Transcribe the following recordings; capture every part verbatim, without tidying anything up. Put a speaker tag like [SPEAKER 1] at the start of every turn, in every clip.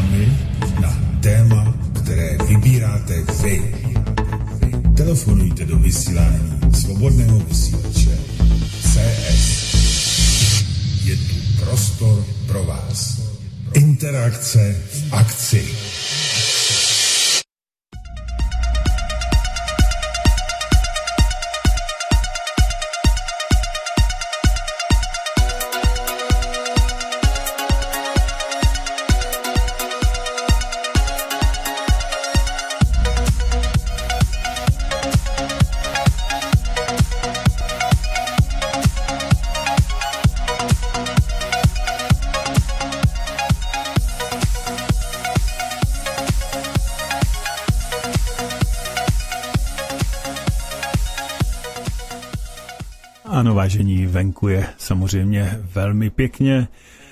[SPEAKER 1] vámi na téma, které vybíráte vy. Telefonujte do vysílání Svobodného vysílače C S. Je tu prostor pro vás. Interakce v akci.
[SPEAKER 2] Ano, vážení, venku je samozřejmě velmi pěkně.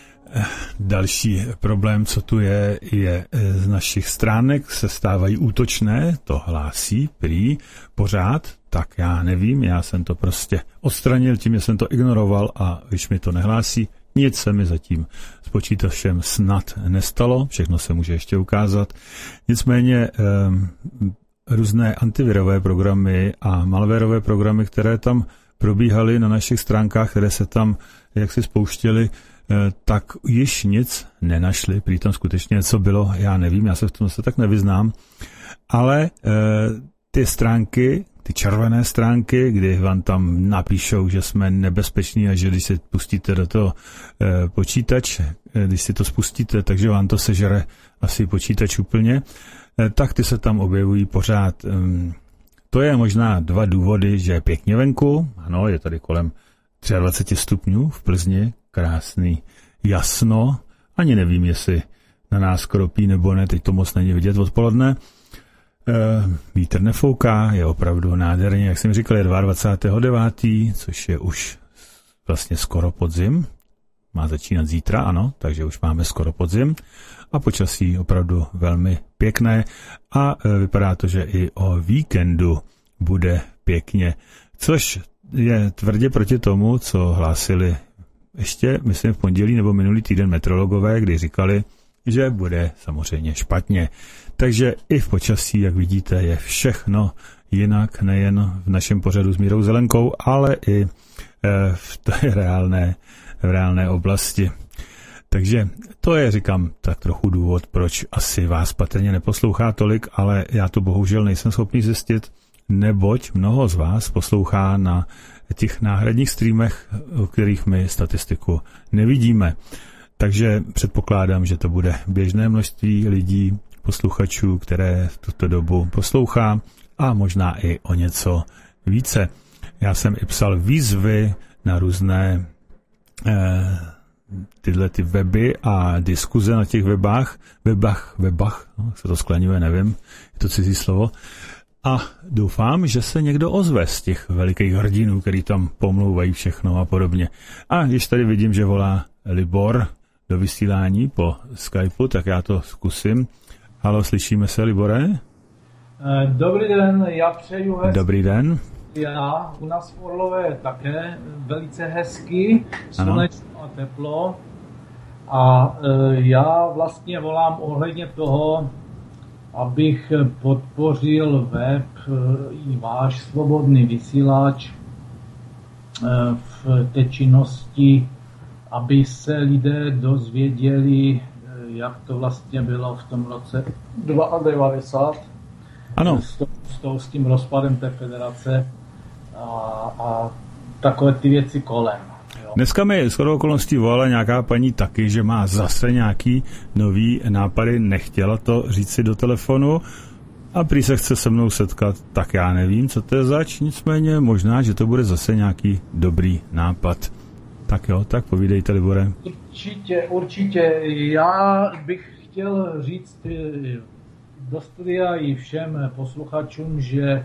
[SPEAKER 2] Další problém, co tu je, je z našich stránek se stávají útočné, to hlásí prý pořád, tak já nevím, já jsem to prostě odstranil tím, že jsem to ignoroval a když mi to nehlásí, nic se mi zatím s počítačem snad nestalo, všechno se může ještě ukázat. Nicméně um, různé antivirové programy a malwareové programy, které tam probíhaly na našich stránkách, které se tam jaksi spouštěly, tak již nic nenašli. Prý tam skutečně něco bylo, já nevím, já se v tom se tak nevyznám, ale ty stránky, ty červené stránky, kdy vám tam napíšou, že jsme nebezpeční a že když se pustíte do toho počítače, když si to spustíte, takže vám to sežere asi počítač úplně, tak ty se tam objevují pořád. To je možná dva důvody, že je pěkně venku, ano, je tady kolem dvacet tři stupňů v Plzni, krásný jasno, ani nevím, jestli na nás kropí nebo ne, teď to moc není vidět odpoledne. E, vítr nefouká, je opravdu nádherně, jak jsem říkal, je dvacátého devátého což je už vlastně skoro podzim, má začínat zítra, ano, takže už máme skoro podzim a počasí opravdu velmi pěkné a vypadá to, že i o víkendu bude pěkně, což je tvrdě proti tomu, co hlásili ještě, myslím, v pondělí nebo minulý týden meteorologové, kdy říkali, že bude samozřejmě špatně. Takže i v počasí, jak vidíte, je všechno jinak, nejen v našem pořadu s Mírou Zelenkou, ale i v té reálné, v reálné oblasti. Takže to je, říkám, tak trochu důvod, proč asi vás patrně neposlouchá tolik, ale já to bohužel nejsem schopný zjistit, neboť mnoho z vás poslouchá na těch náhradních streamech, o kterých my statistiku nevidíme. Takže předpokládám, že to bude běžné množství lidí, posluchačů, které v tuto dobu poslouchá a možná i o něco více. Já jsem i psal výzvy na různé eh, tyhle ty weby a diskuze na těch webách, webách, webách, no, jak se to skloňuje, nevím, je to cizí slovo. A doufám, že se někdo ozve z těch velikých hrdinů, který tam pomlouvají všechno a podobně. A když tady vidím, že volá Libor do vysílání po Skypeu, tak já to zkusím. Halo, slyšíme se, Libore?
[SPEAKER 3] Dobrý den, já přeju hezky.
[SPEAKER 2] Dobrý den.
[SPEAKER 3] Já, u nás v Orlové je také velice hezky, slunečno a teplo. A e, já vlastně volám ohledně toho, abych podpořil web i váš Svobodný vysílač v té činnosti, aby se lidé dozvěděli, jak to vlastně bylo v tom roce devadesát dva.
[SPEAKER 2] Ano.
[SPEAKER 3] S, to, s, to, s tím rozpadem té federace a, a takové ty věci kolem. Jo.
[SPEAKER 2] Dneska mi shodou okolností volala nějaká paní taky, že má zase nějaký nový nápady, nechtěla to říct si do telefonu a prý se chce se mnou setkat, tak já nevím, co to je zač, nicméně možná, že to bude zase nějaký dobrý nápad. Tak jo, tak povídejte, Libore.
[SPEAKER 3] Určitě, určitě. Já bych chtěl říct do studia i všem posluchačům, že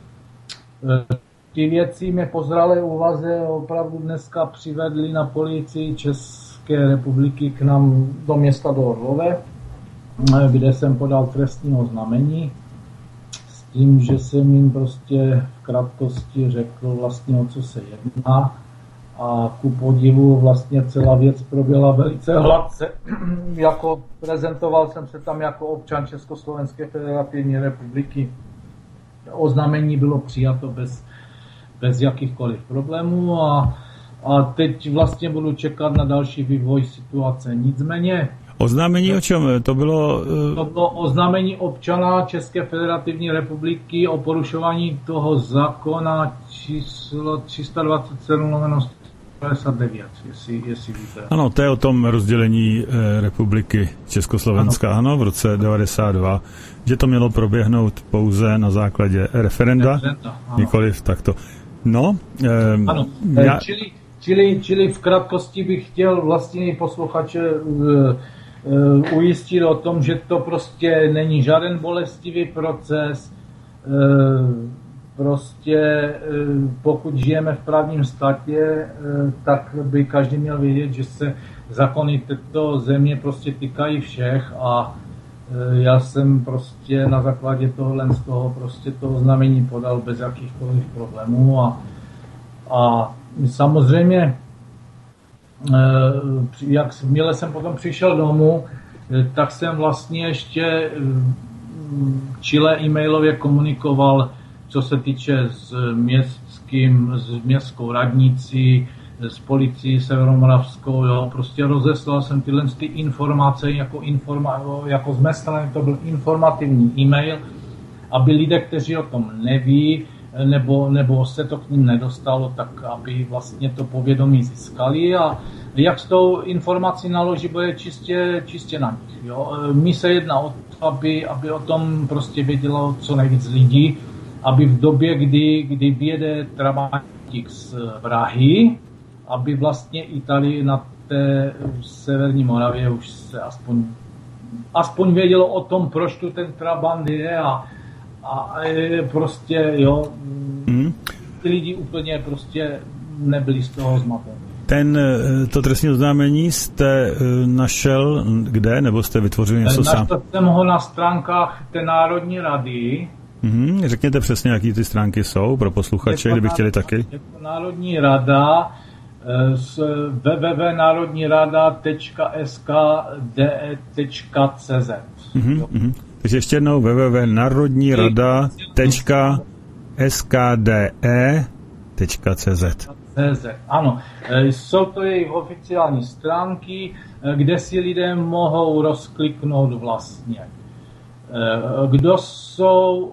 [SPEAKER 3] ty věci mě po zralé úvaze opravdu dneska přivedli na policii České republiky k nám do města do Orlové, kde jsem podal trestní oznámení s tím, že jsem jim prostě v krátkosti řekl vlastně, o co se jedná a ku podivu vlastně celá věc proběhla velice hladce. Jako prezentoval jsem se tam jako občan Československé federativní republiky. Oznámení bylo přijato bez, bez jakýchkoliv problémů a, a teď vlastně budu čekat na další vývoj situace. Nicméně
[SPEAKER 2] oznámení o čem? To bylo... Uh...
[SPEAKER 3] To bylo oznámení občana České federativní republiky o porušování toho zákona číslo tři sta dvacet sedm lomeno padesát devět, jestli, jestli víte.
[SPEAKER 2] Ano, to je o tom rozdělení eh, republiky Československa, ano. ano, v roce devadesát dva, že to mělo proběhnout pouze na základě referenda, referenda nikoliv takto. No, eh,
[SPEAKER 3] ano, já... čili, čili, čili v krátkosti bych chtěl vlastně posluchače uh, uh, ujistit o tom, že to prostě není žádný bolestivý proces, uh, prostě pokud žijeme v právním státě, tak by každý měl vědět, že se zákony této země prostě týkají všech a já jsem prostě na základě tohohle z toho prostě to oznámení podal bez jakýchkoliv problémů a, a samozřejmě jak měle jsem potom přišel domů, tak jsem vlastně ještě čile e-mailově komunikoval, co se týče s městským, s městskou radnicí, s policií severomoravskou, jo, prostě rozeslal jsem tyhle ty informace jako, informa, jako z mé strany to byl informativní e-mail, aby lidé, kteří o tom neví, nebo, nebo se to k ním nedostalo, tak aby vlastně to povědomí získali a jak s tou informací naloží, bude čistě, čistě na nich. Jo. Mi se jedná o to, aby, aby o tom prostě vědělo co nejvíc lidí, aby v době, kdy, kdy vyjede trabantík z Prahy, aby vlastně i tady na té severní Moravě už se aspoň, aspoň vědělo o tom, proč tu ten trabant je a, a prostě, jo, hmm. ty lidi úplně prostě nebyli z toho zmatení.
[SPEAKER 2] Ten, to trestní oznámení jste našel kde, nebo jste vytvořili něco sám?
[SPEAKER 3] Našel jsem ho na stránkách té Národní rady.
[SPEAKER 2] Mm-hmm. Řekněte přesně, jaký ty stránky jsou pro posluchače, kdyby chtěli taky.
[SPEAKER 3] Je to Národní rada z w w w tečka národní rada tečka s k d e tečka c z.
[SPEAKER 2] Mm-hmm, mm-hmm. Takže ještě jednou w w w tečka národní rada tečka s k d e tečka c z.
[SPEAKER 3] Ano, jsou to jejich oficiální stránky, kde si lidé mohou rozkliknout vlastně. Kdo jsou,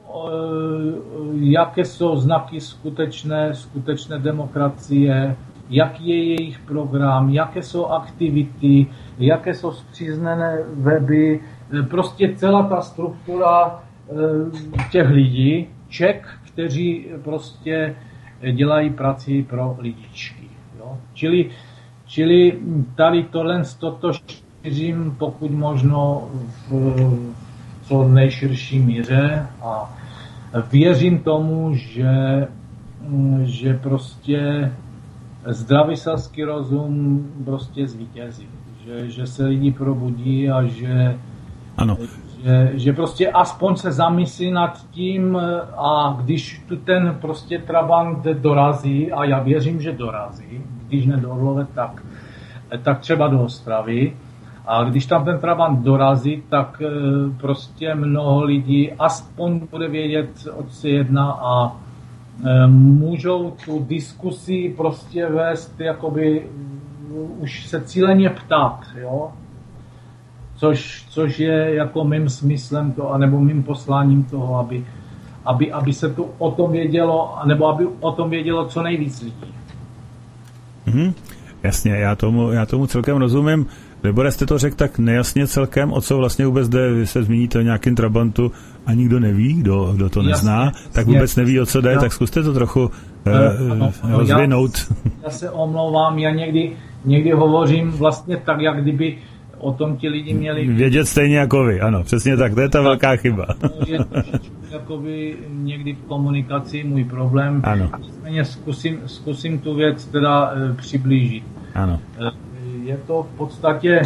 [SPEAKER 3] jaké jsou znaky skutečné, skutečné demokracie, jaký je jejich program, jaké jsou aktivity, jaké jsou spřízněné weby, prostě celá ta struktura těch lidí, Čech, kteří prostě dělají práci pro lidičky. Jo? Čili, čili tady tohle toto šířím pokud možno v co nejširší míře a věřím tomu, že, že prostě zdravý selský rozum prostě zvítězí, že, že se lidi probudí a že,
[SPEAKER 2] ano.
[SPEAKER 3] že, že prostě aspoň se zamyslí nad tím a když tu ten prostě trabant dorazí a já věřím, že dorazí, když ne do Orlové, tak, tak třeba do Ostravy. A když tam ten trabant dorazí, tak e, prostě mnoho lidí aspoň bude vědět, oč se jedná a e, můžou tu diskusi prostě vést, jakoby už se cíleně ptát, jo? Což, což je jako mým smyslem to, anebo mým posláním toho, aby, aby, aby se tu o tom vědělo, nebo aby o tom vědělo co nejvíc lidí.
[SPEAKER 2] Mhm, jasně, já tomu, já tomu celkem rozumím. Libore, jste to řekl tak nejasně celkem, o co vlastně vůbec jde, vy se zmíníte o nějakém trabantu a nikdo neví, kdo, kdo to nezná, jasně, tak vůbec jasně. neví, o co jde, já. Tak zkuste to trochu uh, ano, ano, rozvinout.
[SPEAKER 3] Já, já se omlouvám, já někdy, někdy hovořím vlastně tak, jak kdyby o tom ti lidi měli...
[SPEAKER 2] Vědět stejně jako vy, ano, přesně tak, to je ta velká chyba.
[SPEAKER 3] Je trošičku jakoby někdy v komunikaci můj problém,
[SPEAKER 2] ano.
[SPEAKER 3] Nicméně zkusím, zkusím tu věc teda e, přiblížit.
[SPEAKER 2] Ano.
[SPEAKER 3] E, Je to v podstatě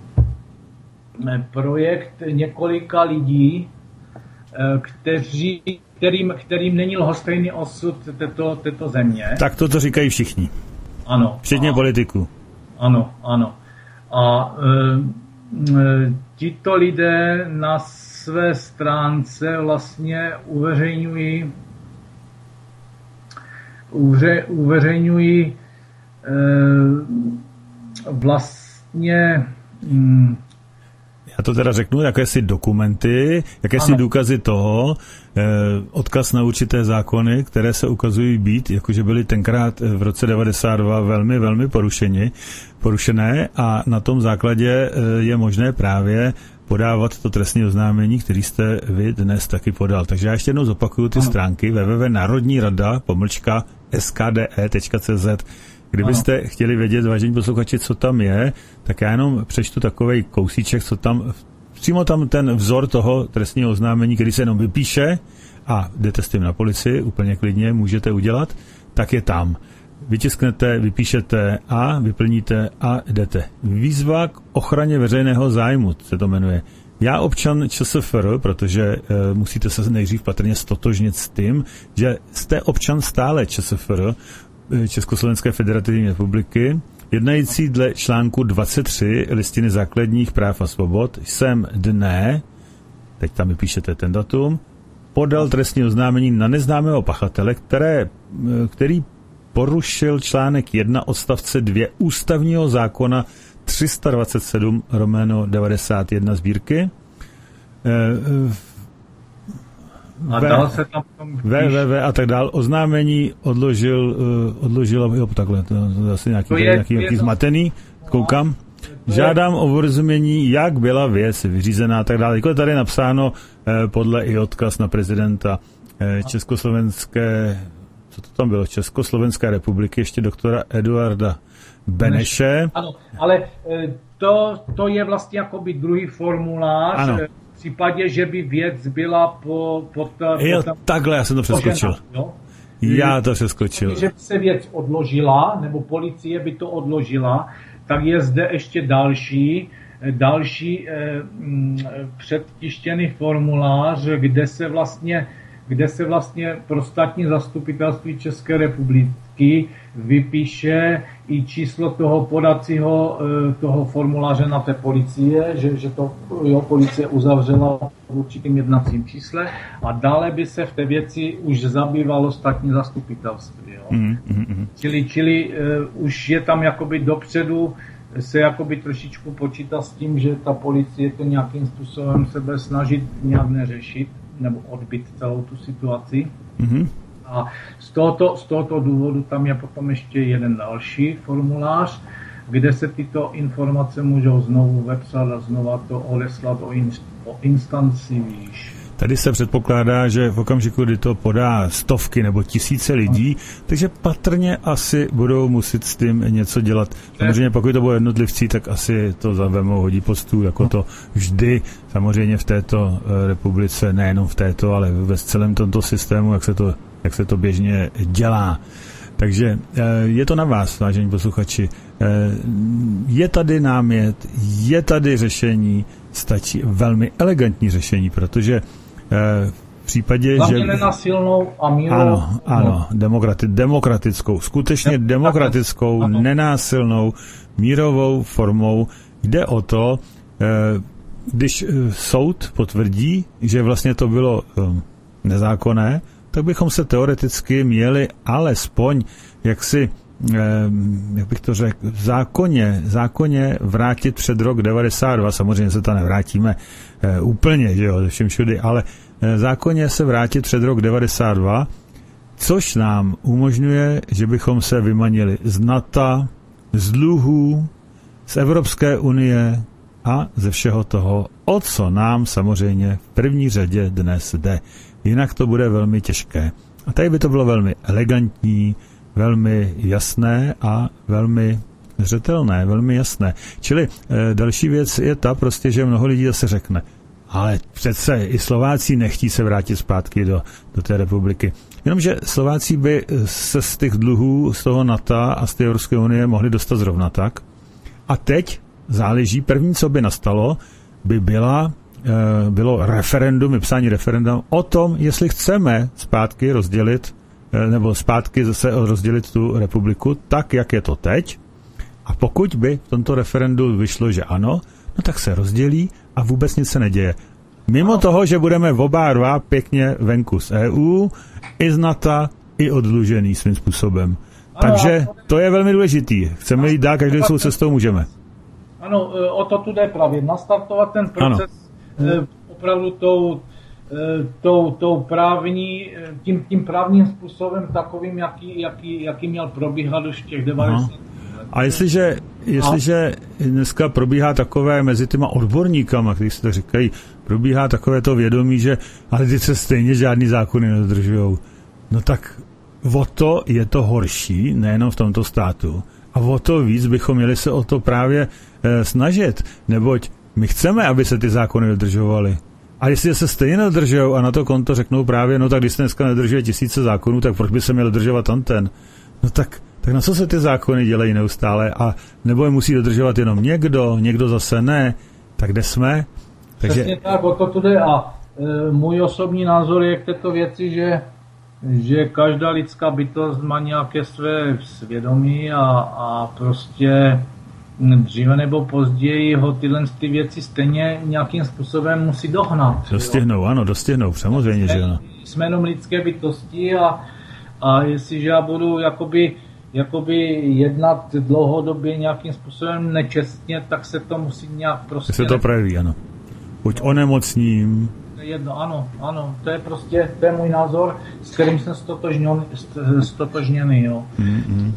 [SPEAKER 3] projekt několika lidí, kteří, kterým, kterým není lhostejný osud této, této země.
[SPEAKER 2] Tak to, to říkají všichni.
[SPEAKER 3] Ano.
[SPEAKER 2] Včetně
[SPEAKER 3] a,
[SPEAKER 2] politiků.
[SPEAKER 3] Ano, ano. A e, e, tito lidé na své stránce vlastně uveřejňují uve, uveřejňují e, vlastně mm,
[SPEAKER 2] já to teda řeknu, jakési dokumenty, jakési ano. důkazy toho, eh, odkaz na určité zákony, které se ukazují být, jakože byly tenkrát v roce devadesát dva velmi, velmi porušeni, porušené a na tom základě eh, je možné právě podávat to trestní oznámení, který jste vy dnes taky podal. Takže já ještě jednou zopakuju ty ano. stránky w w w tečka národní rada pomlčka s k d e tečka c z. Kdybyste ano. chtěli vědět, vážení posluchači, co tam je, tak já jenom přečtu takovej kousíček, co tam, přímo tam ten vzor toho trestního oznámení, který se jenom vypíše a jdete s tím na policii, úplně klidně můžete udělat, tak je tam. Vytisknete, vypíšete a vyplníte a jdete. Výzva k ochraně veřejného zájmu se to jmenuje. Já občan ČSFR, protože e, musíte se nejdřív patrně stotožnit s tím, že jste občan stále ČSFR, Československé federativní republiky, jednající dle článku dvacet tři Listiny základních práv a svobod, jsem dne, teď tam vypíšete ten datum, podal trestní oznámení na neznámého pachatele, které, který porušil článek jedna odstavce dva ústavního zákona tři sta dvacet sedm lomeno devadesát jedna sbírky.
[SPEAKER 3] A dál se tam
[SPEAKER 2] www a tak dál. Oznámení odložil, uh, odložil, jo, takhle, to, to asi nějaký,
[SPEAKER 3] to je,
[SPEAKER 2] nějaký, je nějaký to... zmatený, koukám. Žádám o vyrozumění, jak byla věc vyřízená a tak dále. Jako je tady napsáno eh, podle i odkaz na prezidenta eh, Československé, co to tam bylo, Československé republiky, ještě doktora Eduarda Beneše.
[SPEAKER 3] Ano, ale eh, to, to je vlastně jakoby druhý formulář.
[SPEAKER 2] Ano.
[SPEAKER 3] V případě, že by věc byla po... po, ta,
[SPEAKER 2] jo,
[SPEAKER 3] po ta,
[SPEAKER 2] takhle, já jsem to přeskočil. Jo? Já to přeskočil.
[SPEAKER 3] Když se věc odložila, nebo policie by to odložila, tak je zde ještě další, další eh, m, předtištěný formulář, kde se vlastně, kde se vlastně pro státní zastupitelství České republiky vypíše i číslo toho podacího toho formuláře na té policie, že, že to jo, policie uzavřela v určitým jednacím čísle a dále by se v té věci už zabývalo státní zastupitelství. Jo. Mm, mm, mm. Čili, čili uh, už je tam jakoby dopředu se jakoby trošičku počítá s tím, že ta policie to nějakým způsobem se bude snažit nějak neřešit nebo odbyt celou tu situaci. Mm-hmm. A z tohoto, z tohoto důvodu tam je potom ještě jeden další formulář, kde se tyto informace můžou znovu vepsat a znova to odeslat o, in, o instanci výš.
[SPEAKER 2] Tady se předpokládá, že v okamžiku, kdy to podá stovky nebo tisíce lidí, takže patrně asi budou muset s tím něco dělat. Samozřejmě pokud to budou jednotlivci, tak asi to zavemou, hodí pod stůl, jako to vždy samozřejmě v této republice, nejenom v této, ale ve celém tomto systému, jak se to, jak se to běžně dělá. Takže je to na vás, vážení posluchači. Je tady námět, je tady řešení, stačí velmi elegantní řešení, protože v případě,
[SPEAKER 3] Hlavně
[SPEAKER 2] že...
[SPEAKER 3] nenasilnou a mírovou.
[SPEAKER 2] Ano, ano, demokrati, demokratickou, skutečně demokratickou, ano. nenásilnou, mírovou formou. Jde o to, když soud potvrdí, že vlastně to bylo nezákonné, tak bychom se teoreticky měli alespoň jaksi, jak bych to řekl, v zákoně, zákoně vrátit před rok devadesát dva, samozřejmě se to nevrátíme úplně, že jo, ze všem všudy, ale zákonně se vrátit před rok devadesát dva, což nám umožňuje, že bychom se vymanili z NATO, z dluhů, z Evropské unie a ze všeho toho, o co nám samozřejmě v první řadě dnes jde. Jinak to bude velmi těžké. A tady by to bylo velmi elegantní, velmi jasné a velmi zřetelné, velmi jasné. Čili e, další věc je ta prostě, že mnoho lidí zase řekne, ale přece i Slováci nechtí se vrátit zpátky do, do té republiky. Jenomže Slováci by se z těch dluhů, z toho NATO a z té Evropské unie mohli dostat zrovna tak. A teď záleží, první, co by nastalo, by byla bylo referendum, vypsání referendum o tom, jestli chceme zpátky rozdělit nebo zpátky zase rozdělit tu republiku tak, jak je to teď. A pokud by v tomto referendu vyšlo, že ano, no tak se rozdělí a vůbec nic se neděje. Mimo toho, že budeme oba dva pěkně venku z E U, i z NATO, i oddlužený svým způsobem. Takže to je velmi důležitý. Chceme jít dál, každou svou cestou můžeme.
[SPEAKER 3] Ano, o to tu jde právě. Nastartovat ten proces ano. opravdu tou, tou, tou právní, tím, tím právním způsobem takovým, jaký, jaký, jaký měl probíhat už v těch devadesátých.
[SPEAKER 2] A jestliže, jestliže dneska probíhá takové mezi těma odborníkama, kteří si to říkají, probíhá takové to vědomí, že ale ty se stejně žádný zákony nedodržujou, no tak o to je to horší, nejenom v tomto státu. A o to víc bychom měli se o to právě e, snažit, neboť my chceme, aby se ty zákony dodržovaly. A jestli se stejně nedodržujou a na to konto řeknou právě, no tak když se dneska nedržuje tisíce zákonů, tak proč by se měl dodržovat tamten? No tak, tak na co se ty zákony dělají neustále? A nebo je musí dodržovat jenom někdo, někdo zase ne. Tak kde jsme? Takže...
[SPEAKER 3] Přesně tak, o to tu jde. A e, můj osobní názor je k této věci, že že každá lidská bytost má nějaké své svědomí a, a prostě dříve nebo později ho tyhle ty věci stejně nějakým způsobem musí dohnat.
[SPEAKER 2] Dostihnou, jo? Ano, dostihnou, samozřejmě, že ano.
[SPEAKER 3] Jsme jenom lidské bytosti a, a jestliže já budu jakoby, jakoby jednat dlouhodobě nějakým způsobem nečestně, tak se to musí nějak prostě...
[SPEAKER 2] Se to projeví, ano. Buď onemocním,
[SPEAKER 3] jedno, ano, ano, to je prostě, to je můj názor, s kterým jsem stotožněný, jo.
[SPEAKER 2] Mm-hmm.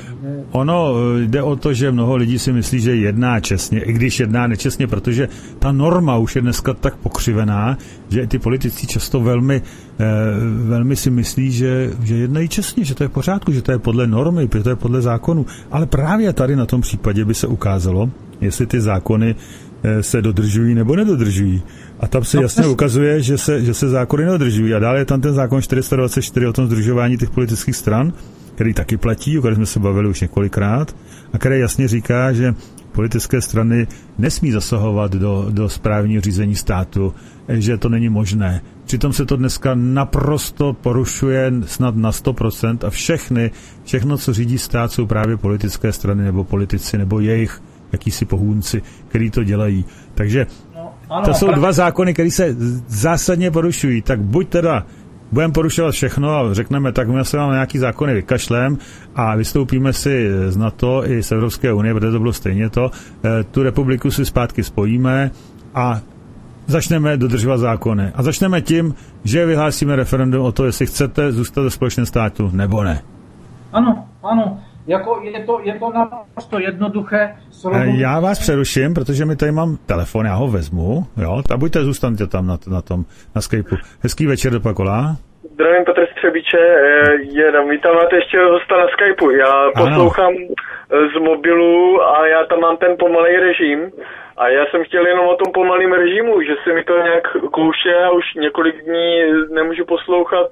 [SPEAKER 2] Ono jde o to, že mnoho lidí si myslí, že jedná čestně, i když jedná nečestně, protože ta norma už je dneska tak pokřivená, že ty politici často velmi, eh, velmi si myslí, že, že jednají čestně, že to je v pořádku, že to je podle normy, že to je podle zákonu. Ale právě tady na tom případě by se ukázalo, jestli ty zákony eh, se dodržují nebo nedodržují. A tam se jasně ukazuje, že se, že se zákony nedodržují. A dále je tam ten zákon čtyři sta dvacet čtyři o tom sdružování těch politických stran, který taky platí, o kterém jsme se bavili už několikrát, a který jasně říká, že politické strany nesmí zasahovat do, do správního řízení státu, že to není možné. Přitom se to dneska naprosto porušuje snad na sto procent a všechny, všechno, co řídí stát, jsou právě politické strany nebo politici nebo jejich jakýsi pohůnci, který to dělají. Takže ano, to jsou dva zákony, které se zásadně porušují. Tak buď teda budeme porušovat všechno a řekneme, tak my se vám nějaký zákony vykašlem a vystoupíme si z NATO i z Evropské unie, protože to bylo stejně to, tu republiku si zpátky spojíme a začneme dodržovat zákony. A začneme tím, že vyhlásíme referendum o to, jestli chcete zůstat ve společném státu nebo ne.
[SPEAKER 3] Ano, ano. Jako je to, je to naprosto jednoduché.
[SPEAKER 2] Já vás přeruším, protože mi tady mám telefon, já ho vezmu, jo, a buďte, zůstaňte tam na, na tom, na Skypeu. Hezký večer do Pakola.
[SPEAKER 4] Zdravím, Petr Střebíče, jenom vítám máte ještě hosta na Skypeu. Já poslouchám ano. z mobilu a já tam mám ten pomalej režim a já jsem chtěl jenom o tom pomalém režimu, že se mi to nějak kouše a už několik dní nemůžu poslouchat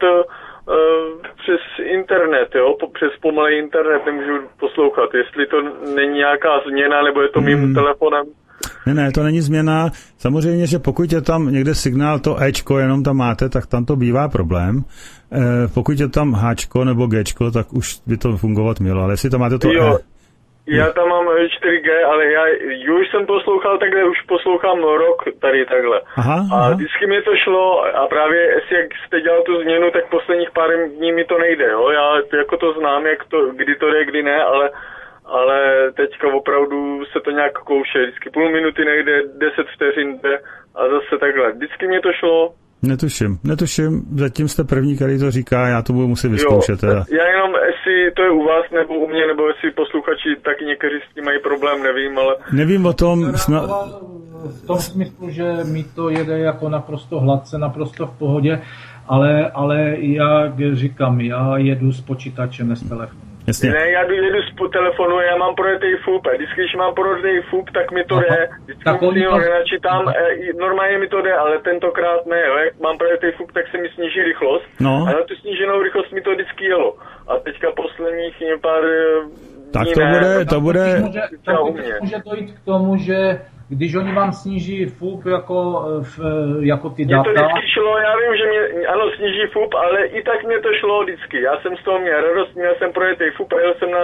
[SPEAKER 4] přes internet, jo, přes pomalý internet nemůžu poslouchat, jestli to není nějaká změna, nebo je to mým hmm. telefonem.
[SPEAKER 2] Ne, ne, to není změna. Samozřejmě, že pokud je tam někde signál, to Ečko jenom tam máte, tak tam to bývá problém. E, pokud je tam Háčko nebo Gčko, tak už by to fungovat mělo, ale jestli tam máte to
[SPEAKER 4] jo.
[SPEAKER 2] E...
[SPEAKER 4] Já tam mám čtyři G, ale já už jsem poslouchal takhle, už poslouchám rok tady takhle.
[SPEAKER 2] Aha,
[SPEAKER 4] a
[SPEAKER 2] aha.
[SPEAKER 4] vždycky mi to šlo a právě jestli jak jste dělal tu změnu, tak posledních pár dní mi to nejde, jo. Já jako to znám, jak to, kdy to jde, kdy ne, ale, ale teďka opravdu se to nějak kouše. Vždycky půl minuty nejde, deset vteřin jde a zase takhle. Vždycky mi to šlo.
[SPEAKER 2] Netuším, netuším, zatím jste první, který to říká, já to budu muset vyzkoušet.
[SPEAKER 4] Jo, já jenom, jestli to je u vás, nebo u mě, nebo jestli posluchači taky někteří s tím mají problém, nevím, ale...
[SPEAKER 2] Nevím o tom... Jsme...
[SPEAKER 3] V tom smyslu, že mi to jede jako naprosto hladce, naprosto v pohodě, ale, ale já říkám, já jedu s počítačem, ne s telefonem.
[SPEAKER 2] Jasně.
[SPEAKER 4] Ne, já jedu z telefonu, já mám projetej F U P. Vždycky, když mám projetej F U P, tak mi to jde. Vždycky musím ho načítám, normálně mi to jde, ale tentokrát ne. Jo. Jak mám projetej F U P, tak se mi sníží rychlost.
[SPEAKER 2] No.
[SPEAKER 4] A na tu sníženou rychlost mi to vždycky jelo. A teďka posledních pár
[SPEAKER 2] tak
[SPEAKER 4] dní
[SPEAKER 2] to
[SPEAKER 4] ne.
[SPEAKER 2] bude, to bude...
[SPEAKER 3] Může, může dojít k tomu, že když oni vám sníží F U P jako, jako ty data...
[SPEAKER 4] Mě to vždycky šlo, já vím, že mě, ano, sníží F U P, ale i tak mě to šlo vždycky. Já jsem z toho měl radost, měl jsem projetý F U P a jel jsem na,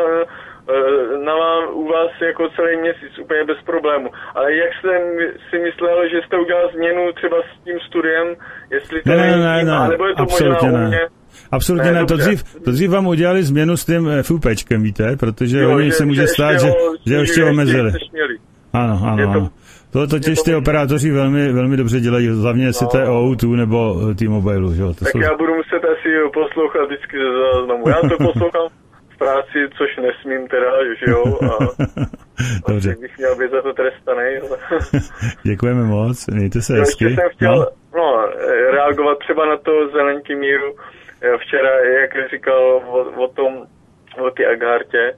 [SPEAKER 4] na vám, u vás jako celý měsíc úplně bez problému. Ale jak jsem si myslel, že jste udělal změnu třeba s tím studiem, jestli to
[SPEAKER 2] ne,
[SPEAKER 4] není
[SPEAKER 2] ne,
[SPEAKER 4] tím,
[SPEAKER 2] ne,
[SPEAKER 4] alebo je to
[SPEAKER 2] absolutně
[SPEAKER 4] možná
[SPEAKER 2] ne.
[SPEAKER 4] u mě...
[SPEAKER 2] Absolutně ne, ne. To, dřív, to dřív vám udělali změnu s tím FUPčkem, víte, protože jo, oni že, se může že stát, že, ho, že ještě omezili. Ano, ano, ano. To totiž ty operátoři velmi, velmi dobře dělají, hlavně jestli to je O dva nebo T-Mobile, že jo.
[SPEAKER 4] Tak jsou... já budu muset asi poslouchat vždycky ze záznamu. Já to poslouchám v práci, což nesmím teda, že jo. A
[SPEAKER 2] dobře.
[SPEAKER 4] Asi bych měl být za to trestanej.
[SPEAKER 2] Děkujeme moc, mějte se
[SPEAKER 4] jo,
[SPEAKER 2] hezky.
[SPEAKER 4] Ještě jsem chtěl no? No, reagovat třeba na to Zelenky míru. Včera, jak říkal o, o tom, o ty Aghartě.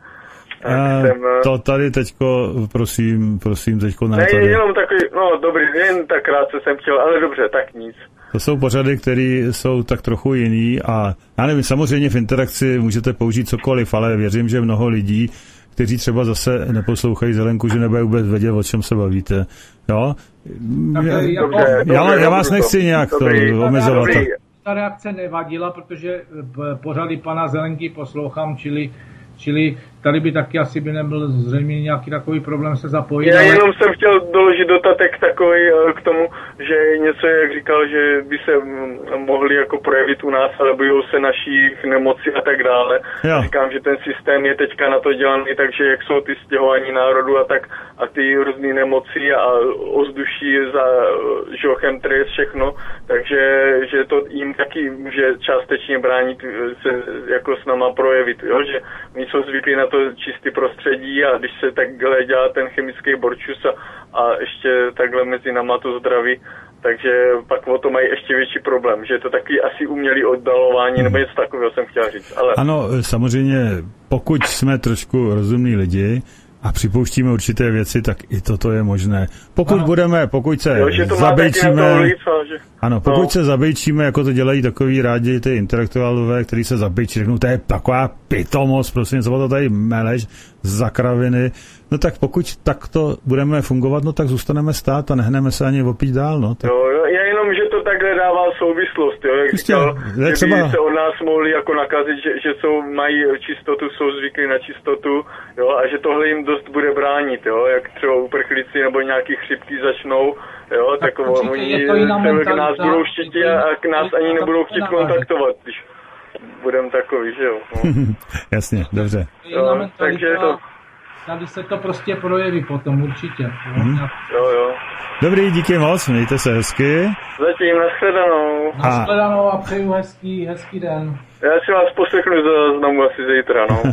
[SPEAKER 2] A jsem, to tady teďko, prosím, prosím, teďko ne,
[SPEAKER 4] ne
[SPEAKER 2] tady.
[SPEAKER 4] jenom takový, no dobrý, jen tak krátce jsem chtěl, ale dobře, tak nic.
[SPEAKER 2] To jsou pořady, které jsou tak trochu jiný a já nevím, samozřejmě v interakci můžete použít cokoliv, ale věřím, že mnoho lidí, kteří třeba zase neposlouchají Zelenku, že nebude vůbec vědět, o čem se bavíte. Jo? Já,
[SPEAKER 3] dobře,
[SPEAKER 2] já, já vás nechci to. nějak dobrý, to omezovat.
[SPEAKER 3] Dobrý. Ta reakce nevadila, protože pořady pana Zelenky poslouchám, čili, čili tady by taky asi by nebyl zřejmě nějaký takový problém se zapojit.
[SPEAKER 4] Já
[SPEAKER 3] ale...
[SPEAKER 4] jenom jsem chtěl doložit dotatek takový k tomu, že něco, jak říkal, že by se mohli jako projevit u nás, ale bojou se našich nemocí a tak dále. Jo. Říkám, že ten systém je teďka na to dělaný, takže jak jsou ty stěhování národu a tak a ty různé nemoci a ovzduší za žochem, trest, všechno, takže že to jim taky může částečně bránit se jako s náma projevit, jo? Že my jsou zvyklí na to čistý prostředí a když se takhle dělá ten chemický borčus a, a ještě takhle mezi náma to zdraví, takže pak o to mají ještě větší problém, že je to taky asi umělý oddalování, nebo něco takového jsem chtěl říct. Ale...
[SPEAKER 2] Ano, samozřejmě, pokud jsme trošku rozumní lidi a připouštíme určité věci, tak i toto je možné. Pokud ano. budeme, pokud se jo, zabejčíme, vliv, že... ano, pokud no. se zabejčíme, jako to dělají takový rádi ty intelektuálové, kteří se zabejčí, řeknou, to je taková pitomost, prosím, co to tady meleš za kraviny, no tak pokud takto budeme fungovat, no tak zůstaneme stát a nehneme se ani opít dál, no. Tak...
[SPEAKER 4] Jo, jo, já jenom, že to takhle dává souvislost, jo, jak Jistě, říkal, že třeba... by se od nás mohli jako nakazit, že, že jsou, mají čistotu, jsou zvyklí na čistotu, jo, a že tohle jim dost bude bránit, jo, jak třeba uprchlíci nebo nějaký chřipky začnou, jo, tak, tak oni se k nás budou štítit a k nás ani nebudou chtít kontaktovat, když budeme takový, že jo. No.
[SPEAKER 2] Jasně, dobře.
[SPEAKER 4] Jo, takže to...
[SPEAKER 3] Tady se to prostě projeví potom, určitě. Jo,
[SPEAKER 2] hmm.
[SPEAKER 4] jo. jo.
[SPEAKER 2] Dobrý, díky moc, mějte se hezky.
[SPEAKER 4] Zatím, nashledanou.
[SPEAKER 3] Nashledanou a přeju hezký, hezký den.
[SPEAKER 4] Já si vás poslechnu za znamu asi zítra, no.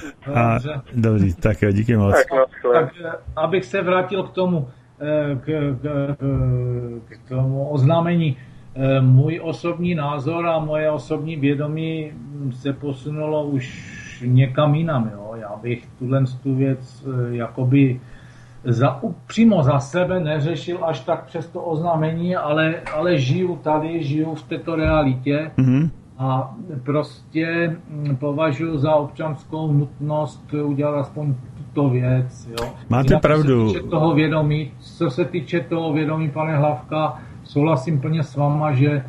[SPEAKER 2] a, dobrý, tak jo, díky moc.
[SPEAKER 4] Tak,
[SPEAKER 3] tak, abych se vrátil k tomu, k, k, k tomu oznámení. Můj osobní názor a moje osobní vědomí se posunulo už někam jinam, jo. Já bych tuhle tu věc jakoby za, přímo za sebe neřešil až tak přes to oznámení, ale, ale žiju tady, žiju v této realitě mm-hmm. a prostě považuji za občanskou nutnost udělat aspoň tuto věc, jo.
[SPEAKER 2] Máte
[SPEAKER 3] Jinak,
[SPEAKER 2] pravdu.
[SPEAKER 3] Co se týče toho vědomí, co se týče toho vědomí, pane Hlavka, souhlasím plně s váma, že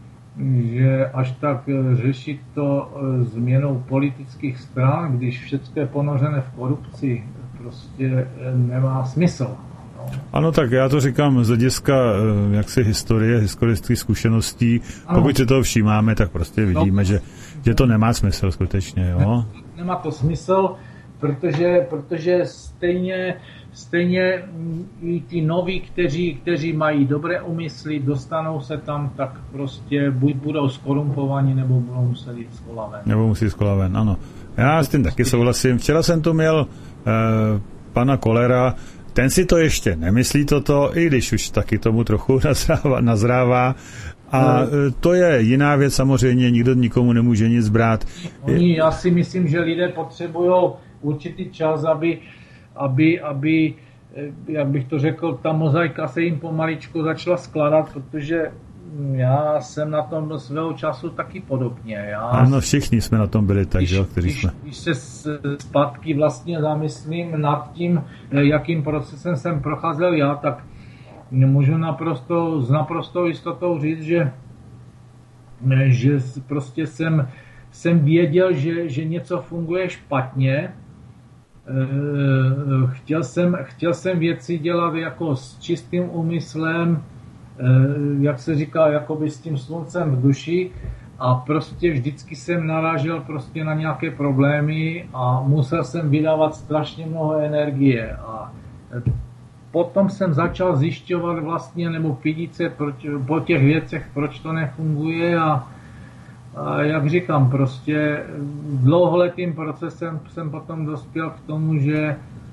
[SPEAKER 3] že až tak řešit to změnou politických stran, když všechno je ponořené v korupci, prostě nemá smysl. No.
[SPEAKER 2] Ano, tak já to říkám z hlediska jaksi historie, historických zkušeností. Ano. Pokud se toho všímáme, tak prostě vidíme, no. že, že to nemá smysl skutečně. Jo?
[SPEAKER 3] Nemá to smysl, protože, protože stejně Stejně i ti noví, kteří, kteří mají dobré úmysly, dostanou se tam, tak prostě buď budou skorumpovaní, nebo budou muset jít z kola ven. Nebo
[SPEAKER 2] musí jít z kola ven, ano. Já s tím taky souhlasím. Včera jsem tu měl eh, pana Kolera, ten si to ještě nemyslí toto, i když už taky tomu trochu nazrává. nazrává. A no. to je jiná věc samozřejmě, nikdo nikomu nemůže nic brát.
[SPEAKER 3] Oni, já si myslím, že lidé potřebují určitý čas, aby Aby, aby, jak bych to řekl, ta mozaika se jim pomaličku začala skládat, protože já jsem na tom svého času taky podobně. Já,
[SPEAKER 2] ano, všichni jsme na tom byli tak,
[SPEAKER 3] když,
[SPEAKER 2] jo, kteří
[SPEAKER 3] když,
[SPEAKER 2] jsme.
[SPEAKER 3] Když se zpátky vlastně zamyslím nad tím, jakým procesem jsem procházel já, tak můžu naprosto, s naprostou jistotou říct, že, že prostě jsem, jsem věděl, že, že něco funguje špatně. Chtěl jsem, chtěl jsem věci dělat jako s čistým úmyslem, jak se říká, jakoby s tím sluncem v duši, a prostě vždycky jsem narážel prostě na nějaké problémy a musel jsem vydávat strašně mnoho energie. A potom jsem začal zjišťovat vlastně, nebo pídit se po těch věcech, proč to nefunguje, a, a jak říkám, prostě dlouholetým procesem jsem potom dospěl k tomu, že,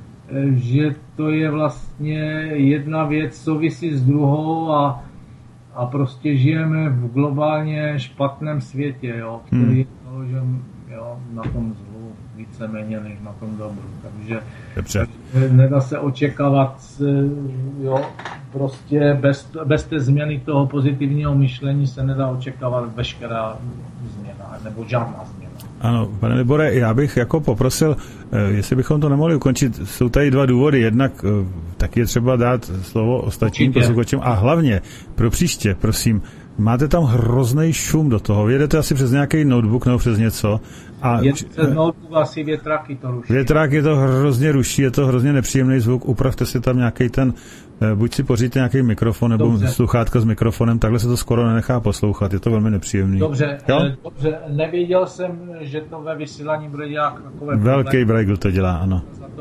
[SPEAKER 3] že to je vlastně jedna věc souvisí s druhou, a, a prostě žijeme v globálně špatném světě, jo, který je to, že jo, na tom zlu víceméně než na tom dobru. Takže
[SPEAKER 2] Dobře.
[SPEAKER 3] nedá se očekávat, jo, prostě bez, bez té změny toho pozitivního myšlení se nedá očekávat veškerá změna, nebo žádná změna.
[SPEAKER 2] Ano, pane Libore, já bych jako poprosil, jestli bychom to nemohli ukončit. Jsou tady dva důvody. Jednak tak je třeba dát slovo ostatním posluchačům a hlavně pro příště, prosím, máte tam hrozný šum do toho. Jedete asi přes nějaký notebook nebo přes něco. A
[SPEAKER 3] je přes notebook asi větráky to ruší.
[SPEAKER 2] Větráky to hrozně ruší, je to hrozně nepříjemný zvuk. Upravte si tam nějaký ten, buď si poříďte nějaký mikrofon nebo dobře. Sluchátka s mikrofonem, takhle se to skoro nenechá poslouchat, je to velmi nepříjemný.
[SPEAKER 3] Dobře, dobře, nevěděl jsem, že to ve vysílání bude dělat takové
[SPEAKER 2] velký Braigl to dělá, ano.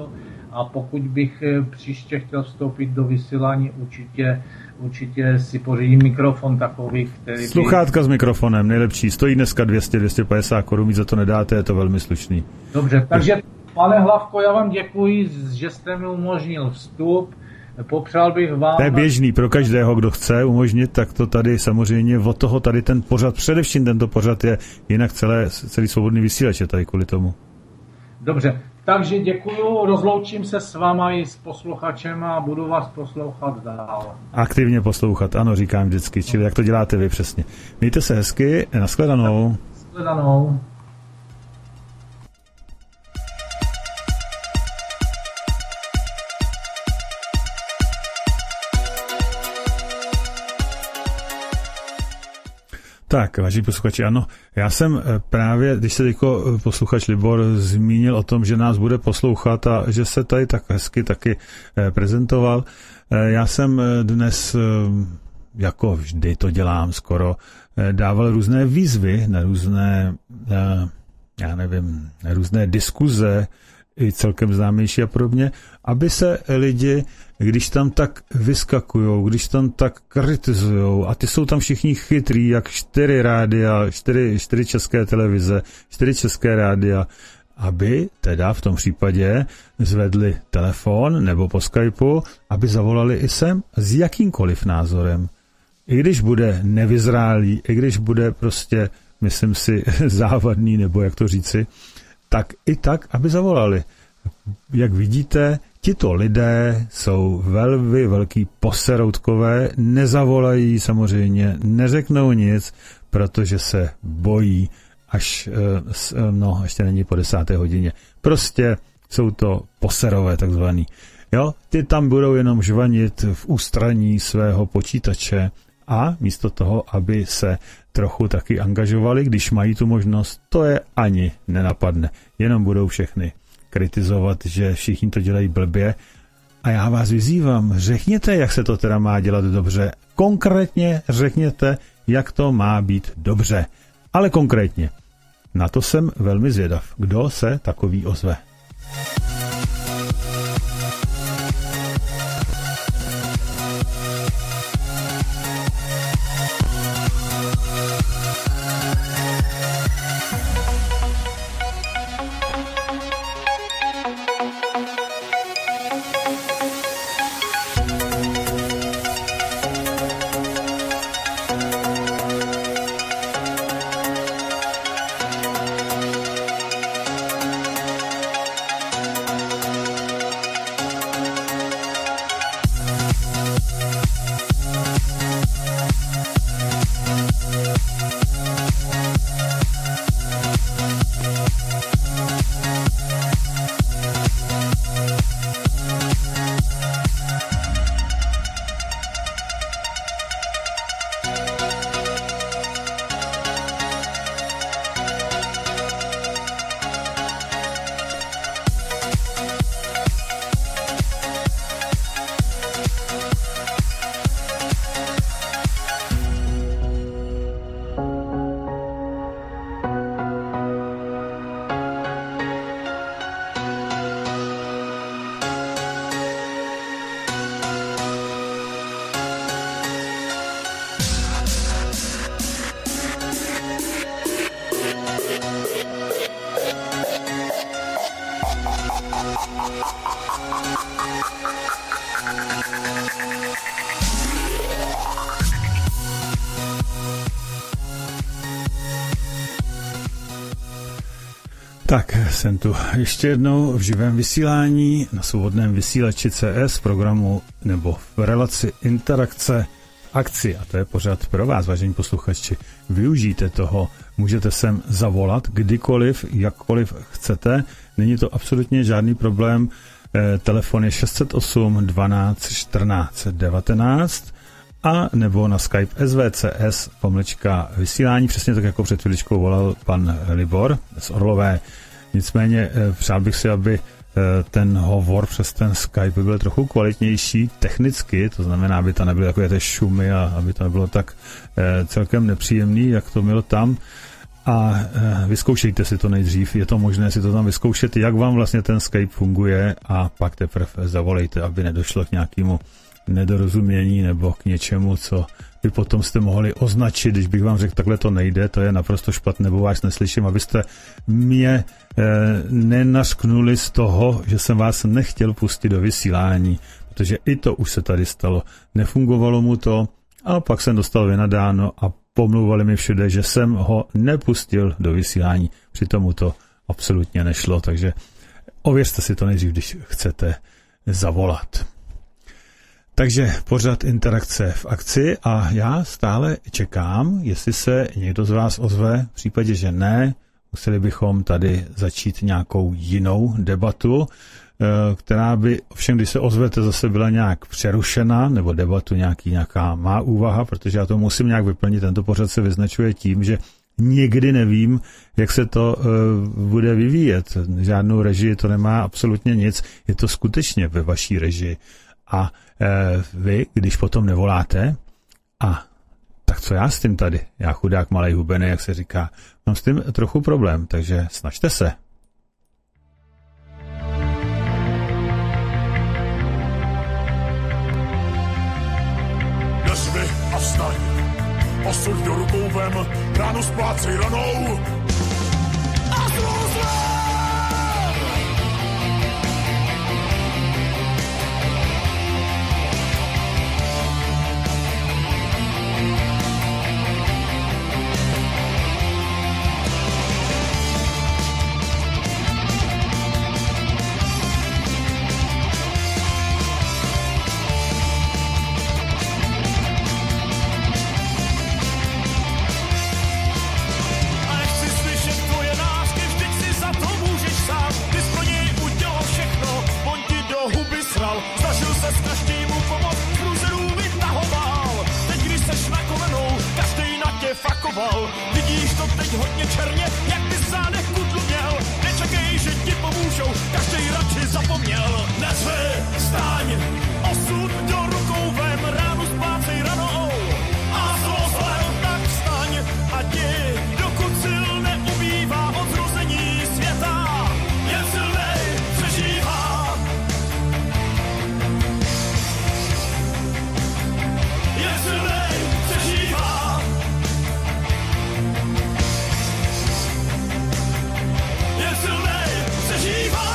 [SPEAKER 3] A pokud bych příště chtěl vstoupit do vysílání, určitě Určitě si pořídím mikrofon takový, který...
[SPEAKER 2] Sluchátka by... s mikrofonem, nejlepší. Stojí dneska dvě stě až dvě stě padesát korun, víc za to nedáte, je to velmi slušný.
[SPEAKER 3] Dobře, takže pane Hlavko, já vám děkuji, že jste mi umožnil vstup. Popřál bych vám...
[SPEAKER 2] To je běžný pro každého, kdo chce umožnit, tak to tady samozřejmě od toho tady ten pořad, především tento pořad je, jinak celé, celý svobodný vysílač je tady kvůli tomu.
[SPEAKER 3] Dobře, takže děkuju, rozloučím se s váma i s posluchačem a budu vás poslouchat dál.
[SPEAKER 2] Aktivně poslouchat, ano, říkám vždycky, čili jak to děláte vy přesně. Mějte se hezky, nashledanou.
[SPEAKER 3] Nashledanou.
[SPEAKER 2] Tak, vážení posluchači, ano, já jsem právě, když se teďko posluchač Libor zmínil o tom, že nás bude poslouchat a že se tady tak hezky taky prezentoval, já jsem dnes, jako vždy to dělám skoro, dával různé výzvy na různé, já nevím, na různé diskuze, i celkem známější a podobně, aby se lidi, když tam tak vyskakujou, když tam tak kritizujou, a ty jsou tam všichni chytrý, jak čtyři rádia, čtyři, čtyři české televize, čtyři české rádia, aby teda v tom případě zvedli telefon nebo po Skypeu, aby zavolali i sem s jakýmkoliv názorem. I když bude nevyzrálý, i když bude prostě, myslím si, závadný, nebo jak to říci, tak i tak, aby zavolali. Jak vidíte, tito lidé jsou velmi velký poseroutkové, nezavolají samozřejmě, neřeknou nic, protože se bojí, až, no, ještě není po desáté hodině. Prostě jsou to poserové takzvaný. Jo, ty tam budou jenom žvanit v ústraní svého počítače a místo toho, aby se trochu taky angažovali, když mají tu možnost, to je ani nenapadne. Jenom budou všechny kritizovat, že všichni to dělají blbě. A já vás vyzývám, řekněte, jak se to teda má dělat dobře. Konkrétně řekněte, jak to má být dobře. Ale konkrétně. Na to jsem velmi zvědav. Kdo se takový ozve? Tak, jsem tu ještě jednou v živém vysílání na svobodném vysílači C S programu nebo v relaci interakce akci. A to je pořád pro vás, vážení posluchači. Využijte toho, můžete sem zavolat kdykoliv, jakkoliv chcete. Není to absolutně žádný problém. E, telefon je šest set osm dvanáct čtrnáct devatenáct a nebo na Skype S V C S pomlčka vysílání, přesně tak, jako před chviličkou volal pan Libor z Orlové. Nicméně přál bych si, aby ten hovor přes ten Skype byl trochu kvalitnější technicky, to znamená, aby to nebyly takové ty šumy a aby to nebylo tak celkem nepříjemný, jak to bylo tam. A vyzkoušejte si to nejdřív, je to možné si to tam vyzkoušet, jak vám vlastně ten Skype funguje a pak teprve zavolejte, aby nedošlo k nějakému nedorozumění nebo k něčemu, co vy potom jste mohli označit, když bych vám řekl, takhle to nejde, to je naprosto špatné, nebo vás neslyším, abyste mě e, nenařknuli z toho, že jsem vás nechtěl pustit do vysílání, protože i to už se tady stalo. Nefungovalo mu to a pak jsem dostal vynadáno a pomlouvali mi všude, že jsem ho nepustil do vysílání. Přitom mu to absolutně nešlo, takže ověřte si to nejdřív, když chcete zavolat. Takže pořád interakce v akci a já stále čekám, jestli se někdo z vás ozve, v případě, že ne, museli bychom tady začít nějakou jinou debatu, která by, ovšem když se ozvete, zase byla nějak přerušena, nebo debatu nějaký, nějaká má úvaha, protože já to musím nějak vyplnit, tento pořad se vyznačuje tím, že nikdy nevím, jak se to uh, bude vyvíjet. Žádnou režii to nemá absolutně nic, je to skutečně ve vaší režii. A e, vy, když potom nevoláte, a tak co já s tím tady? Já chudák malej hubený, jak se říká, mám s tím trochu problém, takže snažte se.
[SPEAKER 5] Nezvi a vstaň, osud do rukou vem, ráno splácej ranou. A zlozvem! Vidíš to teď hodně černě, jak by v zádech kudlu měl. Nečekej, že ti pomůžou, každej radši zapomněl. Nezvi, staň, osud do rukou vem, ránu splácej ranou. A zlozlem tak vstaň, a ti, dokud sil neubývá od zrození světa, jen silnej přežívá. Jen silnej přežívá. Jen silnej přežívá.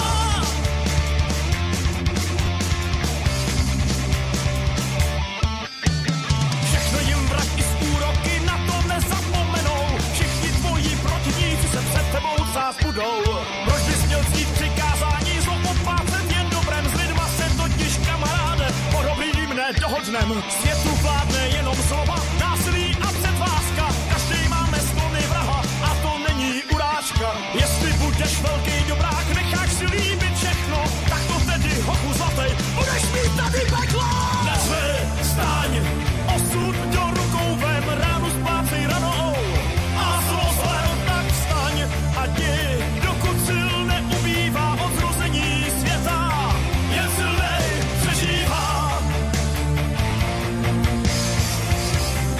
[SPEAKER 5] Všechno jim vrať i z úroky, na to nezapomenou. Všichni tvoji protivníci se před tebou zás budou. Proč bys měl ctít přikázání, zlo odplácet jen dobrem? S lidma se totiž, kamaráde, podobným nedohodnem. Světu vládne jenom slova, násilí a předvážka. Každý máme sklony vraha a to není urážka. Jestli budeš velký dobrák, necháš si líbit všechno, tak to tedy, hochu zlatej, budeš mít tady peklo! Nezvi, staň, osud do rukou vem, ránu splácej ranou. A zlozlem tak vstaň, a ti, dokud sil neubývá od zrození světa, jen silnej přežívá.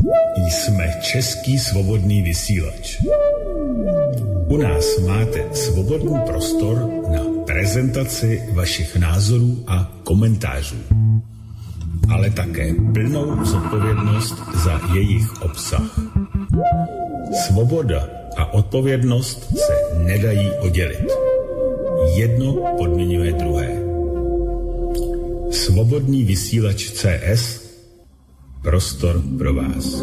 [SPEAKER 1] Jsme český svobodný vysílač. U nás máte svobodný prostor na prezentaci vašich názorů a komentářů, ale také plnou zodpovědnost za jejich obsah. Svoboda a odpovědnost se nedají oddělit. Jedno podmiňuje druhé. Svobodný vysílač C S, prostor pro vás.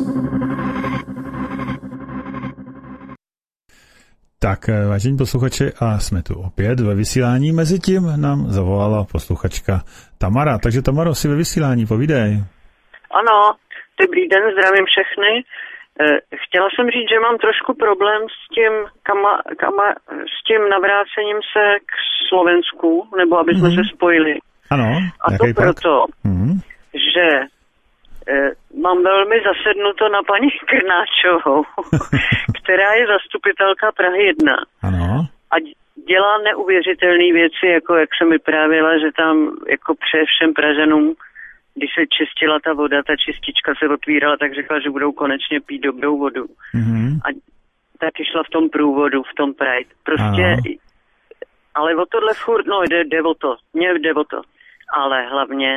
[SPEAKER 2] Tak, vážení posluchači, a jsme tu opět ve vysílání. Mezitím nám zavolala posluchačka Tamara. Takže Tamaro, si ve vysílání, povídej.
[SPEAKER 6] Ano, dobrý den, zdravím všechny. Chtěla jsem říct, že mám trošku problém s tím, kama, kama, s tím navrácením se k Slovensku, nebo aby jsme mm-hmm. se spojili.
[SPEAKER 2] Ano,
[SPEAKER 6] a to proto, mm-hmm. že eh, mám velmi zasednuto na paní Krnáčovou, která je zastupitelka Prahy jedna.
[SPEAKER 2] Ano.
[SPEAKER 6] A dělá neuvěřitelné věci, jako jak jsem vyprávěla, že tam jako přeje všem Pražanům, když se čistila ta voda, ta čistička se otvírala, tak řekla, že budou konečně pít dobrou vodu. Mm-hmm. A taky šla v tom průvodu, v tom Pride. Prostě, ano. Ale o tohle furt, no jde, jde o to, mě jde o to. Ale hlavně,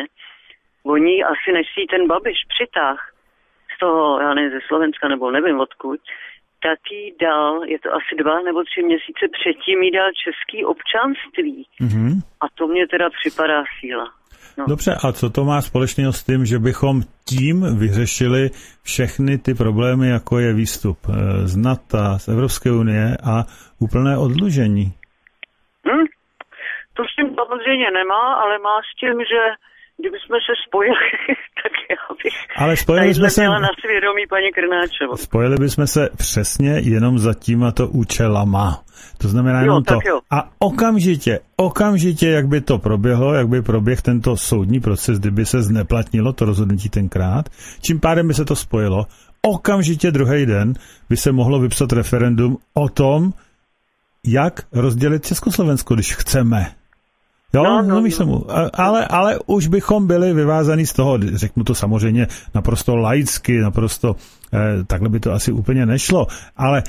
[SPEAKER 6] oni asi než si ten Babiš přitáh z toho, já nevím, ze Slovenska, nebo nevím odkud, tak jí dal, je to asi dva nebo tři měsíce předtím, jí dal český občanství. Mm-hmm. A to mě teda připadá síla. No.
[SPEAKER 2] Dobře, a co to má společného s tím, že bychom tím vyřešili všechny ty problémy, jako je výstup z NATO, z Evropské unie a úplné odlužení?
[SPEAKER 6] Hmm? To s tím samozřejmě nemá, ale má s tím, že kdybychom se spojili, tak já bych
[SPEAKER 2] ale spojili jsme se
[SPEAKER 6] měla na svědomí paní Krnáčovou.
[SPEAKER 2] Spojili bychom se přesně jenom za tímto účelama. To znamená jenom
[SPEAKER 6] jo,
[SPEAKER 2] to. A okamžitě, okamžitě, jak by to proběhlo, jak by proběhl tento soudní proces, kdyby se zneplatnilo to rozhodnutí tenkrát, čím pádem by se to spojilo, okamžitě druhý den by se mohlo vypsat referendum o tom, jak rozdělit Československo, když chceme. Jo, no, no, no. Tomu. Ale, ale už bychom byli vyvázaní z toho, řeknu to samozřejmě naprosto laicky, naprosto, eh, takhle by to asi úplně nešlo, ale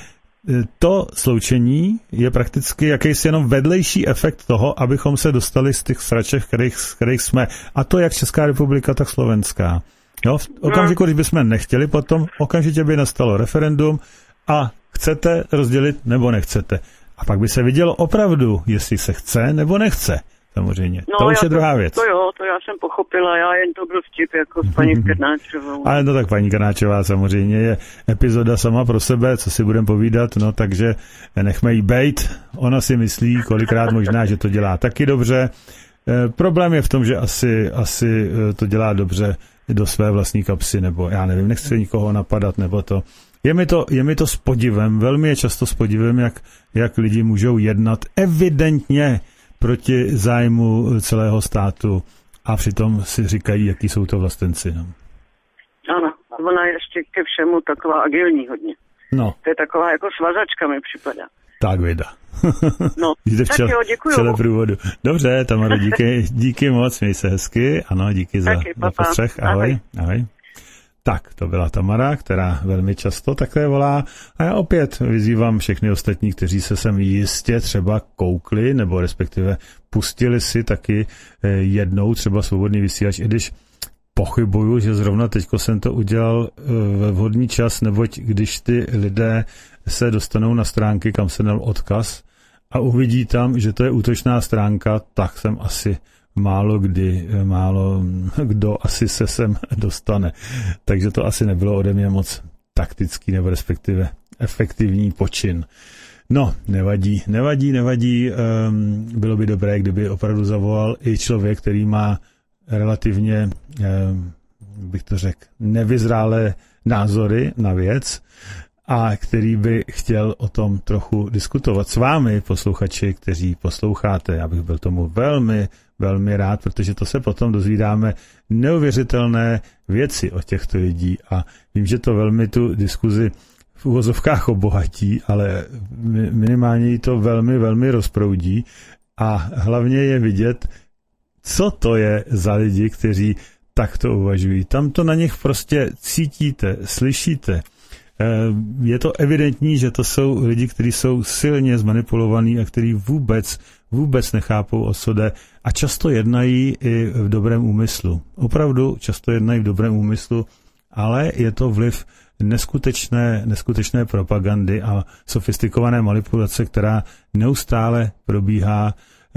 [SPEAKER 2] to sloučení je prakticky jakýsi jenom vedlejší efekt toho, abychom se dostali z těch sraček, kterých, kterých jsme, a to jak Česká republika, tak Slovenská. Jo, v okamžiku, když bychom nechtěli potom, okamžitě by nastalo referendum a chcete rozdělit nebo nechcete. A pak by se vidělo opravdu, jestli se chce nebo nechce. Samozřejmě.
[SPEAKER 6] No,
[SPEAKER 2] to už je
[SPEAKER 6] to,
[SPEAKER 2] druhá věc.
[SPEAKER 6] To jo, to já jsem pochopila, já jen to byl vtip jako s paní Krnáčovou.
[SPEAKER 2] Ale no tak paní Krnáčová samozřejmě je epizoda sama pro sebe, co si budeme povídat, no takže nechme jí bejt. Ona si myslí kolikrát možná, že to dělá taky dobře. E, problém je v tom, že asi, asi to dělá dobře do své vlastní kapsy, nebo já nevím, nechci nikoho napadat, nebo to. Je mi to, je mi to s podivem, velmi je často s podivem, jak, jak lidi můžou jednat evidentně proti zájmu celého státu a přitom si říkají, jaký jsou to vlastenci. No.
[SPEAKER 6] Ano, ona je ještě ke všemu taková agilní hodně.
[SPEAKER 2] No.
[SPEAKER 6] To je taková jako svazačka mi připadá.
[SPEAKER 2] Tak věda.
[SPEAKER 6] No, tak
[SPEAKER 2] čel,
[SPEAKER 6] jo, děkuju.
[SPEAKER 2] Čele průvodu. Dobře, Tamaro, díky, díky moc, měj se hezky. Ano, díky za,
[SPEAKER 6] taky,
[SPEAKER 2] za postřeh. Ahoj. Ahoj. Ahoj. Tak, to byla Tamara, která velmi často takhle volá. A já opět vyzývám všechny ostatní, kteří se sem jistě třeba koukli, nebo respektive pustili si taky jednou třeba svobodný vysílač, i když pochybuju, že zrovna teďko jsem to udělal ve vhodný čas, neboť když ty lidé se dostanou na stránky, kam se dal odkaz a uvidí tam, že to je útočná stránka, tak jsem asi málo kdy, málo kdo asi se sem dostane. Takže to asi nebylo ode mě moc taktický nebo respektive efektivní počin. No, nevadí, nevadí, nevadí. Um, bylo by dobré, kdyby opravdu zavolal i člověk, který má relativně, um, bych to řekl, nevyzrálé názory na věc a který by chtěl o tom trochu diskutovat s vámi, posluchači, kteří posloucháte. Já bych byl tomu velmi, velmi rád, protože to se potom dozvídáme neuvěřitelné věci o těchto lidí a vím, že to velmi tu diskuzi v uvozovkách obohatí, ale minimálně ji to velmi, velmi rozproudí a hlavně je vidět, co to je za lidi, kteří tak to uvažují. Tam to na nich prostě cítíte, slyšíte. Je to evidentní, že to jsou lidi, kteří jsou silně zmanipulovaní a kteří vůbec, vůbec nechápou, o co jde a často jednají i v dobrém úmyslu. Opravdu často jednají v dobrém úmyslu, ale je to vliv neskutečné, neskutečné propagandy a sofistikované manipulace, která neustále probíhá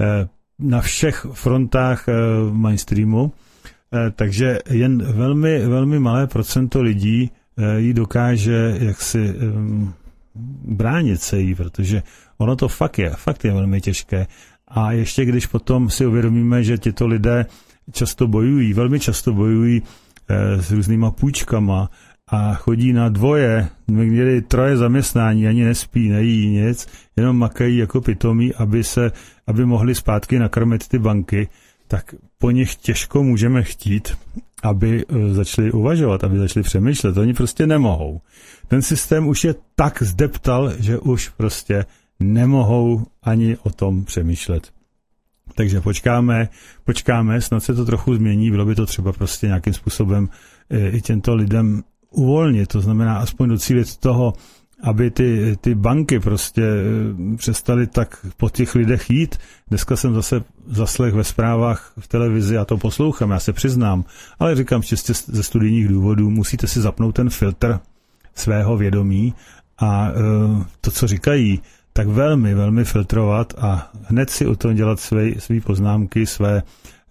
[SPEAKER 2] na všech frontách mainstreamu. Takže jen velmi, velmi malé procento lidí jí dokáže jaksi um, bránit se jí, protože ono to fakt je, fakt je velmi těžké. A ještě když potom si uvědomíme, že tyto lidé často bojují, velmi často bojují eh, s různýma půjčkama a chodí na dvoje, někdy troje zaměstnání, ani nespí, nejí nic, jenom makají jako pitomí, aby se, aby mohli zpátky nakrmit ty banky, tak po nich těžko můžeme chtít, aby začali uvažovat, aby začali přemýšlet. Oni prostě nemohou. Ten systém už je tak zdeptal, že už prostě nemohou ani o tom přemýšlet. Takže počkáme, počkáme, snad se to trochu změní, bylo by to třeba prostě nějakým způsobem i těmto lidem uvolnit, to znamená aspoň docílit toho, aby ty, ty banky prostě přestaly tak po těch lidech jít. Dneska jsem zase zaslech ve zprávách v televizi a to poslouchám, já se přiznám, ale říkám čistě ze studijních důvodů, musíte si zapnout ten filtr svého vědomí a to, co říkají, tak velmi, velmi filtrovat a hned si o tom dělat své, své poznámky, své,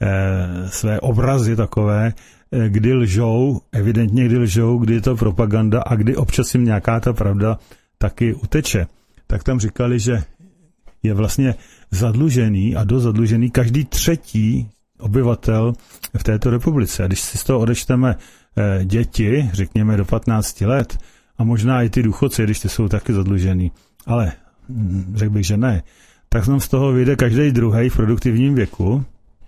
[SPEAKER 2] své obrazy takové, kdy lžou, evidentně kdy lžou, kdy je to propaganda a kdy občas jim nějaká ta pravda taky uteče. Tak tam říkali, že je vlastně zadlužený a dost zadlužený každý třetí obyvatel v této republice. A když si z toho odečteme děti, řekněme do patnácti let, a možná i ty důchodci, když ty jsou taky zadlužený, ale řekl bych, že ne, tak nám z toho vyjde každý druhý v produktivním věku.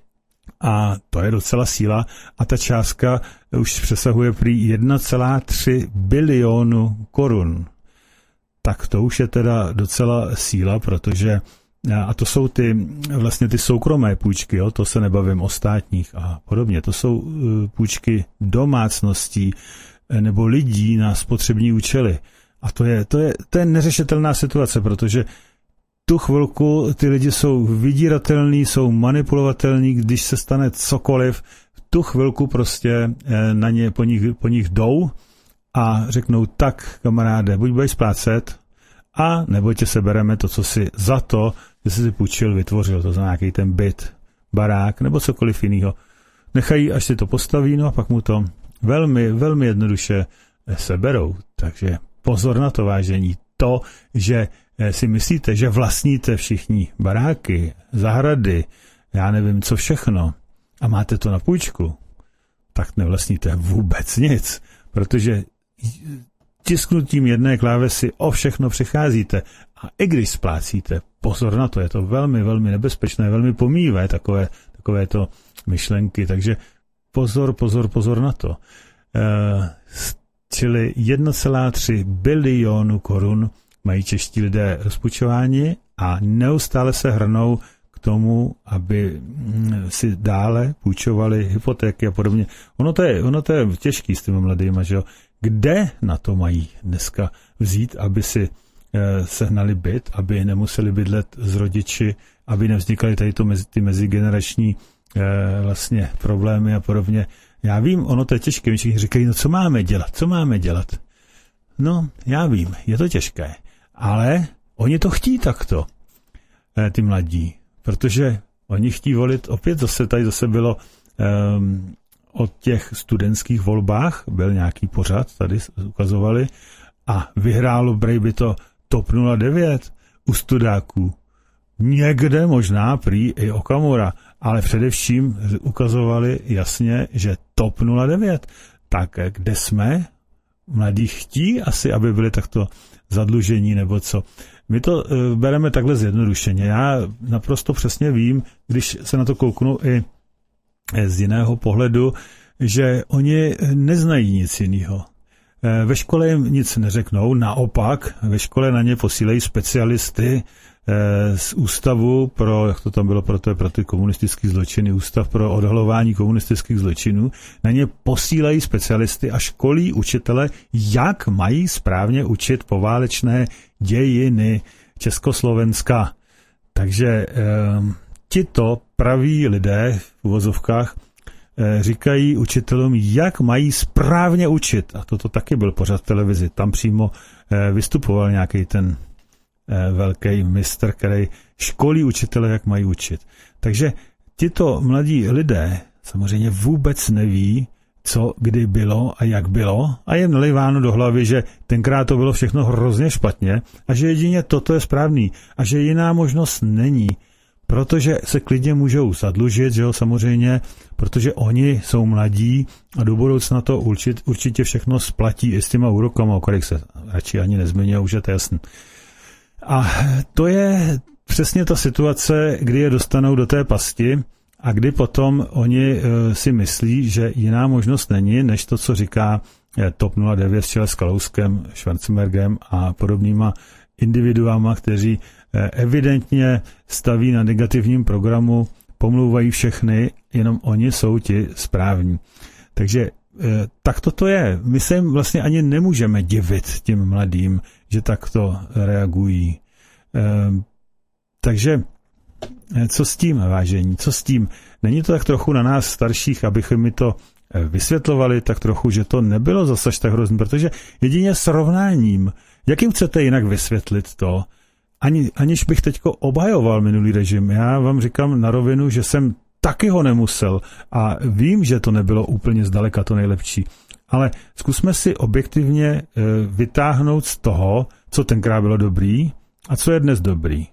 [SPEAKER 2] A to je docela síla a ta částka už přesahuje prý jedna celá tři bilionu korun. Tak to už je teda docela síla, protože a to jsou ty vlastně ty soukromé půjčky, jo, to se nebavím o státních a podobně. To jsou půjčky domácností nebo lidí na spotřební účely. A to je, to je, to je neřešitelná situace, protože tu chvilku ty lidi jsou vydíratelní, jsou manipulovatelní, když se stane cokoliv, v tu chvilku prostě na ně po nich, po nich jdou a řeknou tak, kamaráde, buď budeš splácet, a nebo tě sebereme to, co si za to, že jsi si půjčil, vytvořil, to znamená nějaký ten byt, barák nebo cokoliv jiného. Nechají, až si to postaví, no a pak mu to velmi, velmi jednoduše seberou. Takže pozor na to, vážení. To, že si myslíte, že vlastníte všichni baráky, zahrady, já nevím co všechno a máte to na půjčku, tak nevlastníte vůbec nic, protože tisknutím jedné klávesy o všechno přicházíte a i když splácíte, pozor na to, je to velmi, velmi nebezpečné, velmi pomíjivé takové, takové to myšlenky, takže pozor, pozor, pozor na to. E, čili jedna celá tři bilionu korun mají čeští lidé rozpůjčováni a neustále se hrnou k tomu, aby si dále půjčovali hypotéky a podobně. Ono to je, ono to je těžký s těmi mladýma, že jo? Kde na to mají dneska vzít, aby si e, sehnali byt, aby nemuseli bydlet s rodiči, aby nevznikaly tady to mezi, ty mezigenerační e, vlastně problémy a podobně. Já vím, ono to je těžké, všichni říkají, no co máme dělat, co máme dělat? No, já vím, je to těžké. Ale oni to chtí takto, ty mladí, protože oni chtí volit, opět zase tady zase bylo um, o těch studentských volbách, byl nějaký pořad, tady ukazovali, a vyhrálo brej by to TOP nula devět u studáků. Někde možná prý i Okamura, ale především ukazovali jasně, že TOP nula devět. Tak kde jsme? Mladí chtí asi, aby byli takto zadlužení nebo co. My to uh, bereme takhle zjednodušeně. Já naprosto přesně vím, když se na to kouknu i z jiného pohledu, že oni neznají nic jiného. Ve škole jim nic neřeknou, naopak ve škole na ně posílají specialisty z ústavu pro, jak to tam bylo, pro, to, pro ty komunistické zločiny, ústav pro odhalování komunistických zločinů, na ně posílají specialisty a školí učitele, jak mají správně učit poválečné dějiny Československa. Takže eh, tito praví lidé v uvozovkách eh, říkají učitelům, jak mají správně učit. A toto taky byl pořad v televizi. Tam přímo eh, vystupoval nějaký ten eh, velký mistr, který školí učitele, jak mají učit. Takže tito mladí lidé samozřejmě vůbec neví, co kdy bylo a jak bylo, a je naliváno do hlavy, že tenkrát to bylo všechno hrozně špatně a že jedině toto je správný a že jiná možnost není, protože se klidně můžou zadlužit, že jo, samozřejmě, protože oni jsou mladí a do budoucna to určit, určitě všechno splatí i s těma úrokama, o kterých se radši ani nezmiňuje, už je to jasný. A to je přesně ta situace, kdy je dostanou do té pasti, a kdy potom oni si myslí, že jiná možnost není, než to, co říká TOP nula devět v čele s Kalouskem, Schwarzenbergem a podobnýma individuama, kteří evidentně staví na negativním programu, pomlouvají všechny, jenom oni jsou ti správní. Takže tak toto je. My se jim vlastně ani nemůžeme divit těm mladým, že takto reagují. Takže co s tím, vážení, co s tím? Není to tak trochu na nás starších, abychom mi to vysvětlovali tak trochu, že to nebylo zase tak hrozný, protože jedině srovnáním, jak jim chcete jinak vysvětlit to, ani, aniž bych teďko obhajoval minulý režim. Já vám říkám na rovinu, že jsem taky ho nemusel a vím, že to nebylo úplně zdaleka to nejlepší. Ale zkusme si objektivně vytáhnout z toho, co tenkrát bylo dobrý a co je dnes dobrý.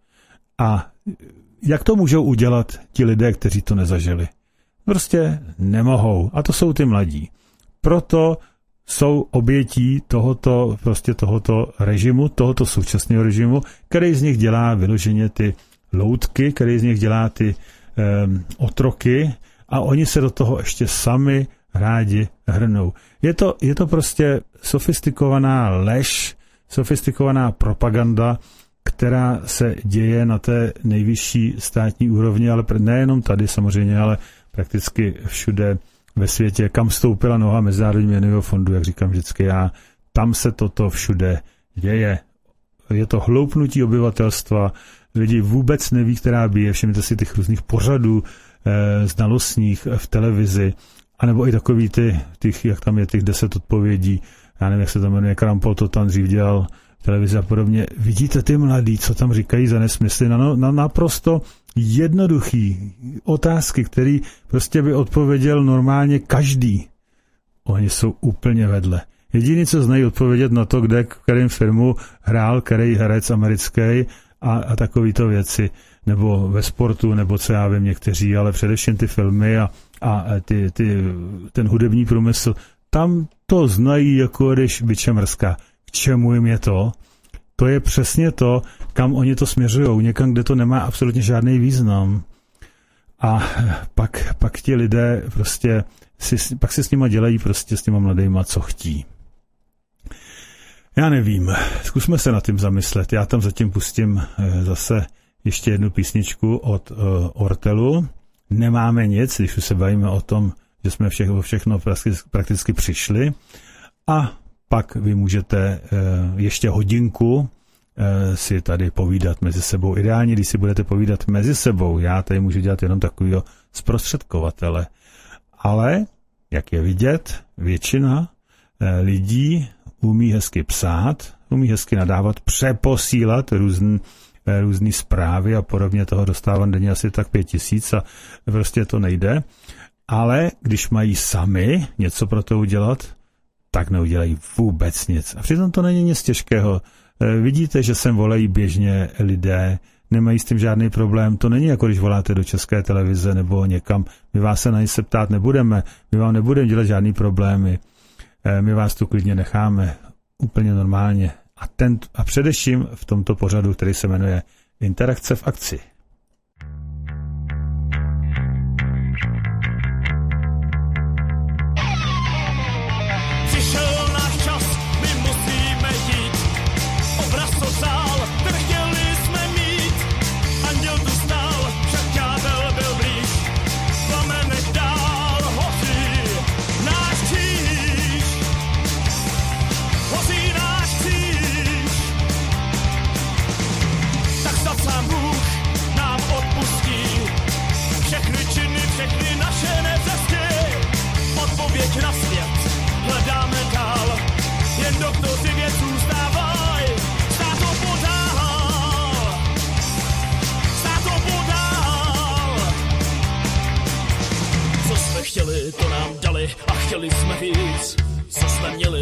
[SPEAKER 2] A jak to můžou udělat ti lidé, kteří to nezažili? Prostě nemohou. A to jsou ty mladí. Proto jsou obětí tohoto, prostě tohoto režimu, tohoto současného režimu, který z nich dělá vyloženě ty loutky, který z nich dělá ty um, otroky a oni se do toho ještě sami rádi hrnou. Je to, je to prostě sofistikovaná lež, sofistikovaná propaganda, která se děje na té nejvyšší státní úrovni, ale nejenom tady samozřejmě, ale prakticky všude ve světě, kam vstoupila noha Mezinárodního měnového fondu, jak říkám vždycky já, tam se toto všude děje. Je to hloupnutí obyvatelstva, lidi vůbec neví, která bije, všimněte si těch různých pořadů eh, znalostních v televizi, anebo i takový ty, těch, jak tam je těch deset odpovědí, já nevím, jak se to jmenuje, Krampol to tam dřív dělal, televize a podobně. Vidíte ty mladí, co tam říkají za nesmysly, na, na naprosto jednoduchý otázky, který prostě by odpověděl normálně každý. Oni jsou úplně vedle. Jediný, co znají odpovědět na to, kde, v kterém filmu hrál, který herec americký a, a takovýto věci, nebo ve sportu, nebo co já vím, někteří, ale především ty filmy a, a ty, ty, ten hudební průmysl, tam to znají jako když vyčemrská. K čemu jim je to? To je přesně to, kam oni to směřují. Někam, kde to nemá absolutně žádný význam. A pak, pak ti lidé prostě si, pak si s nima dělají prostě s těma mladejma, co chtí. Já nevím. Zkusme se nad tím zamyslet. Já tam zatím pustím zase ještě jednu písničku od uh, Ortelu. Nemáme nic, když už se bavíme o tom, že jsme všechno, všechno prakticky, prakticky přišli. A pak vy můžete uh, ještě hodinku uh, si tady povídat mezi sebou. Ideálně, když si budete povídat mezi sebou. Já tady můžu dělat jenom takovýho zprostředkovatele. Ale, jak je vidět, většina uh, lidí umí hezky psát, umí hezky nadávat, přeposílat různý, uh, různý zprávy a podobně, toho dostávám denně asi tak pět tisíc a prostě to nejde. Ale když mají sami něco pro to udělat, tak neudělají vůbec nic. A přitom to není nic těžkého. Vidíte, že sem volají běžně lidé, nemají s tím žádný problém. To není jako když voláte do České televize nebo někam. My vás se na nic se ptát nebudeme. My vám nebudeme dělat žádný problémy. My vás tu klidně necháme úplně normálně. A, ten, a především v tomto pořadu, který se jmenuje Interakce v akci.
[SPEAKER 5] Přišel náš čas.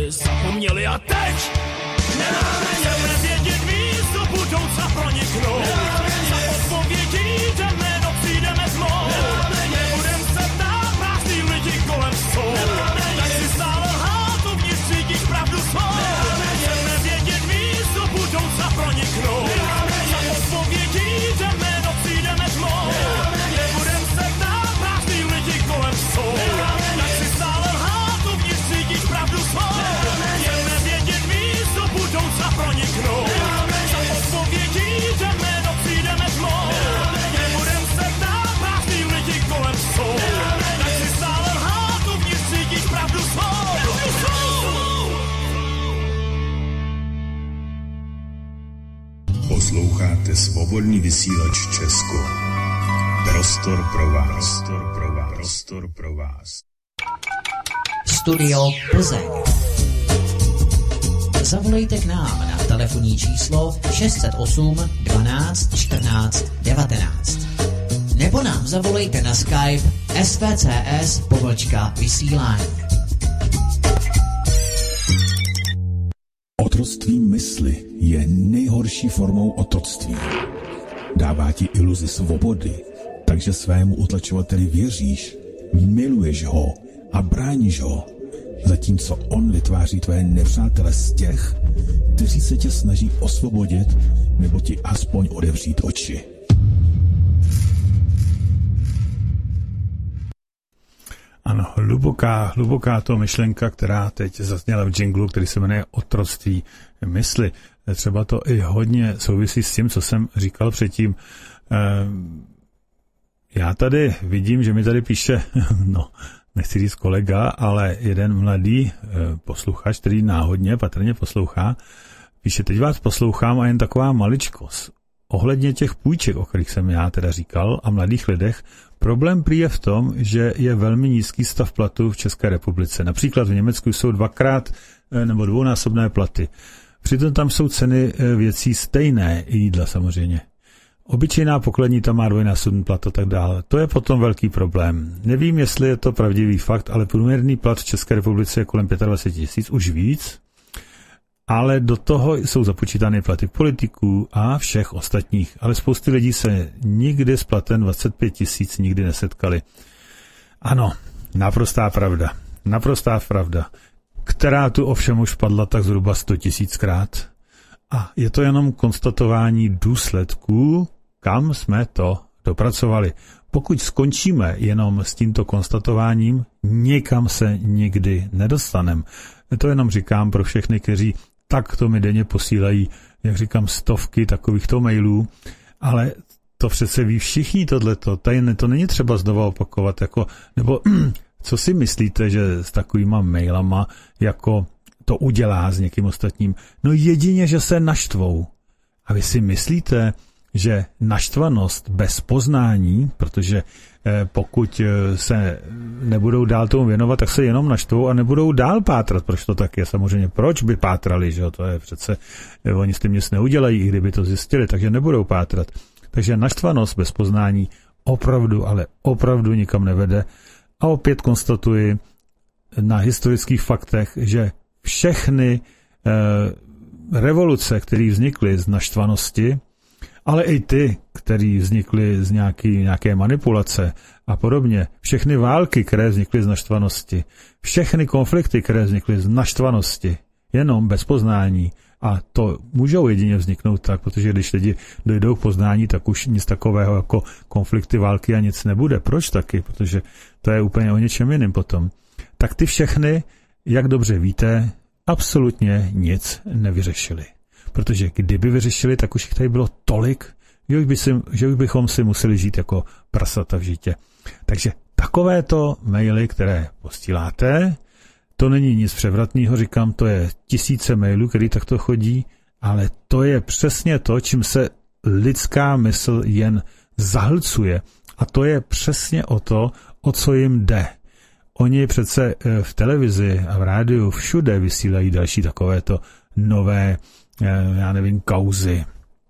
[SPEAKER 5] si zapomněli a teď nemáme chceme vědět víc do budoucna proniknout. Za odpovědí jdeme, no přijdeme tmou. Nebudem se ptát prázdný lidi kolem jsou. Tak si stále lhát, uvnitř cítíš pravdu svou. Chceme vědět víc do budoucna proniknout. Za odpovědí jdeme, no přijdeme tmou. Nebudem se ptát prázdný lidi kolem jsou. Tak si stále lhát, uvnitř cítíš pravdu svou. Chceme vědět víc do budoucna proniknout. Za odpovědí jdeme, no přijdeme tmou. Nebudem se ptát prázdný lidi kolem jsou. Tak si stále lhát, uvnitř cítíš pravdu svou.
[SPEAKER 1] Posloucháte Svobodný vysílač Česko. Prostor pro vás. Prostor pro vás. Prostor pro vás.
[SPEAKER 7] Studio Plzeň. Zavolejte k nám na telefonní číslo šest set osm dvanáct čtrnáct devatenáct. Nebo nám zavolejte na Skype S V C S pomlčka vysílání.
[SPEAKER 1] Otroctví mysli je nejhorší formou otroctví. Dává ti iluzi svobody, takže svému utlačovateli věříš, miluješ ho a bráníš ho, zatímco on vytváří tvé nepřátele z těch, kteří se tě snaží osvobodit nebo ti aspoň odevřít oči.
[SPEAKER 2] Ano, hluboká, hluboká to myšlenka, která teď zazněla v džinglu, který se jmenuje Otroctví mysli. Třeba to i hodně souvisí s tím, co jsem říkal předtím. Já tady vidím, že mi tady píše, no, nechci říct kolega, ale jeden mladý posluchač, který náhodně, patrně poslouchá, píše, teď vás poslouchám a jen taková maličkost. Ohledně těch půjček, o kterých jsem já teda říkal, a mladých lidech, problém prý je v tom, že je velmi nízký stav platů v České republice. Například v Německu jsou dvakrát nebo dvounásobné platy. Přitom tam jsou ceny věcí stejné, jídla samozřejmě. Obyčejná pokladní tam má dvojnásobný plat a tak dále. To je potom velký problém. Nevím, jestli je to pravdivý fakt, ale průměrný plat v České republice je kolem dvacet pět tisíc, už víc. Ale do toho jsou započítány platy politiků a všech ostatních. Ale spousty lidí se nikdy s platem dvacet pět tisíc nikdy nesetkali. Ano, naprostá pravda. Naprostá pravda. Která tu ovšem už padla tak zhruba sto tisíckrát. A je to jenom konstatování důsledků, kam jsme to dopracovali. Pokud skončíme jenom s tímto konstatováním, nikam se nikdy nedostaneme. To jenom říkám pro všechny, kteří takto mi denně posílají, jak říkám, stovky takovýchto mailů, ale to přece ví všichni tohleto. Tady to není třeba znova opakovat, jako, nebo co si myslíte, že s takovýma mailama jako to udělá s někým ostatním? No jedině, že se naštvou. A vy si myslíte, že naštvanost bez poznání, protože eh, pokud se nebudou dál tomu věnovat, tak se jenom naštvou a nebudou dál pátrat. Proč to tak je? Samozřejmě, proč by pátrali, že jo? To je přece, eh, oni s tím nic neudělají, i kdyby to zjistili, takže nebudou pátrat. Takže naštvanost bez poznání opravdu, ale opravdu nikam nevede. A opět konstatuji na historických faktech, že všechny eh, revoluce, které vznikly z naštvanosti, ale i ty, které vznikly z nějaký, nějaké manipulace a podobně, všechny války, které vznikly z naštvanosti, všechny konflikty, které vznikly z naštvanosti, jenom bez poznání, a to můžou jedině vzniknout tak, protože když lidi dojdou k poznání, tak už nic takového jako konflikty, války a nic nebude. Proč taky? Protože to je úplně o něčem jiným potom. Tak ty všechny, jak dobře víte, absolutně nic nevyřešili. Protože kdyby vyřešili, tak už jich tady bylo tolik, že už, by si, že už bychom si museli žít jako prasata v žitě. Takže takovéto maily, které posíláte, to není nic převratného, říkám, to je tisíce mailů, který takto chodí, ale to je přesně to, čím se lidská mysl jen zahlcuje. A to je přesně o to, o co jim jde. Oni přece v televizi a v rádiu všude vysílají další takovéto nové, já nevím, kauzy,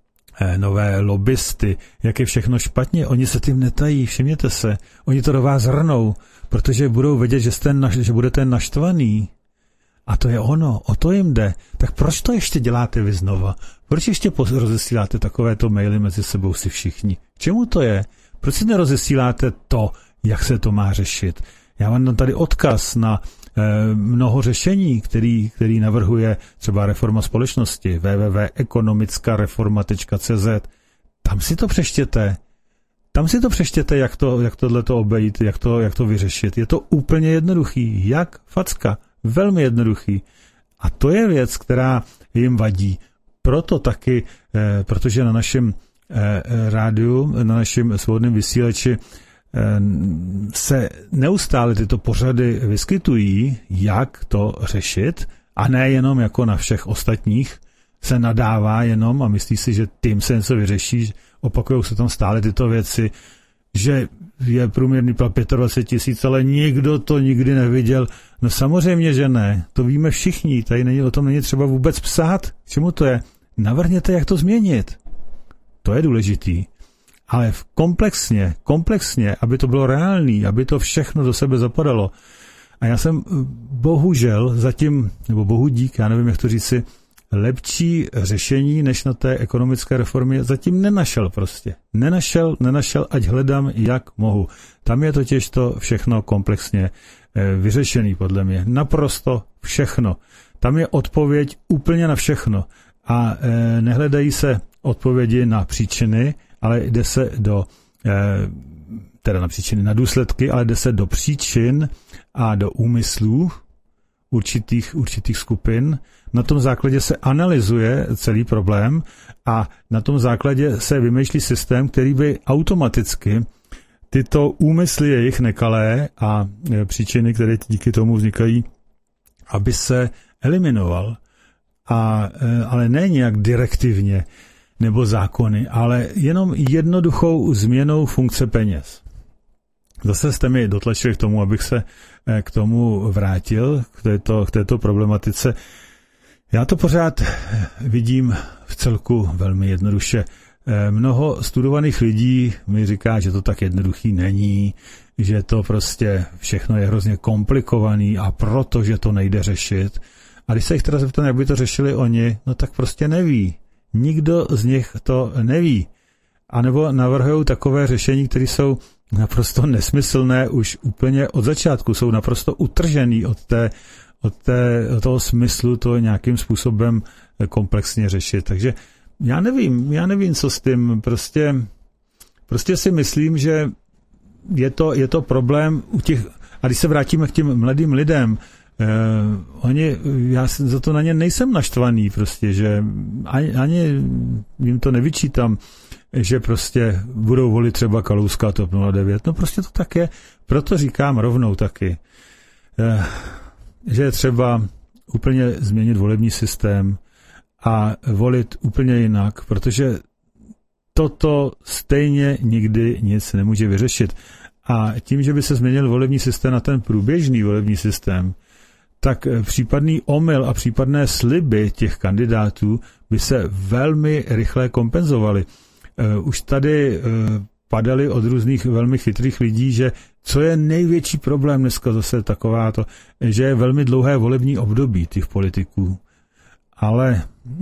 [SPEAKER 2] nové lobbysty, jak je všechno špatně. Oni se tím netají, všimněte se. Oni to do vás hrnou, protože budou vědět, že, jste naš, že budete naštvaný. A to je ono, o to jim jde. Tak proč to ještě děláte vy znova? Proč ještě rozesíláte takovéto maily mezi sebou si všichni? Čemu to je? Proč si nerozesíláte to, jak se to má řešit? Já vám dám tady odkaz na eh, mnoho řešení, který, který navrhuje třeba Reforma společnosti, w w w tečka ekonomická reforma tečka c z. Tam si to přeštěte. Tam si to přeštěte, jak, to, jak tohleto obejít, jak to, jak to vyřešit. Je to úplně jednoduchý, jak facka. Velmi jednoduchý. A to je věc, která jim vadí. Proto taky, eh, protože na našem eh, rádiu, na našem svobodném vysílači eh, se neustále tyto pořady vyskytují, jak to řešit, a ne jenom jako na všech ostatních se nadává jenom a myslí si, že tím se něco vyřeší. Opakujou se tam stále tyto věci, že je průměrný plat dvacet pět tisíc, ale nikdo to nikdy neviděl. No samozřejmě, že ne. To víme všichni. Tady není, o tom není třeba vůbec psát. Čemu to je? Navrhněte, jak to změnit. To je důležitý. Ale komplexně, komplexně, aby to bylo reálný, aby to všechno do sebe zapadalo. A já jsem bohužel zatím, nebo bohu dík, já nevím, jak to říci, lepší řešení než na té ekonomické reformě zatím nenašel prostě. Nenašel, nenašel, ať hledám, jak mohu. Tam je totiž to všechno komplexně vyřešený, podle mě. Naprosto všechno. Tam je odpověď úplně na všechno. A nehledají se odpovědi na příčiny, ale jde se do, teda na příčiny, na důsledky, ale jde se do příčin a do úmyslů určitých, určitých skupin. Na tom základě se analyzuje celý problém a na tom základě se vymýšlí systém, který by automaticky tyto úmysly jejich nekalé a příčiny, které díky tomu vznikají, aby se eliminoval. A, ale ne nějak direktivně nebo zákony, ale jenom jednoduchou změnou funkce peněz. Zase jste mi dotlačili k tomu, abych se k tomu vrátil, k této, k této problematice. Já to pořád vidím v celku velmi jednoduše. Mnoho studovaných lidí mi říká, že to tak jednoduchý není, že to prostě všechno je hrozně komplikovaný a proto, že to nejde řešit. A když se jich teda zeptám, jak by to řešili oni, no tak prostě neví. Nikdo z nich to neví. A nebo navrhují takové řešení, které jsou naprosto nesmyslné už úplně od začátku. Jsou naprosto utržený od, té, od, té, od toho smyslu to nějakým způsobem komplexně řešit. Takže já nevím, já nevím, co s tím. Prostě, prostě si myslím, že je to, je to problém u těch, a když se vrátíme k těm mladým lidem, eh, oni, já za to na ně nejsem naštvaný prostě, že ani, ani jim to nevyčítám, že prostě budou volit třeba Kalouska TOP nula devět. No prostě to tak je. Proto říkám rovnou taky, eh, že je třeba úplně změnit volební systém a volit úplně jinak, protože toto stejně nikdy nic nemůže vyřešit. A tím, že by se změnil volební systém na ten průběžný volební systém, tak případný omyl a případné sliby těch kandidátů by se velmi rychle kompenzovaly. Už tady padaly od různých velmi chytrých lidí, že co je největší problém dneska zase takováto, že je velmi dlouhé volební období těch politiků. Ale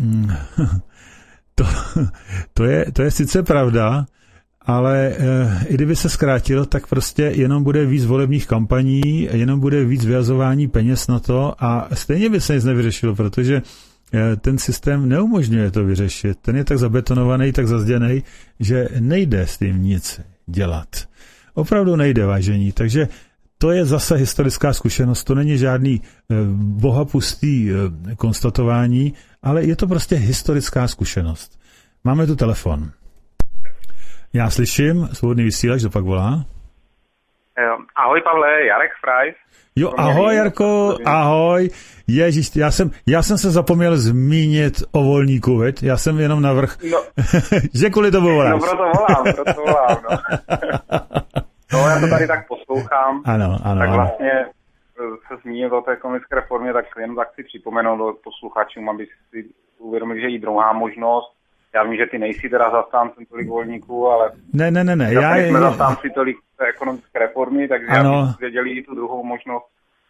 [SPEAKER 2] to, to, je, to je sice pravda, ale i kdyby se zkrátilo, tak prostě jenom bude víc volebních kampaní, jenom bude víc vyhazování peněz na to a stejně by se nic nevyřešilo, protože ten systém neumožňuje to vyřešit. Ten je tak zabetonovaný, tak zazděnej, že nejde s tím nic dělat. Opravdu nejde, vážení. Takže to je zase historická zkušenost, to není žádný bohapustý konstatování, ale je to prostě historická zkušenost. Máme tu telefon. Já slyším, svobodný vysílač, kdo pak volá?
[SPEAKER 8] Ahoj Pavle, Jarek Frajs.
[SPEAKER 2] Jo, ahoj Jarko, ahoj. Ježiš, já jsem, já jsem se zapomněl zmínit o Volníku, veď? Já jsem jenom navrch, no, že kvůli tomu voláš.
[SPEAKER 8] No proto volám, proto volám, no. No, já to tady tak poslouchám.
[SPEAKER 2] Ano, ano.
[SPEAKER 8] Tak
[SPEAKER 2] ano.
[SPEAKER 8] vlastně se zmínil o té ekonomické reformě, tak jenom tak chci připomenout do posluchačům, aby si uvědomili, že je i druhá možnost. Já vím, že ty nejsi teda zastáncem tolik Volníků, ale
[SPEAKER 2] ne, ne, ne, ne.
[SPEAKER 8] Já
[SPEAKER 2] já
[SPEAKER 8] jsme
[SPEAKER 2] je...
[SPEAKER 8] zastánci tolik ekonomické reformy, takže ano. Já bych věděli i tu druhou možnost,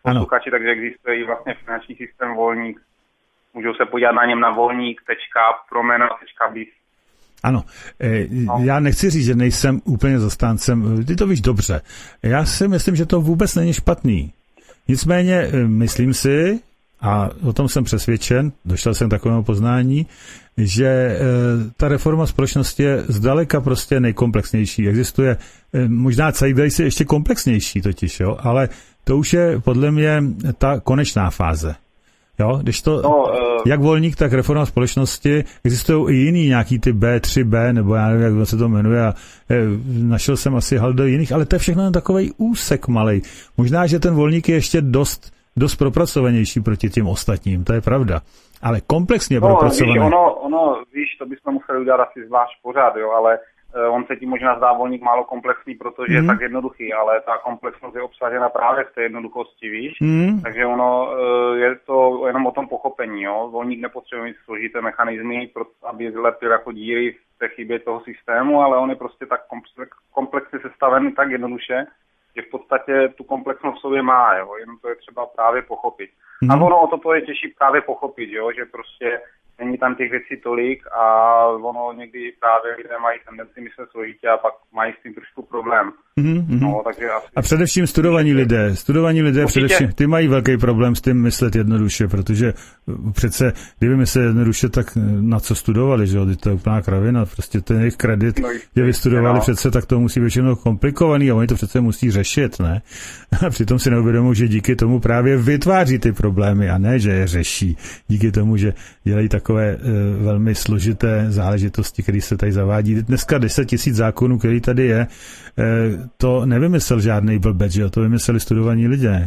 [SPEAKER 8] posluchači, takže existuje i vlastně finanční systém Volník. Můžou se podívat na něm na volník tečka promena tečka biz.
[SPEAKER 2] Ano, no. Já nechci říct, že nejsem úplně zastáncem, ty to víš dobře. Já si myslím, že to vůbec není špatný. Nicméně myslím si, a o tom jsem přesvědčen, došel jsem k takovému poznání, že ta reforma společnosti je zdaleka prostě nejkomplexnější. Existuje možná Zeitgeist je ještě komplexnější totiž, jo, ale to už je podle mě ta konečná fáze. Jo, když to, no, uh, jak Volník, tak reforma společnosti, existují i jiný nějaký ty bé tři bé, nebo já nevím, jak se to jmenuje, a e, našel jsem asi haldo jiných, ale to je všechno jen takovej úsek malej. Možná, že ten Volník je ještě dost, dost propracovanější proti těm ostatním, to je pravda. Ale komplexně
[SPEAKER 8] no,
[SPEAKER 2] propracovaný.
[SPEAKER 8] Víš, ono, ono, víš, to bychom museli udělat asi zvlášť pořád, jo, ale on se tím možná zdá Volník málo komplexní, protože mm. je tak jednoduchý, ale ta komplexnost je obsažena právě v té jednoduchosti, víš? Mm. Takže ono je to jenom o tom pochopení, jo? Volník nepotřebuje mít složité mechanismy, aby lepil jako díry v té chybě toho systému, ale on je prostě tak komplexně sestavený, tak jednoduše, že v podstatě tu komplexnost v sobě má, jo? Jenom to je třeba právě pochopit. Mm. A ono o to, to je těžší právě pochopit, jo? Že prostě není tam těch věcí tolik a ono někdy právě lidé mají tendenci myslet složitě a pak mají s tím trošku problém.
[SPEAKER 2] Mm-hmm.
[SPEAKER 8] No, takže asi...
[SPEAKER 2] A především studovaní lidé. Studovaní lidé určitě. Především, ty mají velký problém s tím myslet jednoduše, protože přece, kdyby mysleli jednoduše, tak na co studovali, že jo, to je úplná kravina, prostě ten jejich kredit, no, že vystudovali no. přece, tak to musí většinou komplikovaný a oni to přece musí řešit, ne? A přitom si neuvědomují, že díky tomu právě vytváří ty problémy a ne, že je řeší. Díky tomu, že dělají takové uh, velmi složité záležitosti, které se tady zavádí. Dneska deset tisíc zákonů, který tady je, uh, to nevymyslel žádný blbec, že jo? To vymysleli studovaní lidé.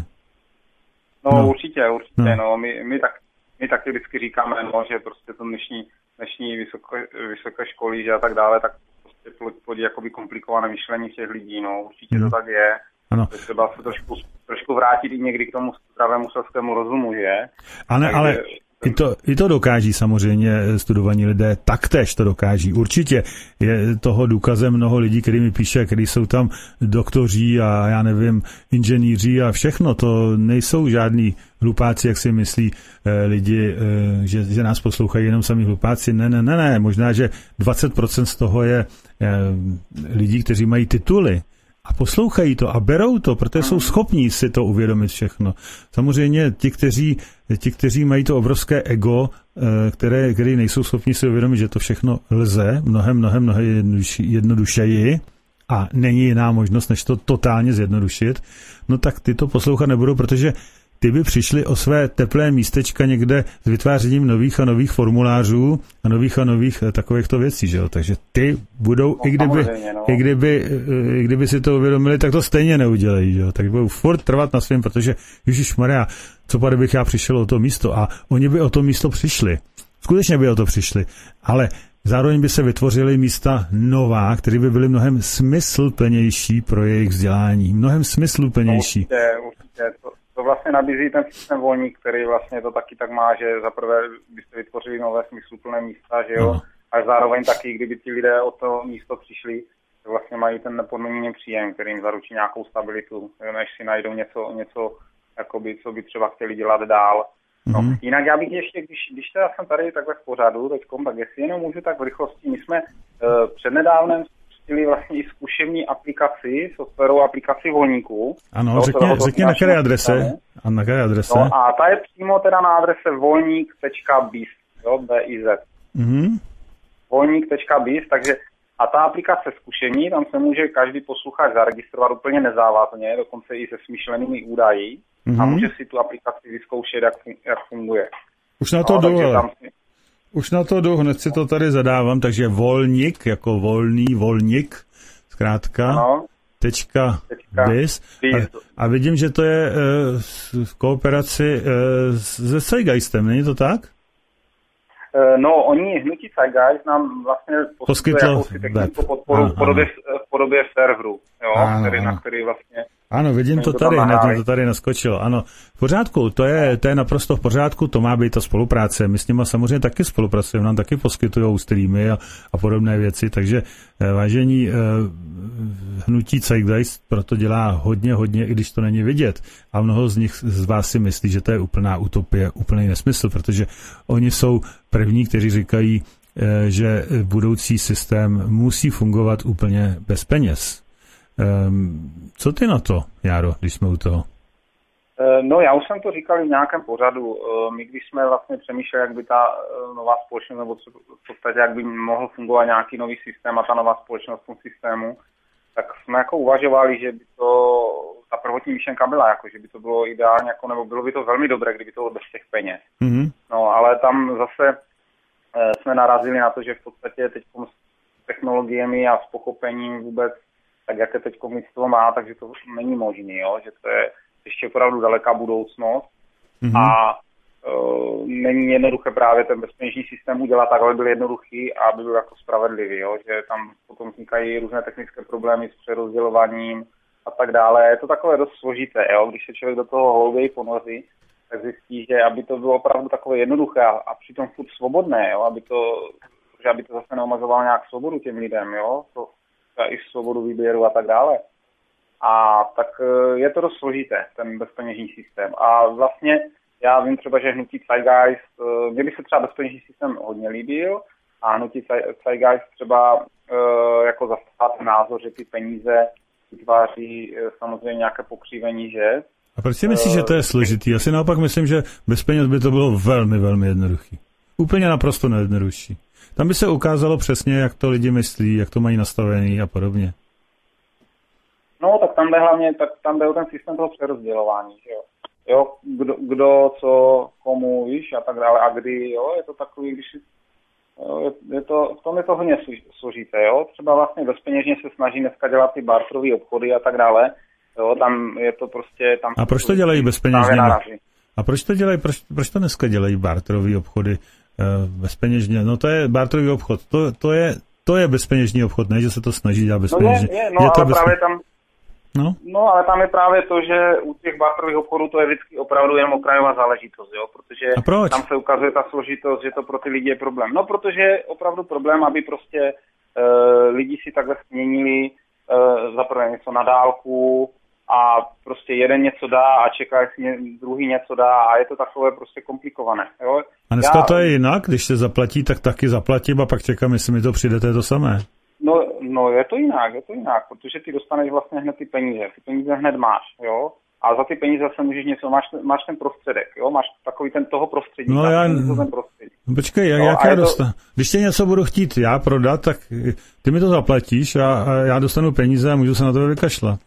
[SPEAKER 8] No, no. určitě, určitě, no. no. My, my, tak, my taky vždycky říkáme, no, že prostě to dnešní, dnešní vysoké, vysoké školy, že a tak dále, tak prostě plodí jakoby komplikované myšlení těch lidí, no, určitě no. to tak je.
[SPEAKER 2] Ano.
[SPEAKER 8] To třeba se trošku, trošku vrátit i někdy k tomu zdravému selskému rozumu, že?
[SPEAKER 2] Ano, takže... ale... I to, I to dokáží samozřejmě studovaní lidé, taktéž to dokáží. Určitě je toho důkazem mnoho lidí, který mi píše, který jsou tam doktoří a já nevím, inženýři a všechno. To nejsou žádní hlupáci, jak si myslí eh, lidi, eh, že, že nás poslouchají jenom sami hlupáci. Ne, ne, ne, ne. Možná, že dvacet procent z toho je eh, lidí, kteří mají tituly. A poslouchají to a berou to, protože jsou schopní si to uvědomit všechno. Samozřejmě ti, kteří, ti, kteří mají to obrovské ego, které, které nejsou schopni si uvědomit, že to všechno lze mnohem, mnohem, mnohem jednodušeji a není jiná možnost, než to totálně zjednodušit, no tak ty to poslouchat nebudou, protože ty by přišli o své teplé místečka někde s vytvářením nových a nových formulářů a nových a nových takovýchto věcí, že jo? Takže ty budou, no, i, kdyby, no. i, kdyby, i kdyby si to uvědomili, tak to stejně neudělají, že jo? Tak budou furt trvat na svém, protože ježišmarja, co pak kdybych já přišel o to místo a oni by o to místo přišli. Skutečně by o to přišli, ale zároveň by se vytvořily místa nová, které by byly mnohem smysluplnější pro jejich vzdělání. Mnohem smysluplnější.
[SPEAKER 8] No, určitě, určitě. To, to vlastně nabízí ten systém Volník, který vlastně to taky tak má, že zaprvé byste vytvořili nové smysluplné místa, že jo, no. A zároveň taky, kdyby ti lidé o to místo přišli, že vlastně mají ten nepodmíněný příjem, který jim zaručí nějakou stabilitu, než si najdou něco, něco jakoby, co by třeba chtěli dělat dál. No, mm-hmm. Jinak já bych ještě, když, když teda jsem tady takhle v pořadu teďkom, tak jestli jenom můžu tak v rychlosti, my jsme uh, přednedávnem spustili vlastně i zkušební aplikaci, softwarovou aplikaci Volníku.
[SPEAKER 2] Ano, řekni, řekni na které adrese. A na které adrese?
[SPEAKER 8] No, a ta je přímo teda na adrese volník tečka biz, jo, B I Z. Mm-hmm. volník tečka biz, takže a ta aplikace zkušení, tam se může každý posluchač zaregistrovat úplně nezávazně, dokonce i se smyšlenými údaji. Mm-hmm. A může si tu aplikaci vyzkoušet, jak, jak funguje.
[SPEAKER 2] Už na to no, jdu, ale. Si... Už na to jdu, hned si to tady zadávám, takže volník, jako volný, volník, zkrátka, ano. tečka, tečka biz. A, a vidím, že to je uh, v kooperaci uh, se Zeitgeistem, není to tak?
[SPEAKER 8] Uh, no, oni, hnutí Zeitgeist nám vlastně poskytuje jakousi technickou podporu v podobě, v podobě serveru. jo,
[SPEAKER 2] ano,
[SPEAKER 8] který,
[SPEAKER 2] ano.
[SPEAKER 8] na který vlastně...
[SPEAKER 2] Ano, vidím to tady, hned to tady naskočilo. Ano, v pořádku, to je, to je naprosto v pořádku, to má být ta spolupráce. My s nimi samozřejmě taky spolupracujeme, nám taky poskytují streamy a, a podobné věci, takže vážení, hnutí Zeitgeist proto dělá hodně, hodně, i když to není vidět. A mnoho z nich z vás si myslí, že to je úplná utopie, úplný nesmysl, protože oni jsou první, kteří říkají, že budoucí systém musí fungovat úplně bez peněz. Um, co ty na to, Járo, když jsme u toho?
[SPEAKER 8] No, já už jsem to říkal v nějakém pořadu. My, když jsme vlastně přemýšleli, jak by ta nová společnost, nebo v podstatě, jak by mohl fungovat nějaký nový systém a ta nová společnost v tom systému, tak jsme jako uvažovali, že by to, ta prvotní myšlenka byla, jako, že by to bylo ideálně, jako, nebo bylo by to velmi dobré, kdyby to bylo bez těch peněz. Mm-hmm. No, ale tam zase jsme narazili na to, že v podstatě teď s technologiemi a s pochopením vůbec, tak jak je teď lidstvo má, takže to není možné, jo? Že to je ještě opravdu daleká budoucnost mm-hmm. a uh, není jednoduché právě ten bezpeněžní systém udělat tak, aby byl jednoduchý a aby byl jako spravedlivý, jo? Že tam potom vznikají různé technické problémy s přerozdělováním a tak dále. Je to takové dost složité, jo? Když se člověk do toho hlouběji ponoří, tak zjistí, že aby to bylo opravdu takové jednoduché a, a přitom furt svobodné, jo? Aby to, že aby to zase neomazovalo nějak svobodu těm lidem, jo? To, i svobodu výběru a tak dále. A tak je to dost složité, ten bezpeněžní systém. A vlastně já vím třeba, že hnutí Zeitgeist, mně by se třeba bezpeněžní systém hodně líbil a hnutí Zeitgeist třeba jako zastává ten názor, že ty peníze vytváří samozřejmě nějaké pokřivení, že?
[SPEAKER 2] A proč si myslíš, že to je složitý? Já si naopak myslím, že bez peněz by to bylo velmi, velmi jednoduchý. Úplně naprosto nejjednodušší. Tam by se ukázalo přesně, jak to lidi myslí, jak to mají nastavený a podobně.
[SPEAKER 8] No, tak tam jde hlavně, tak tam jde o ten systém toho přerozdělování, že jo. Jo, kdo, kdo, co, komu, víš, a tak dále, a kdy, jo, je to takový, když, jo, je, je to, v tom je to hodně složité, jo. Třeba vlastně bezpeněžně se snaží dneska dělat ty barterové obchody a tak dále, jo, tam je to prostě, tam...
[SPEAKER 2] A proč to dělají bezpeněžně? A proč to dělají, proč, proč to dneska dělají barterové obchody? Bezpeněžně, no to je barterový obchod, to, to, je, to je bezpeněžní obchod, ne, že se to snaží dělat bezpeněžně.
[SPEAKER 8] No je, je, no,
[SPEAKER 2] je to
[SPEAKER 8] ale
[SPEAKER 2] bezpe...
[SPEAKER 8] právě tam,
[SPEAKER 2] no?
[SPEAKER 8] no ale tam je právě to, že u těch barterových obchodů to je vždycky opravdu jen okrajová záležitost, jo, protože tam se ukazuje ta složitost, že to pro ty lidi je problém. No, protože je opravdu problém, aby prostě uh, lidi si takhle směnili uh, zaprvé něco na dálku, a prostě jeden něco dá a čeká, jestli druhý něco dá a je to takové prostě komplikované. Jo?
[SPEAKER 2] A dneska
[SPEAKER 8] Já,
[SPEAKER 2] to je jinak, když se zaplatí, tak taky zaplatím a pak čekám, jestli mi to přijde, to je to samé.
[SPEAKER 8] No, no je to jinak, je to jinak, protože ty dostaneš vlastně hned ty peníze, ty peníze hned máš, jo, a za ty peníze se můžeš něco, máš, máš ten prostředek, jo, máš takový ten toho prostředí.
[SPEAKER 2] No já,
[SPEAKER 8] ten prostředí.
[SPEAKER 2] Počkej, jak, no, jak já dostanu? To... Když tě něco budu chtít já prodat, tak ty mi to zaplatíš a, a já dostanu peníze a můžu se na to vykašlat.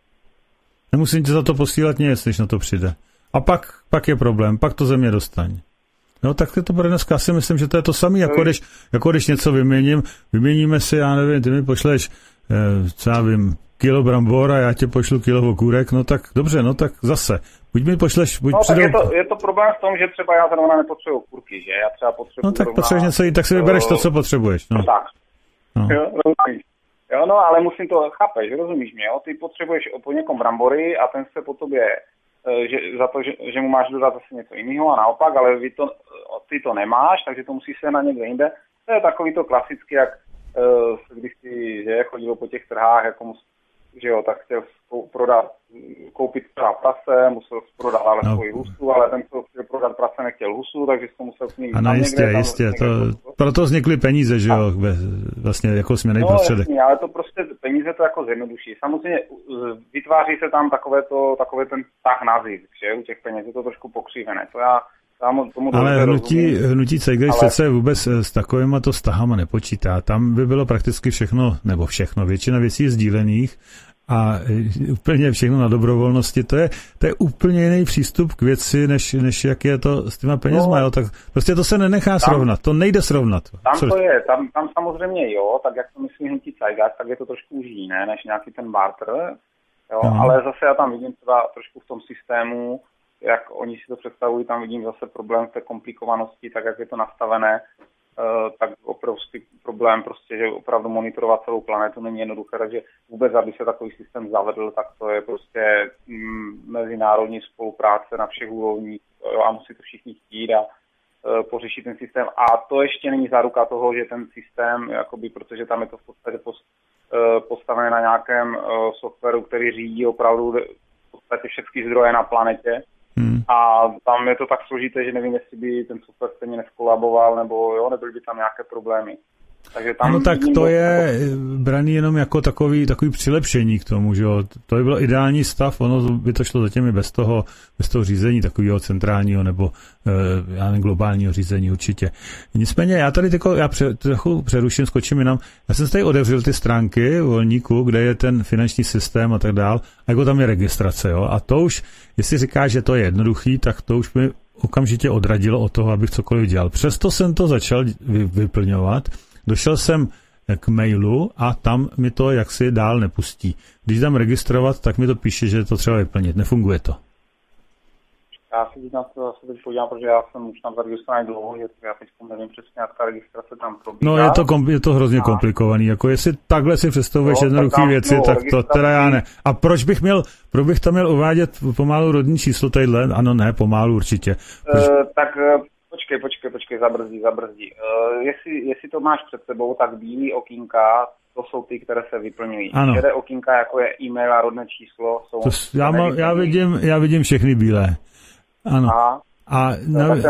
[SPEAKER 2] Nemusím ti za to posílat nic, když na to přijde. A pak, pak je problém, pak to ze mě dostaň. No tak to bude dneska. Já si myslím, že to je to samé, jako když, jako když něco vyměním. Vyměníme si, já nevím, ty mi pošleš, eh, co já vím, kilo brambor a já ti pošlu kilo okůrek, no tak dobře, no tak zase. Buď mi pošleš, buď
[SPEAKER 8] no,
[SPEAKER 2] přidou...
[SPEAKER 8] tak je to, je to problém v tom, že třeba já zrovna nepotřebuji okurky, že? Já třeba potřebuji...
[SPEAKER 2] No tak rovna, potřebuješ něco jít, tak si vybereš to, co potřebuješ. No.
[SPEAKER 8] Tak.
[SPEAKER 2] No.
[SPEAKER 8] Jo, rozumíš. Jo, no, ale musím to, chápeš, rozumíš mě, jo? Ty potřebuješ po někom brambory a ten se po tobě, že, za to, že, že mu máš dodat zase něco jiného a naopak, ale vy to, ty to nemáš, takže to musíš se na někde jinde. To je takový to klasický, jak když si, že chodil po těch trhách, jako mus, že jo, tak chtěl prodat, koupit třeba prase, musel prodat ale no. svoji husu, ale ten, co chtěl prodat prase, nechtěl husu, takže to musel směnit.
[SPEAKER 2] Ano, jistě, někde, jistě, to, proto vznikly peníze, že jo, vlastně jako směnný
[SPEAKER 8] no,
[SPEAKER 2] prostředek.
[SPEAKER 8] Jasný, ale to prostě peníze to jako zjednoduší. Samozřejmě vytváří se tam takové, to, takové ten tah na zisk, že u těch peněz je to trošku pokřivené, to já Tomu
[SPEAKER 2] ale hnutí, hnutí Zeitgeist ale... přece vůbec s takovýma to stahama nepočítá. Tam by bylo prakticky všechno, nebo všechno, většina věcí sdílených a úplně všechno na dobrovolnosti. To je, to je úplně jiný přístup k věci, než, než jak je to s těma penězma. No, jo? Tak prostě to se nenechá tam, srovnat, to nejde srovnat.
[SPEAKER 8] Tam Co? to je, tam, tam samozřejmě jo, tak jak to myslí hnutí Zeitgeist, tak je to trošku už jiné, než nějaký ten barter. Jo? No. Ale zase já tam vidím třeba trošku v tom systému, jak oni si to představují, tam vidím zase problém v té komplikovanosti, tak jak je to nastavené, tak obrovský problém prostě, že opravdu monitorovat celou planetu není jednoduché, takže vůbec, aby se takový systém zavedl, tak to je prostě mm, mezinárodní spolupráce na všech úrovních a musí to všichni chtít a e, pořešit ten systém. A to ještě není záruka toho, že ten systém, jakoby, protože tam je to v podstatě post, e, postavené na nějakém e, softwaru, který řídí opravdu v podstatě všechny zdroje na planetě. Hmm. A tam je to tak složité, že nevím, jestli by ten software stejně neskolaboval, nebo jo, nebyly by tam nějaké problémy. Takže tam
[SPEAKER 2] no tak to je braný jenom jako takový, takový přilepšení k tomu, že jo. To by byl ideální stav, ono by to šlo zatím i bez toho, bez toho řízení takového centrálního nebo e, já nevím, globálního řízení určitě. Nicméně já tady tyko, já pře, trochu přeruším, skočím jinam. Já jsem tady otevřel ty stránky Volníku, kde je ten finanční systém a tak dál, a jako tam je registrace, jo. A to už, jestli říkáš, že to je jednoduchý, tak to už mi okamžitě odradilo od toho, abych cokoliv dělal. Přesto jsem to začal vy, vyplňovat. Došel jsem k mailu a tam mi to jaksi dál nepustí. Když dám registrovat, tak mi to píše, že to třeba vyplnit. Nefunguje to.
[SPEAKER 8] Já se na to zase teď podívám, protože já jsem už tam zaregistrovaný dlouho, že já teď nevím přesně, jak ta registrace tam probíhá.
[SPEAKER 2] No je to, kom, je to hrozně a... komplikovaný. Jako jestli takhle si představuješ no, jednoduché věci, no, tak to teda já ne. A proč bych měl, proč bych tam měl uvádět pomalu rodní číslo tadyhle? Ano, ne, pomalu určitě. Proč...
[SPEAKER 8] Uh, tak... Počkej, počkej, počkej, zabrzdí, zabrzdí. Uh, jestli, jestli to máš před sebou, tak bílý okýnka, to jsou ty, které se vyplňují. Šedé okýnka, jako je e-mail a rodné číslo, jsou...
[SPEAKER 2] To, já, má, já, vidím, já vidím všechny bílé. Ano. Aha. A, navíc,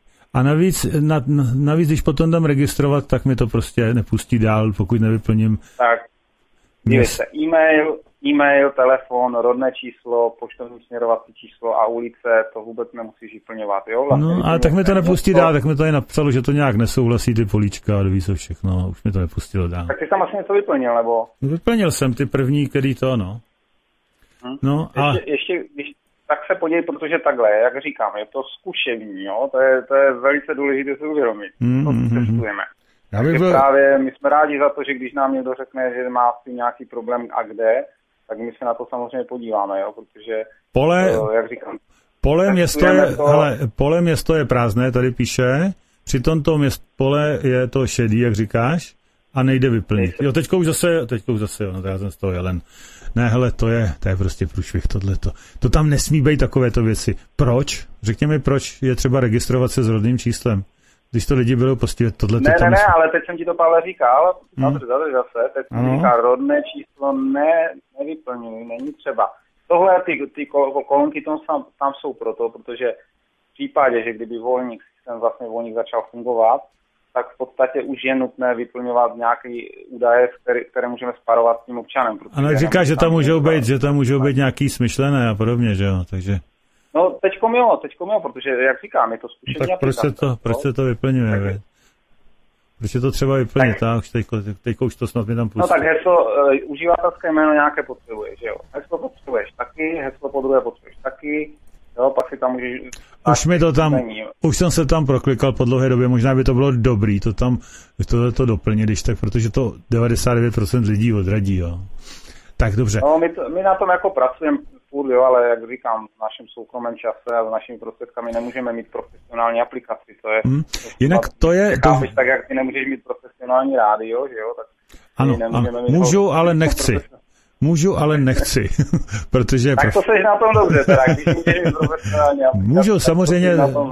[SPEAKER 2] a navíc, na, navíc, když potom dám registrovat, tak mi to prostě nepustí dál, pokud nevyplním...
[SPEAKER 8] Tak, dívejte, e-mail, e-mail, telefon, rodné číslo, poštovní směrovací číslo a ulice, to vůbec nemusíš vyplňovat, jo? Vlastně
[SPEAKER 2] no, ale tak mi to nepustí dál, tak mi to je napsalo, že to nějak nesouhlasí ty políčka a doví se všechno, už mi to nepustilo dál.
[SPEAKER 8] Tak ty tam asi něco vyplnil, nebo?
[SPEAKER 2] Vyplnil jsem ty první, který to, no.
[SPEAKER 8] Hm? No, a... Ještě, ještě, když, tak se podívej, protože takhle, jak říkám, je to zkušební, jo? To je, to je velice důležité si uvědomit, mm, to mm, testujeme. Já bych byl... právě, my jsme rádi za to, že když nám někdo řekne, že má s tím nějaký problém a kde, tak my se na to samozřejmě podíváme, jo, protože,
[SPEAKER 2] pole,
[SPEAKER 8] to, jak říkám,
[SPEAKER 2] pole město, je, to... hele, pole město je prázdné, tady píše, při tomto měst, pole je to šedý, jak říkáš, a nejde vyplnit. Jo, teďko už zase, teďko už zase, jo, no to já jsem z toho jelen. Ne, hele, to je, to je prostě průšvih, tohleto. To tam nesmí být takovéto věci. Proč? Řekněme, proč je třeba registrovat se s rodným číslem? Když to lidi budou prostě tohleto...
[SPEAKER 8] Ne,
[SPEAKER 2] tam
[SPEAKER 8] ne, ne, ale teď jsem ti to, Pavle, říkal, hmm. zadrž, zadrž zase, teď jsem říkal, rodné číslo ne, nevyplňuji, není třeba. Tohle, ty, ty kolonky tam, tam jsou proto, protože v případě, že kdyby volník, systém vlastně volník začal fungovat, tak v podstatě už je nutné vyplňovat nějaké údaje, které, které můžeme spárovat s tím občanem.
[SPEAKER 2] Ale říká, že tam můžou být, že tam můžou být nějaký smyšlené a podobně, že jo, takže...
[SPEAKER 8] No, teďkom jo, teďkom jo, protože, jak říkám, je to zkušení
[SPEAKER 2] no, tak proč se to, proč se to vyplňuje, tak, proč je to třeba vyplnit, tak, už teďko, teďko už to snad mi tam pustí.
[SPEAKER 8] No tak heslo, uh, uživatelské jméno nějaké potřebuješ, jo. Heslo potřebuješ taky, heslo po druhé potřebuješ taky, jo, pak si tam můžeš...
[SPEAKER 2] Už mi to tam, není, už jsem se tam proklikal po dlouhé době, možná by to bylo dobrý, to tam, tohle to doplnit, když tak, protože to devadesát devět procent lidí odradí, jo. Tak dobře.
[SPEAKER 8] No, my, to, my na tom jako pracujeme furt, jo, ale jak říkám, v našem soukromém čase a s našimi prostředkami nemůžeme mít profesionální aplikaci, to je... Hmm.
[SPEAKER 2] To Jinak to je... To...
[SPEAKER 8] Tak jak ty nemůžeš mít profesionální rádio, že jo, tak...
[SPEAKER 2] Ano, ano. můžu, ale nechci. Můžu, ale nechci, protože...
[SPEAKER 8] Tak to seš na tom dobře, teda, když můžeš mít profesionální aplikaci.
[SPEAKER 2] Můžu, samozřejmě,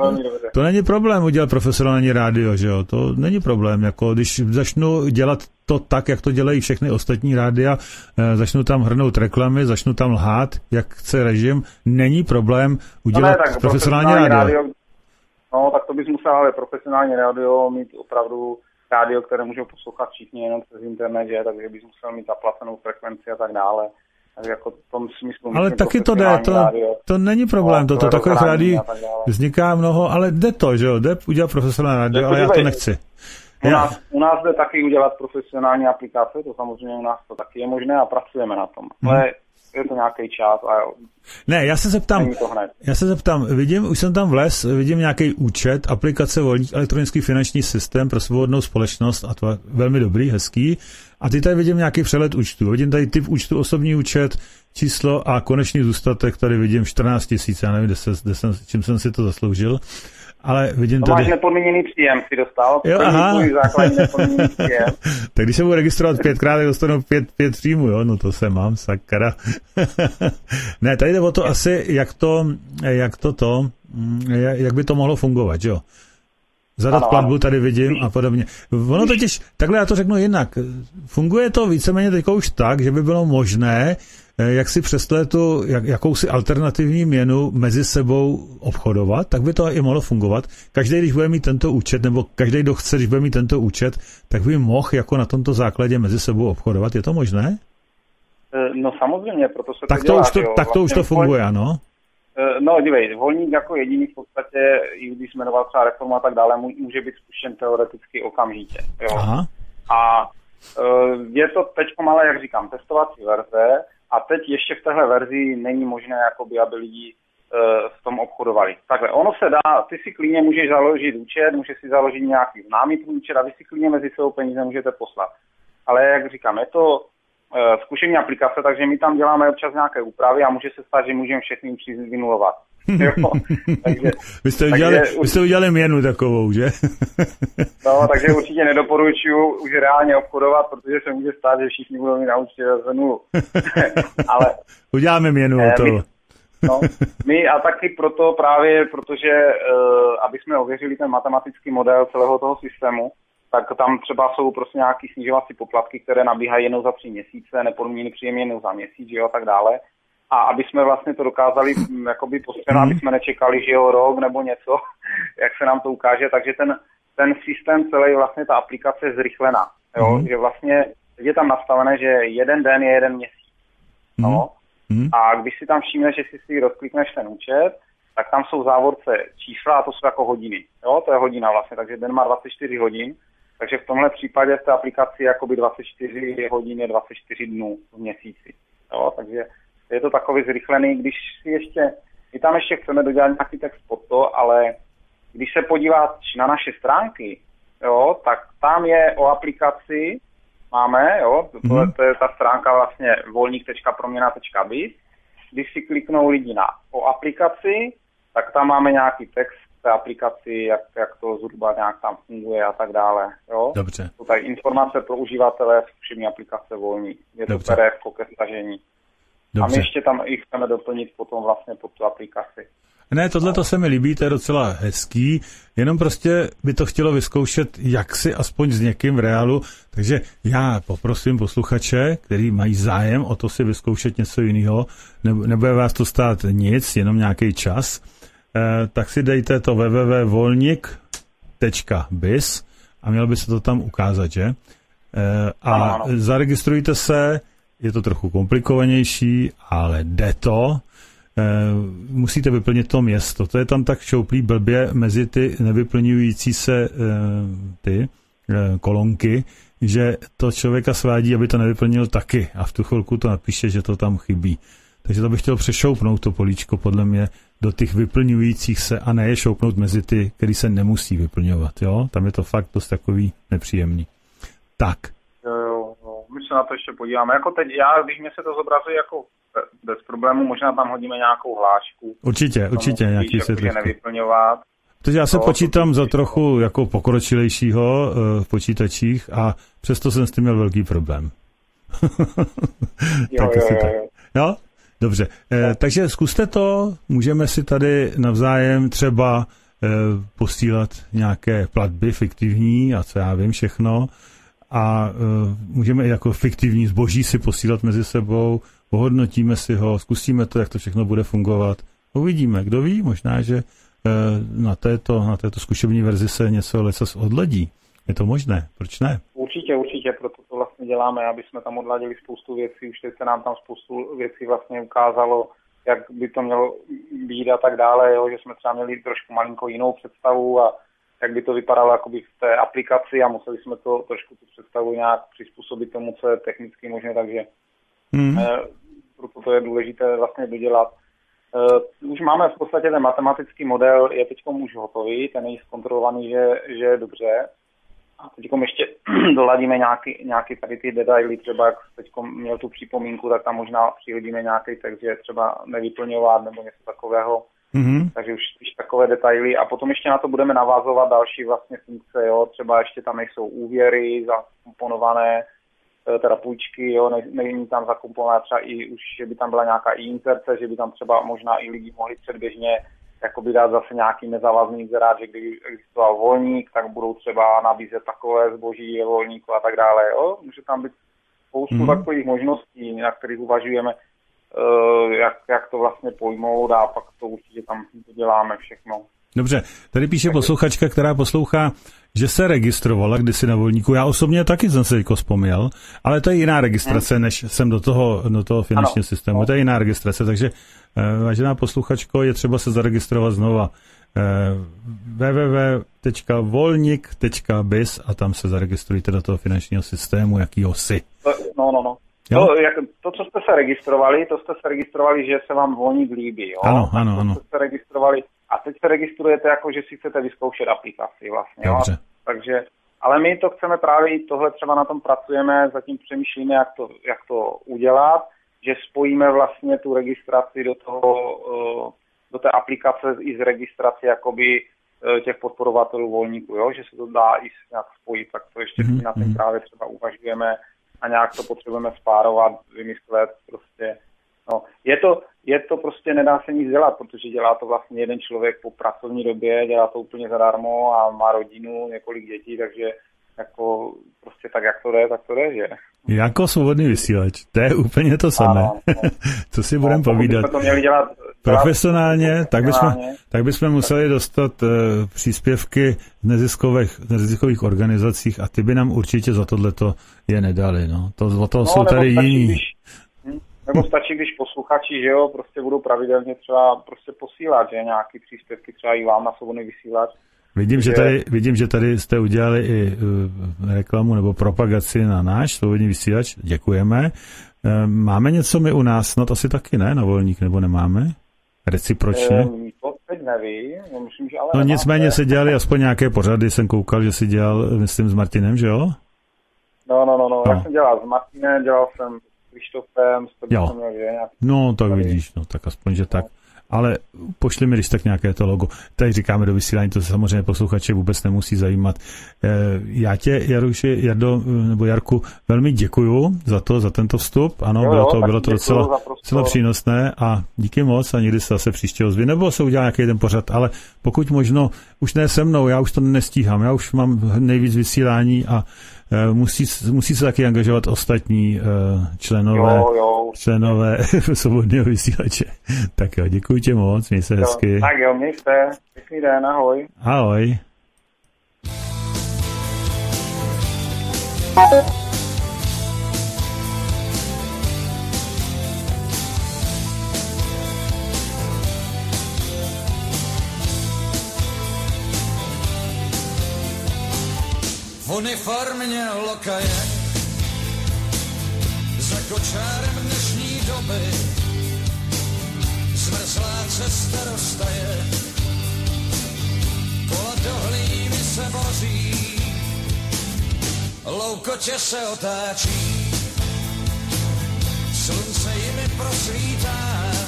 [SPEAKER 2] to není problém udělat profesionální rádio, že jo, to není problém, jako když začnu dělat to tak, jak to dělají všechny ostatní rádia, začnu tam hrnout reklamy, začnu tam lhát, jak chce režim, není problém udělat no ne, profesionální, profesionální rádio. rádio.
[SPEAKER 8] No, tak to bys musel, ale profesionální rádio mít opravdu rádio, které můžou poslouchat všichni jenom přes internet, že? Takže bys musel mít zaplacenou frekvenci a tak dále. Takže jako v tom smyslu...
[SPEAKER 2] Ale taky to jde, to, to není problém, no, to, to takových rádií vzniká mnoho, ale jde to, že jo, jde udělat profesionální rádio, ale já to nechci.
[SPEAKER 8] U nás, u nás jde taky udělat profesionální aplikace, to samozřejmě u nás to taky je možné a pracujeme na tom. Hmm. Ale je to nějaký čas a jo.
[SPEAKER 2] Ne, já se zeptám, já se zeptám, vidím, už jsem tam vlez, vidím nějaký účet, aplikace Volník, elektronický finanční systém pro svobodnou společnost a to je velmi dobrý, hezký. A ty tady vidím nějaký přehled účtu. Vidím tady typ účtu, osobní účet, číslo a konečný zůstatek, tady vidím čtrnáct tisíc, já nevím, kde se, kde jsem, čím jsem si to zasloužil. ale vidím
[SPEAKER 8] to
[SPEAKER 2] tady...
[SPEAKER 8] máš nepodmíněný příjem, si dostal.
[SPEAKER 2] Jo, aha.
[SPEAKER 8] Základní nepodmíněný příjem.
[SPEAKER 2] Tak když se budu registrovat pětkrát, tak dostanu pět, pět příjmů, jo, no to se mám, sakra. Ne, tady jde o to asi, jak to, jak to to, jak by to mohlo fungovat, jo. Zadat ano, platbu tady vidím a podobně. Ono totiž, takhle já to řeknu jinak, funguje to víceméně teď už tak, že by bylo možné, jak si přes tu jak, jakousi alternativní měnu mezi sebou obchodovat, tak by to i mohlo fungovat. Každý, když bude mít tento účet, nebo každý, kdo chce, když bude mít tento účet, tak by mohl jako na tomto základě mezi sebou obchodovat. Je to možné?
[SPEAKER 8] No samozřejmě, proto se
[SPEAKER 2] tak
[SPEAKER 8] to dělá.
[SPEAKER 2] Už to,
[SPEAKER 8] jo.
[SPEAKER 2] Tak to vlastně už to funguje, ano?
[SPEAKER 8] No, dívej, volník jako jediný v podstatě, i když jsme jmenoval třeba reforma a tak dále, může být spuštěn teoreticky okamžitě. Jo. Aha. A je to teď ale, jak říkám, testovací verze a teď ještě v téhle verzi není možné, jakoby, aby lidi v tom obchodovali. Takhle, ono se dá, ty si klidně můžeš založit účet, můžeš si založit nějaký známý účet a vy si klidně mezi sebou peníze můžete poslat. Ale jak říkám, je to zkušení aplikace, takže my tam děláme občas nějaké úpravy a může se stát, že můžeme všechny účty vynulovat. takže,
[SPEAKER 2] vy, jste udělali, takže, vy jste udělali měnu takovou, že?
[SPEAKER 8] No, takže určitě nedoporučuju už reálně obchodovat, protože se může stát, že všichni budou mít na účtě za nulu. Ale
[SPEAKER 2] uděláme měnu
[SPEAKER 8] eh,
[SPEAKER 2] o toho.
[SPEAKER 8] My, no, my a taky proto právě, protože uh, aby jsme ověřili ten matematický model celého toho systému, tak tam třeba jsou prostě nějaký snižovací poplatky, které nabíhají jednou za tři měsíce, nepodmíněný příjem jednou za měsíc, že jo, a tak dále. A aby jsme vlastně to dokázali jakoby postupně, aby jsme nečekali, že jo, rok nebo něco, jak se nám to ukáže, takže ten, ten systém celý, vlastně ta aplikace je zrychlená, jo, mm. že vlastně je tam nastavené, že jeden den je jeden měsíc, no. Mm. A když si tam všimneš, že si si rozklikneš ten účet, tak tam jsou v závorce čísla a to jsou jako hodiny, jo, to je hodina vlastně, takže den má dvacet čtyři hodin. Takže v tomhle případě v té aplikaci jakoby dvacet čtyři hodin je dvacet čtyři dnů v měsíci. Jo, takže je to takový zrychlený, když si ještě, my tam ještě chceme dodělat nějaký text pod to, ale když se podíváš na naše stránky, jo, tak tam je o aplikaci, máme, jo, to, to, to je ta stránka vlastně volník tečka proměna tečka biz. Když si kliknou lidi na o aplikaci, tak tam máme nějaký text té aplikaci, jak, jak to zhruba nějak tam funguje a tak dále. Jo?
[SPEAKER 2] Dobře.
[SPEAKER 8] To tady informace pro uživatele zkušení aplikace volní. Je to P D F ke stažení. A my ještě tam i chceme doplnit potom vlastně pod tu aplikaci.
[SPEAKER 2] Ne, tohle to se mi líbí, to je docela hezký, jenom prostě by to chtělo vyzkoušet jaksi aspoň s někým v reálu, takže já poprosím posluchače, který mají zájem o to si vyzkoušet něco jiného, nebude vás to stát nic, jenom nějaký čas, eh, tak si dejte to w w w tečka volnik tečka biz a mělo by se to tam ukázat, že? Eh, a ano, ano. Zaregistrujte se, je to trochu komplikovanější, ale jde to. Musíte vyplnit to město. To je tam tak šouplý blbě mezi ty nevyplňující se ty kolonky, že to člověka svádí, aby to nevyplnil taky a v tu chvilku to napíše, že to tam chybí. Takže to bych chtěl přešoupnout to políčko podle mě do těch vyplňujících se a ne je šoupnout mezi ty, který se nemusí vyplňovat. Jo? Tam je to fakt dost takový nepříjemný. Tak.
[SPEAKER 8] Jo, jo, jo. My se na to ještě podíváme. Jako teď já, když mě se to zobrazuje jako bez problému, možná tam hodíme nějakou hlášku.
[SPEAKER 2] Určitě, určitě nějaký světlivky.
[SPEAKER 8] Nevyplňovat.
[SPEAKER 2] Protože já se to, počítám to za trochu jako pokročilejšího uh, v počítačích a přesto jsem s tím měl velký problém.
[SPEAKER 8] jo,
[SPEAKER 2] tak
[SPEAKER 8] jo, jo,
[SPEAKER 2] tak.
[SPEAKER 8] jo.
[SPEAKER 2] Jo? Dobře, eh, takže zkuste to, můžeme si tady navzájem třeba eh, posílat nějaké platby fiktivní a co já vím všechno a eh, můžeme i jako fiktivní zboží si posílat mezi sebou, ohodnotíme si ho, zkusíme to, jak to všechno bude fungovat. Uvidíme, kdo ví, možná, že eh, na této, na této zkušební verzi se něco lecos odladí. Je to možné, proč ne?
[SPEAKER 8] Určitě, určitě, proto to vlastně děláme, aby jsme tam odladili spoustu věcí, už teď se nám tam spoustu věcí vlastně ukázalo, jak by to mělo být a tak dále, jo, že jsme třeba měli trošku malinko jinou představu a jak by to vypadalo jakoby v té aplikaci a museli jsme to trošku tu představu nějak přizpůsobit tomu, co je technicky možné, takže mm. eh, proto to je důležité vlastně dodělat. Eh, už máme v podstatě ten matematický model, je teď už hotový, ten je zkontrolovaný, že, že je dobře. A teď ještě doladíme nějaký, nějaký tady ty detaily, třeba jak teď měl tu připomínku, tak tam možná přihodíme nějaký text, že třeba nevyplňovat nebo něco takového. Mm-hmm. Takže už spíš takové detaily a potom ještě na to budeme navazovat další vlastně funkce, jo, třeba ještě tam nejsou úvěry zakomponované, teda půjčky, jo, ne, není tam zakomponovaná třeba i už, že by tam byla nějaká i inzerce, že by tam třeba možná i lidi mohli předběžně jakoby dát zase nějaký nezávazný inzerát, že kdyby existoval volník, tak budou třeba nabízet takové zboží volníku a tak dále, jo, může tam být spoustu mm. takových možností, na kterých uvažujeme, uh, jak, jak to vlastně pojmout a pak to určitě tam děláme všechno.
[SPEAKER 2] Dobře, tady píše posluchačka, která poslouchá, že se registrovala kdysi na volníku. Já osobně taky jsem se teďko vzpomněl, ale to je jiná registrace, hmm. než jsem do toho, do toho finančního ano. systému. No. To je jiná registrace, takže vážená posluchačko, je třeba se zaregistrovat znova w w w tečka volnik tečka biz a tam se zaregistrujte do toho finančního systému, jakýho si.
[SPEAKER 8] No, no, no. To, jak, to, co jste se registrovali, to jste se registrovali, že se vám volník líbí, jo?
[SPEAKER 2] Ano, ano, ano.
[SPEAKER 8] To jste se registrovali a teď se registrujete jako, že si chcete vyzkoušet aplikaci vlastně,
[SPEAKER 2] Dobře.
[SPEAKER 8] jo? Takže, ale my to chceme právě i tohle třeba na tom pracujeme, zatím přemýšlíme, jak to, jak to udělat, že spojíme vlastně tu registraci do toho, do té aplikace i z registraci jakoby těch podporovatelů volníků, jo? Že se to dá i nějak spojit, tak to ještě mm-hmm. na tím právě třeba uvažujeme a nějak to potřebujeme spárovat, vymyslet prostě. No, je to, je to prostě, nedá se nic dělat, protože dělá to vlastně jeden člověk po pracovní době, dělá to úplně zadarmo a má rodinu, několik dětí, takže jako prostě tak, jak to jde, tak to jde, že?
[SPEAKER 2] Jako svobodný vysílač, to je úplně to samé. Ano, no. Co si budeme no, povídat.
[SPEAKER 8] To měli dělat,
[SPEAKER 2] profesionálně, dělat tak, bychom, tak bychom museli dostat uh, příspěvky z neziskových, neziskových organizacích a ty by nám určitě za tohleto je nedali. No. To, o toho no, jsou tady jiní. Když,
[SPEAKER 8] hm, nebo stačí, když posluchači, že jo, prostě budou pravidelně třeba prostě posílat, že nějaký příspěvky třeba i vám na svobodný vysílač.
[SPEAKER 2] Vidím, že tady, vidím, že tady jste udělali i uh, reklamu nebo propagaci na náš svobodný vysílač. Děkujeme. Uh, máme něco my u nás? Snad asi taky ne, na volník, nebo nemáme? Recipročně?
[SPEAKER 8] Um, to teď nevím. Myslím, že ale
[SPEAKER 2] no nicméně se dělali aspoň nějaké pořady. Jsem koukal, že si dělal, myslím, s Martinem, že jo?
[SPEAKER 8] No, no, no. no. no. Já jsem dělal s Martinem, dělal jsem s Krištofem, s
[SPEAKER 2] jo. Měl, že nějaký... No, tak tady. Vidíš, no, tak aspoň, že tak. Ale pošli mi když tak nějaké to logo. Tady říkáme do vysílání, to se samozřejmě posluchače vůbec nemusí zajímat. Já tě, Jaruši, Jardo, nebo Jarku, velmi děkuju za to, za tento vstup. Ano, jo, bylo to, bylo to docela, docela přínosné a díky moc a někdy se zase příště ozví. Nebo se udělá nějaký ten pořad, ale pokud možno, už ne se mnou, já už to nestíhám, já už mám nejvíc vysílání a musí, musí se taky angažovat ostatní členové, jo, jo. členové svobodného vysílače. Tak jo, děkuji tě moc, měj se jo, hezky.
[SPEAKER 8] Tak jo, měj se, pěkný den, ahoj.
[SPEAKER 2] Ahoj.
[SPEAKER 9] V uniformě lokaje za kočárem dnešní doby zmrzlá cesta roztaje, kola do hlíny se boří, loukotě se otáčí, slunce jimi prosvítá,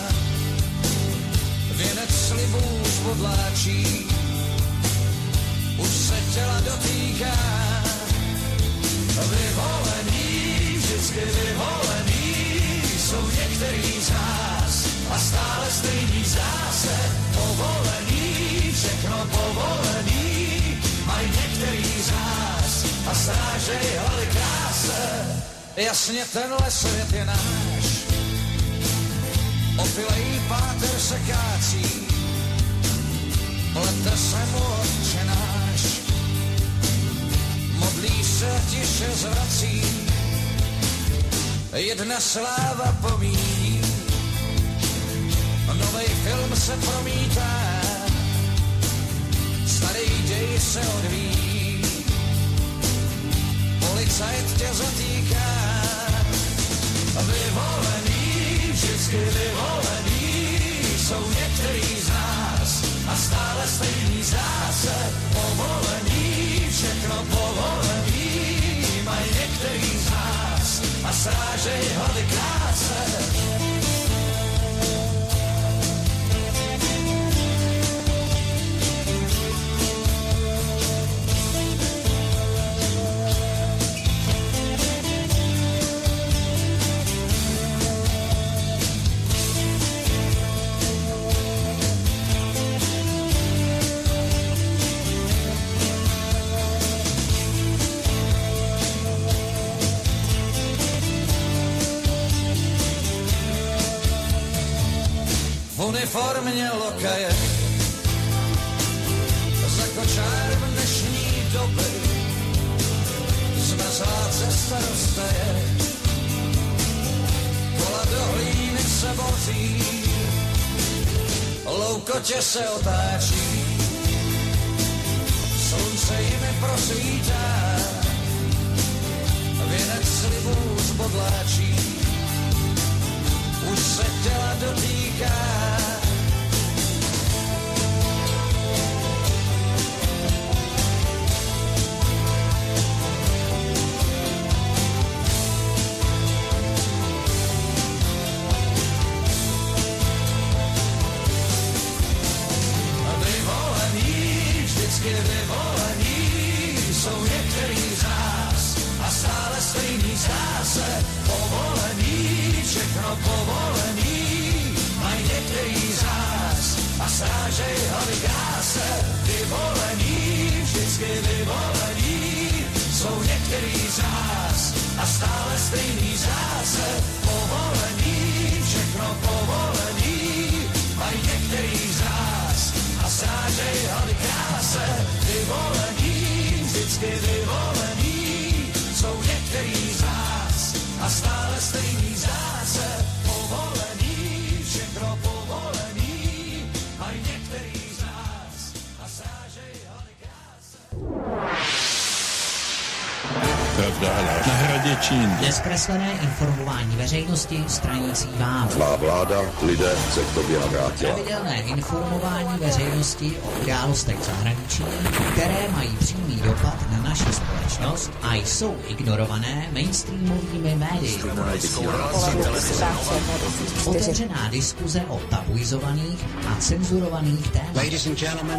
[SPEAKER 9] věnec slibů zbodláčí, už se těla dotýká. Vyvolení, vždycky vyvolení, jsou některý z nás a stále stejný zase. Povolení, všechno povolení, mají některý z nás a strážej hlavy kráse. Jasně, tenhle svět je náš, opilej páter se kácí, lete se mu otče náš, modlí se tiše zvrací, jedna sláva pomíní, novej film se promítá, starý děj se odvíjí, policajt tě zatýká, vyvolený, vždycky vyvolený, jsou některý z nás a stále stejný zase, povolení, všechno povolení, mají některý z nás a strážej hlavy kráse. uniformě lokaje, za kočárem dnešní doby, zmrzlá cesta roztaje, kola do hlíny se boří, loukotě se otáčí, slunce jimi prosvítá, věnec slibů zbodláčí, už se těla dotýká. Vyvolený, vždycky vyvolený, jsou některý z nás a stále stejný zdá se, povolený, všechno povolený, mají některý z nás a strážej hlavy gáse. Vyvolený, vždycky vyvolený, jsou některý z nás a stále stejný zdá se, povolený, všechno povolený, mají některý z nás a strážej hlavy gáse. Vyvolený, vždycky vyvolený, jsou některý z nás a stále stejný zdá se, povolený, všechno povolený, a některý z nás a strážej hlavy gáse.
[SPEAKER 10] Na hradě Čín.
[SPEAKER 7] Nezkreslené informování veřejnosti stranící vám.
[SPEAKER 11] Má vláda, lidé se k tobě navrátila.
[SPEAKER 7] Pravidelné informování veřejnosti o událostech v zahraničí, které mají přímý dopad na naši společnost a jsou ignorované mainstreamovými médii. Otevřená diskuze o tabuizovaných a cenzurovaných tématech.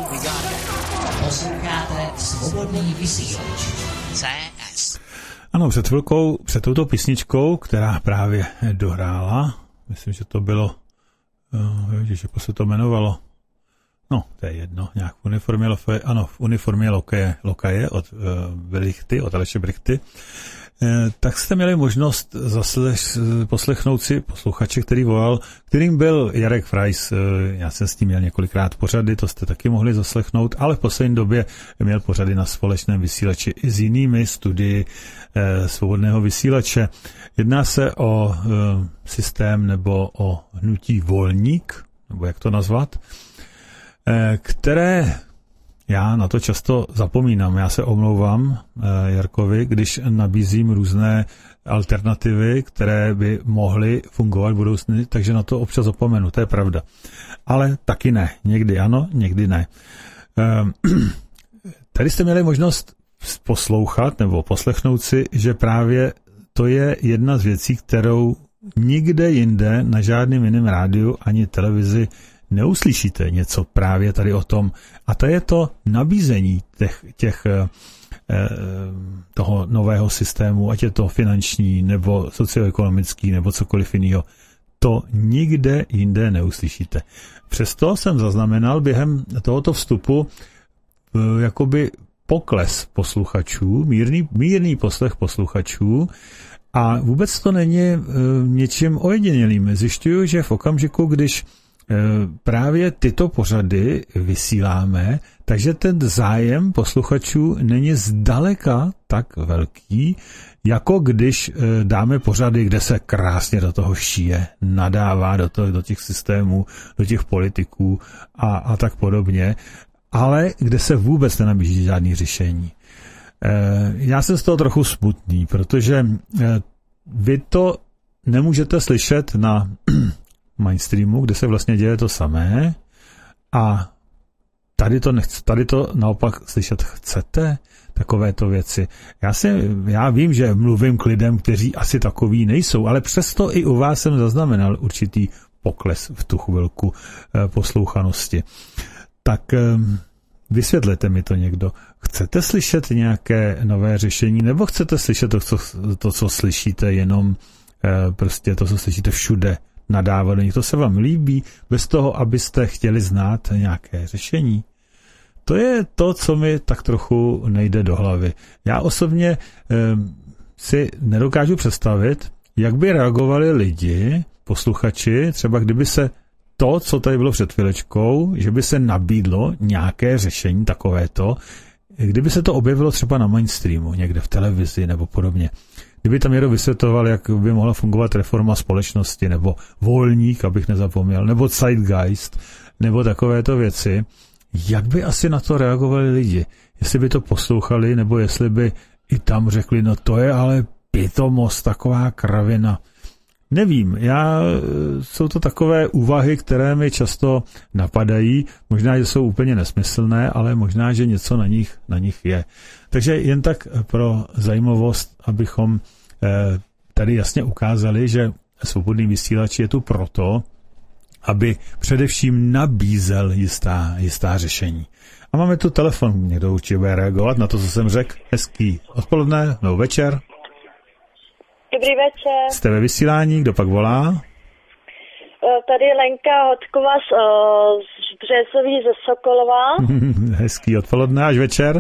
[SPEAKER 7] Posloucháte Svobodný vysílač. C S.
[SPEAKER 2] Ano, před chvilkou, před touto písničkou, která právě dohrála, myslím, že to bylo, uh, ježiš, jak se to jmenovalo, no, to je jedno, nějak v uniformě, ano, v uniformě Lokaje, Lokaje od uh, Brichty, od Aleše Brichty, tak jste měli možnost zaslech, poslechnout si posluchače, který volal, kterým byl Jarek Frais. Já jsem s ním měl několikrát pořady, to jste taky mohli zaslechnout, ale v poslední době měl pořady na společném vysílači i s jinými studii eh, svobodného vysílače. Jedná se o eh, systém nebo o hnutí Volník, nebo jak to nazvat, eh, které... Já na to často zapomínám. Já se omlouvám eh, Jarkovi, když nabízím různé alternativy, které by mohly fungovat v budoucnu, takže na to občas zapomenu, to je pravda. Ale taky ne. Někdy ano, někdy ne. Eh, tady jste měli možnost poslouchat nebo poslechnout si, že právě to je jedna z věcí, kterou nikde jinde na žádném jiném rádiu ani televizi neuslyšíte něco právě tady o tom. A to je to nabízení těch, těch eh, toho nového systému, ať je to finanční, nebo socioekonomický, nebo cokoliv jiného. To nikde jinde neuslyšíte. Přesto jsem zaznamenal během tohoto vstupu eh, jakoby pokles posluchačů, mírný, mírný poslech posluchačů, a vůbec to není e, něčím ojedinělým. Zjišťuju, že v okamžiku, když právě tyto pořady vysíláme, takže ten zájem posluchačů není zdaleka tak velký, jako když dáme pořady, kde se krásně do toho šíje, nadává do, toho, do těch systémů, do těch politiků a, a tak podobně, ale kde se vůbec nenabízí žádný řešení. Já jsem z toho trochu smutný, protože vy to nemůžete slyšet na mainstreamu, kde se vlastně děje to samé, a tady to nechce, tady to naopak slyšet chcete, takovéto věci. Já, si, já vím, že mluvím k lidem, kteří asi takový nejsou, ale přesto i u vás jsem zaznamenal určitý pokles v tu chvilku eh, poslouchanosti. Tak eh, vysvětlete mi to někdo. Chcete slyšet nějaké nové řešení, nebo chcete slyšet to, co, to, co slyšíte, jenom eh, prostě to, co slyšíte všude, nadávání. To se vám líbí, bez toho, abyste chtěli znát nějaké řešení? To je to, co mi tak trochu nejde do hlavy. Já osobně e, si nedokážu představit, jak by reagovali lidi, posluchači, třeba kdyby se to, co tady bylo před chvílečkou, že by se nabídlo nějaké řešení takovéto, kdyby se to objevilo třeba na mainstreamu, někde v televizi nebo podobně. Kdyby tam někdo vysvětloval, jak by mohla fungovat reforma společnosti, nebo volník, abych nezapomněl, nebo zeitgeist, nebo takovéto věci, jak by asi na to reagovali lidi? Jestli by to poslouchali, nebo jestli by i tam řekli, no to je ale pitomost, taková kravina. Nevím, já, jsou to takové úvahy, které mi často napadají, možná, že jsou úplně nesmyslné, ale možná, že něco na nich, na nich je. Takže jen tak pro zajímavost, abychom tady jasně ukázali, že svobodný vysílač je tu proto, aby především nabízel jistá, jistá řešení. A máme tu telefon, někdo určitě bude reagovat na to, co jsem řekl. Hezký odpoledne, nebo večer.
[SPEAKER 12] Dobrý večer.
[SPEAKER 2] Jste ve vysílání, kdo pak volá?
[SPEAKER 12] Tady Lenka Hodkova z, z Březový ze Sokolova.
[SPEAKER 2] Hezký odpoledne, až večer.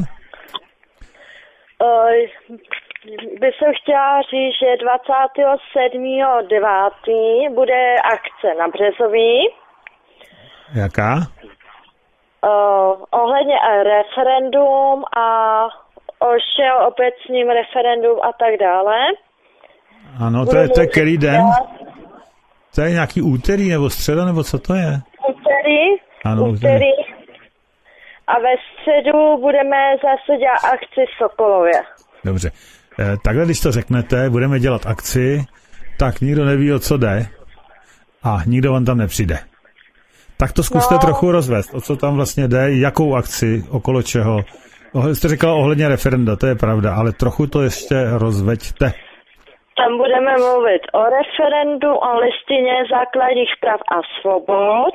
[SPEAKER 12] By jsem chtěla říct, že dvacátého sedmého devátého bude akce na Březový.
[SPEAKER 2] Jaká?
[SPEAKER 12] Uh, ohledně referendum a o všeobecným referendum a tak dále.
[SPEAKER 2] Ano, to je, to je který den? To je nějaký úterý nebo středa, nebo co to je?
[SPEAKER 12] Úterý,
[SPEAKER 2] ano,
[SPEAKER 12] úterý. A ve středu budeme zase dělat akci v Sokolově.
[SPEAKER 2] Dobře. E, takhle, když to řeknete, budeme dělat akci, tak nikdo neví, o co jde a nikdo vám tam nepřijde. Tak to zkuste no. trochu rozvést, o co tam vlastně jde, jakou akci, okolo čeho. Jste říkala ohledně referenda, to je pravda, ale trochu to ještě rozveďte.
[SPEAKER 12] Tam budeme mluvit o referendu, o listině základních práv a svobod.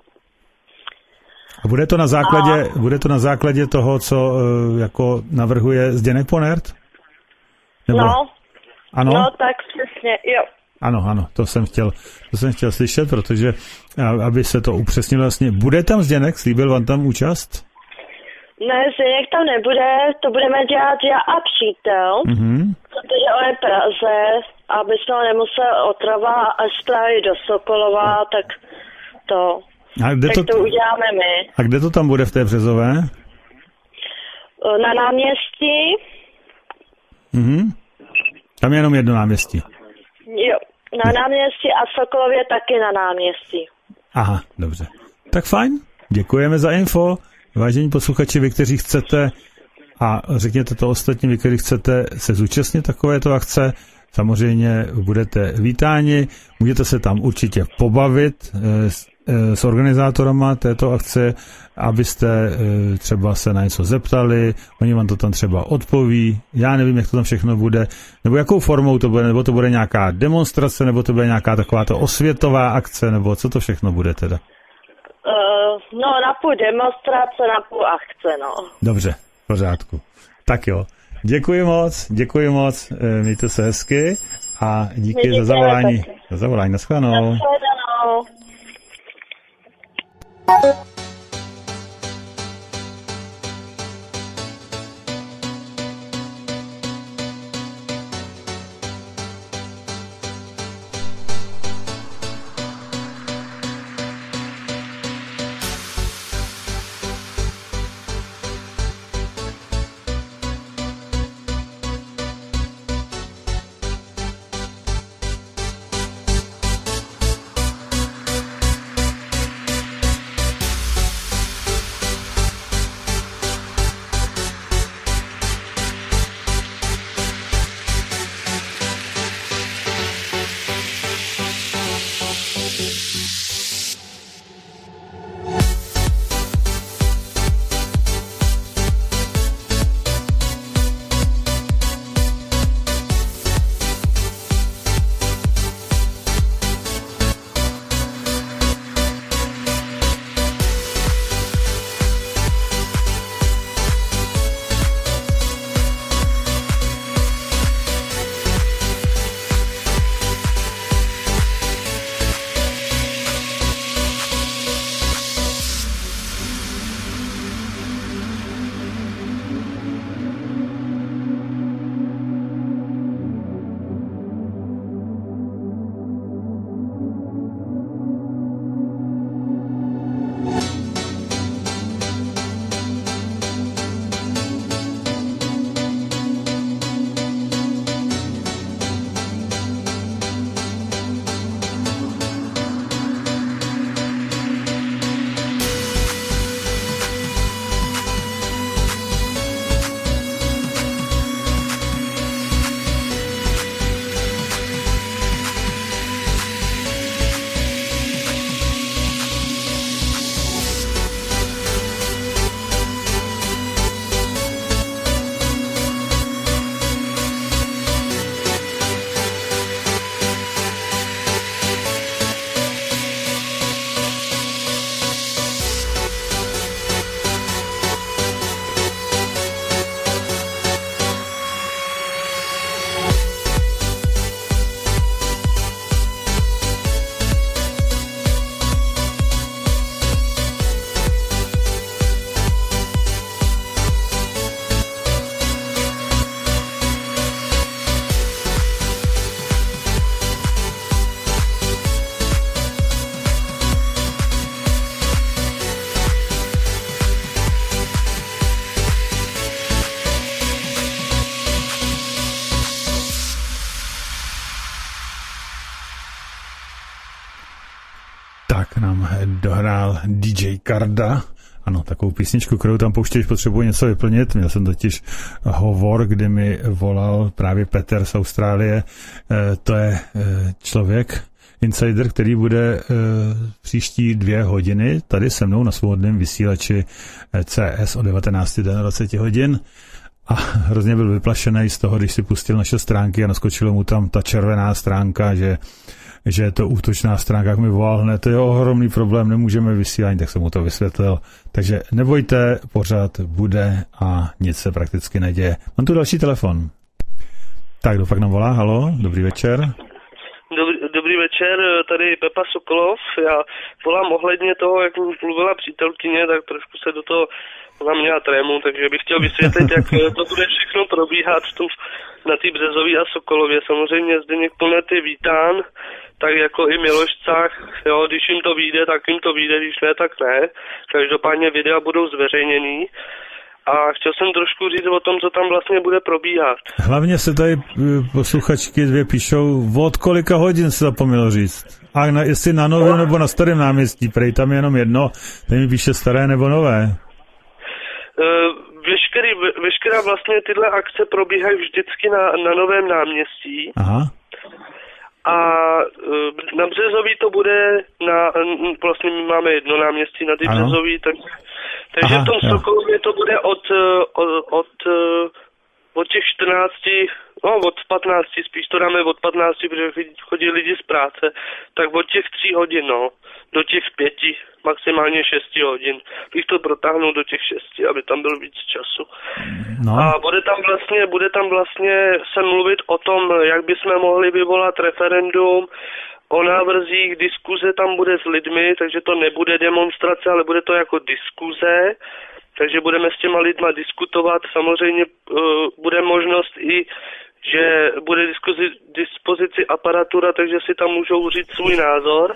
[SPEAKER 2] A bude to na základě,
[SPEAKER 12] a...
[SPEAKER 2] bude to na základě toho, co uh, jako navrhuje Zdeněk Ponert? Nebo...
[SPEAKER 12] No,
[SPEAKER 2] ano?
[SPEAKER 12] no tak přesně, jo.
[SPEAKER 2] Ano, ano, to jsem chtěl, to jsem chtěl slyšet, protože aby se to upřesnilo vlastně. Bude tam Zdeněk? Slíbil vám tam účast?
[SPEAKER 12] Ne, Zdeněk tam nebude, to budeme dělat já a přítel, mm-hmm. protože on je v Praze, aby se ho nemusel otrava až právě do Sokolova, tak to,
[SPEAKER 2] a kde
[SPEAKER 12] tak
[SPEAKER 2] to,
[SPEAKER 12] to uděláme my.
[SPEAKER 2] A kde to tam bude v té Březové?
[SPEAKER 12] Na náměstí.
[SPEAKER 2] Mhm. Tam je jenom jedno náměstí.
[SPEAKER 12] Jo, na náměstí a Sokolově taky na náměstí.
[SPEAKER 2] Aha, dobře. Tak fajn, děkujeme za info. Vážení posluchači, vy, kteří chcete, a řekněte to ostatní, vy, kteří chcete se zúčastnit takovéto akce, samozřejmě budete vítáni, můžete se tam určitě pobavit s, s organizátorama této akce, abyste třeba se na něco zeptali, oni vám to tam třeba odpoví, já nevím, jak to tam všechno bude, nebo jakou formou to bude, nebo to bude nějaká demonstrace, nebo to bude nějaká takováto osvětová akce, nebo co to všechno bude teda?
[SPEAKER 12] Uh, no, na půl demonstrace, na půl akce, no.
[SPEAKER 2] Dobře, v pořádku. Tak jo, děkuji moc, děkuji moc, mějte se hezky a díky za zavolání. Za zavolání, nashledanou.
[SPEAKER 12] Nashledanou.
[SPEAKER 2] Tak nám dohrál D J Karda. Ano, takovou písničku, kterou tam pouštěš, potřebuji něco vyplnit. Měl jsem totiž hovor, kdy mi volal právě Petr z Austrálie. E, to je e, člověk, insider, který bude e, příští dvě hodiny tady se mnou na svobodném vysílači C S o devatenáct dvacet hodin. A hrozně byl vyplašený z toho, když si pustil naše stránky a naskočilo mu tam ta červená stránka, že že je to útočná stránka, jak mi volal hned, to je ohromný problém, nemůžeme vysílání, tak jsem mu to vysvětlil. Takže nebojte, pořád bude a nic se prakticky neděje. Mám tu další telefon. Tak, kdo pak nám volá? Halo, dobrý večer.
[SPEAKER 13] Dobrý, dobrý večer, tady Pepa Sokolov. Já volám ohledně toho, jak mluvila přítelkyně, tak trošku se do toho ona měla trému, takže bych chtěl vysvětlit, jak to bude všechno probíhat v tom, na té Březový a Sokolově. Samozřejmě Zdeněk Plnet je vítán, tak jako i Milošcách, jo, když jim to vyjde, tak jim to vyjde, když ne, tak ne. Každopádně videa budou zveřejněný. A chtěl jsem trošku říct o tom, co tam vlastně bude probíhat.
[SPEAKER 2] Hlavně se tady posluchačky dvě píšou, od kolika hodin se zapomnělo říct. A na, jestli na novém no. nebo na starém náměstí, prej tam je jenom jedno, tady mi píše staré nebo nové.
[SPEAKER 13] Veškerý, veškerá vlastně tyhle akce probíhají vždycky na, na novém náměstí.
[SPEAKER 2] Aha.
[SPEAKER 13] A na Březový to bude na, vlastně my máme jedno náměstí na ty Březový, tak, takže Aha, v tom Sokolově to bude od, od, od, od těch čtrnácti, no od patnácti, spíš to dáme od patnácti, protože chodí lidi z práce, tak od těch tří hodin, no, do těch pěti, maximálně šesti hodin. Bych to protáhnul do těch šesti, aby tam byl víc času.
[SPEAKER 2] No.
[SPEAKER 13] A bude tam vlastně, bude tam vlastně se mluvit o tom, jak bychom mohli vyvolat referendum, o návrzích, diskuze tam bude s lidmi, takže to nebude demonstrace, ale bude to jako diskuze. Takže budeme s těma lidma diskutovat. Samozřejmě uh, bude možnost i, že bude diskuzi, dispozici aparatura, takže si tam můžou říct svůj názor.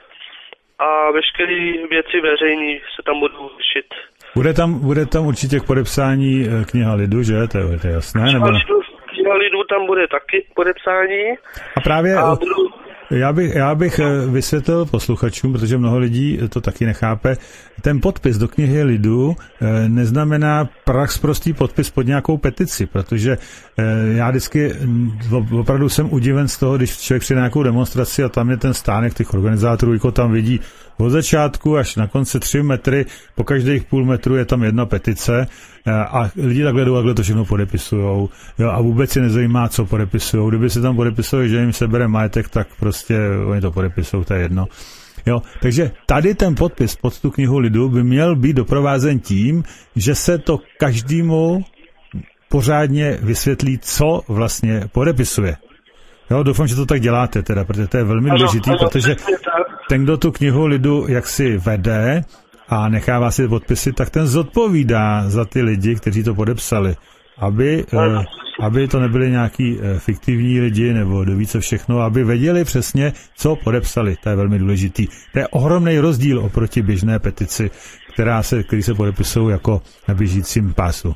[SPEAKER 13] A veškeré věci veřejní se tam budou řešit.
[SPEAKER 2] Bude tam, bude tam určitě k podepsání kniha lidu, že? To je, to je jasné.
[SPEAKER 13] Kniha,
[SPEAKER 2] nebo...
[SPEAKER 13] lidu, kniha lidu tam bude taky podepsání.
[SPEAKER 2] A právě...
[SPEAKER 13] A budu...
[SPEAKER 2] Já bych, já bych vysvětlil posluchačům, protože mnoho lidí to taky nechápe. Ten podpis do knihy lidu neznamená prax prostý podpis pod nějakou petici, protože já vždycky opravdu jsem udiven z toho, když člověk přijde na nějakou demonstraci a tam je ten stánek těch organizátorů, jako tam vidí od začátku až na konce tři metry, po každých půl metru je tam jedna petice a lidi takhle jdou, takhle to všechno podepisujou, jo, a vůbec si nezajímá, co podepisujou. Kdyby se tam podepisovali, že jim sebere majetek, tak prostě oni to podepisují, to je jedno. Jo, takže tady ten podpis pod tu knihu lidu by měl být doprovázen tím, že se to každému pořádně vysvětlí, co vlastně podepisuje. Jo, doufám, že to tak děláte teda, protože to je velmi důležitý, protože ten, kdo tu knihu lidu jaksi vede a nechává si podpisy, tak ten zodpovídá za ty lidi, kteří to podepsali, aby, eh, aby to nebyli nějaký eh, fiktivní lidi nebo kdo ví co všechno, aby věděli přesně, co podepsali. To je velmi důležitý. To je ohromný rozdíl oproti běžné petici, která se, který se podepisují jako na běžícím pásu.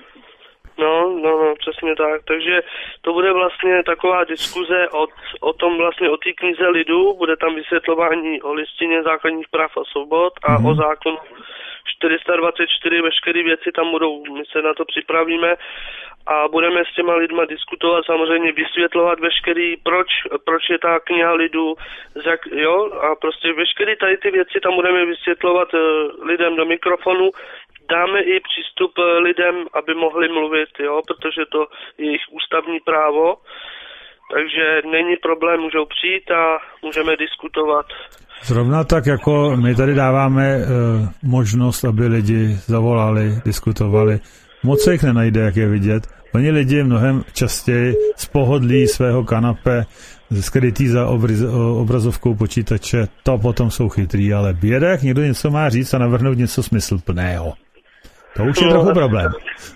[SPEAKER 13] No, no, no, přesně tak. Takže to bude vlastně taková diskuze od, o tom vlastně o té knize lidu, bude tam vysvětlování o listině základních práv a svobod a mm-hmm. o zákonu čtyři sta dvacet čtyři, veškeré věci tam budou, my se na to připravíme a budeme s těma lidma diskutovat, samozřejmě vysvětlovat veškerý, proč, proč je ta kniha lidu, jak, jo, a prostě veškeré tady ty věci tam budeme vysvětlovat uh, lidem do mikrofonu. Dáme i přístup lidem, aby mohli mluvit, jo, protože to je jejich ústavní právo, takže není problém, můžou přijít a můžeme diskutovat.
[SPEAKER 2] Zrovna tak, jako my tady dáváme e, možnost, aby lidi zavolali, diskutovali. Moc se jich nenajde, jak je vidět. Oni lidi mnohem častěji z pohodlí svého kanape, skrytý za obriz, obrazovkou počítače, to potom jsou chytrý, ale běda, jak někdo něco má říct a navrhnout něco smysluplného. To už je no, trochu problém.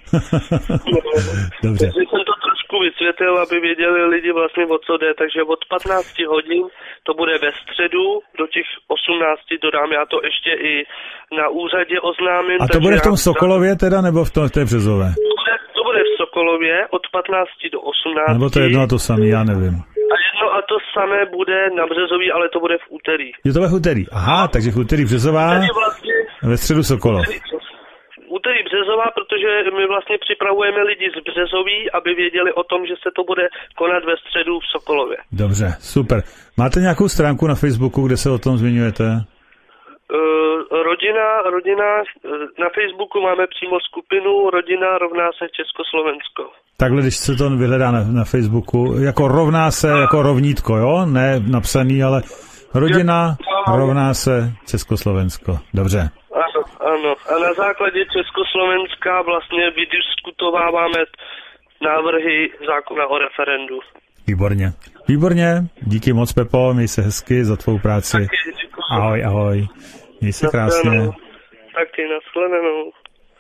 [SPEAKER 2] Dobře.
[SPEAKER 13] Takže jsem to trošku vysvětlil, aby věděli lidi vlastně o co jde, takže od patnácti hodin to bude ve středu, do těch osmnácti dodám, já to ještě i na úřadě oznámím.
[SPEAKER 2] A to bude v tom Sokolově teda, nebo v, tom, v té Březové?
[SPEAKER 13] To bude, to bude v Sokolově od patnácti do osmnácti.
[SPEAKER 2] Nebo to je jedno a to samé, já nevím.
[SPEAKER 13] A jedno a to samé bude na Březový, ale to bude v úterý.
[SPEAKER 2] Je to ve úterý. Aha, takže v úterý Březová,
[SPEAKER 13] takže vlastně,
[SPEAKER 2] ve středu Sokolov.
[SPEAKER 13] V úterý Březová, protože my vlastně připravujeme lidi z Březoví, aby věděli o tom, že se to bude konat ve středu v Sokolově.
[SPEAKER 2] Dobře, super. Máte nějakou stránku na Facebooku, kde se o tom zmiňujete?
[SPEAKER 13] Uh, rodina, rodina, na Facebooku máme přímo skupinu Rodina rovná se Československo.
[SPEAKER 2] Takhle, když se to vyhledá na, na Facebooku, jako rovná se, jako rovnítko, jo? Ne napsaný, ale rodina rovná se Československo. Dobře.
[SPEAKER 13] Ano, ano. A na základě Československa vlastně vydiskutováváme návrhy zákona o referendu.
[SPEAKER 2] Výborně. Výborně. Díky moc, Pepo, měj se hezky za tvou práci.
[SPEAKER 13] Taky,
[SPEAKER 2] ahoj, ahoj. Měj se krásně.
[SPEAKER 13] Taky, nashledanou.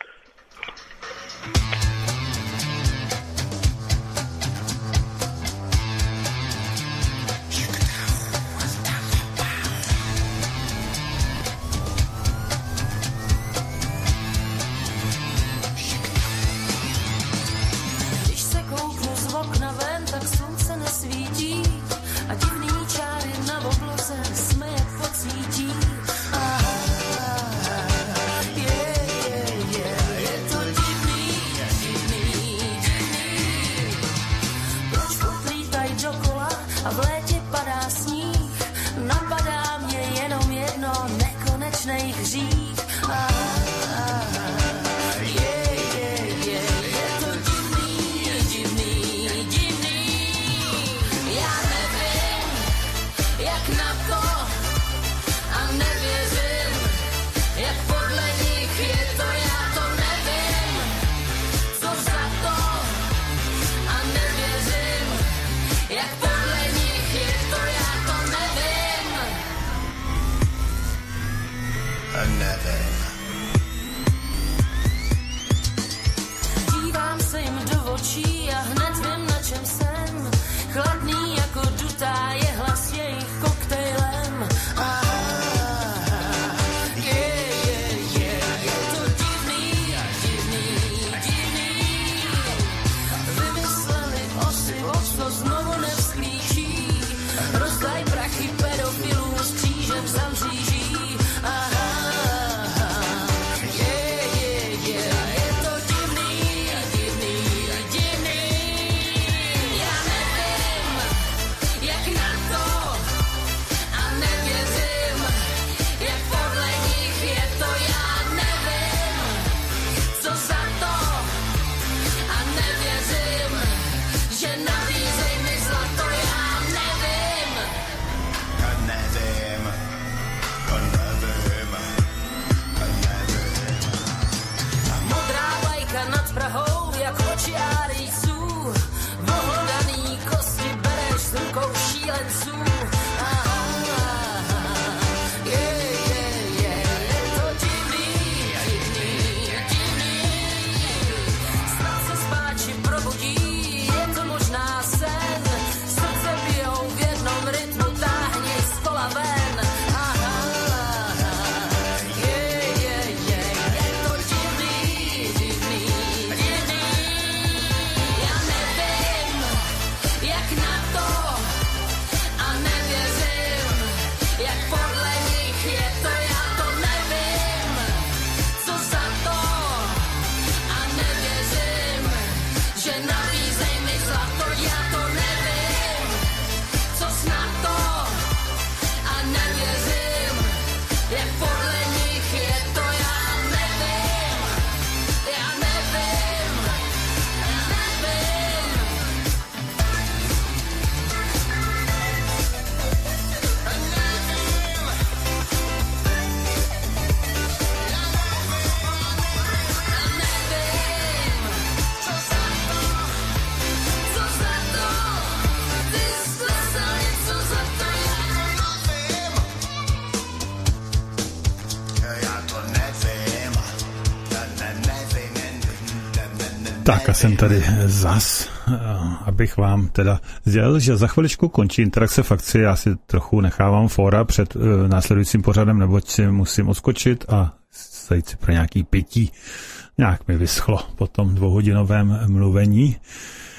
[SPEAKER 2] Tak a jsem tady zas, abych vám teda sdělil, že za chviličku končí interakce v akci. Já si trochu nechávám fóra před uh, následujícím pořadem, neboť si musím odskočit a zajít si pro nějaký pití. Nějak mi vyschlo po tom dvouhodinovém mluvení.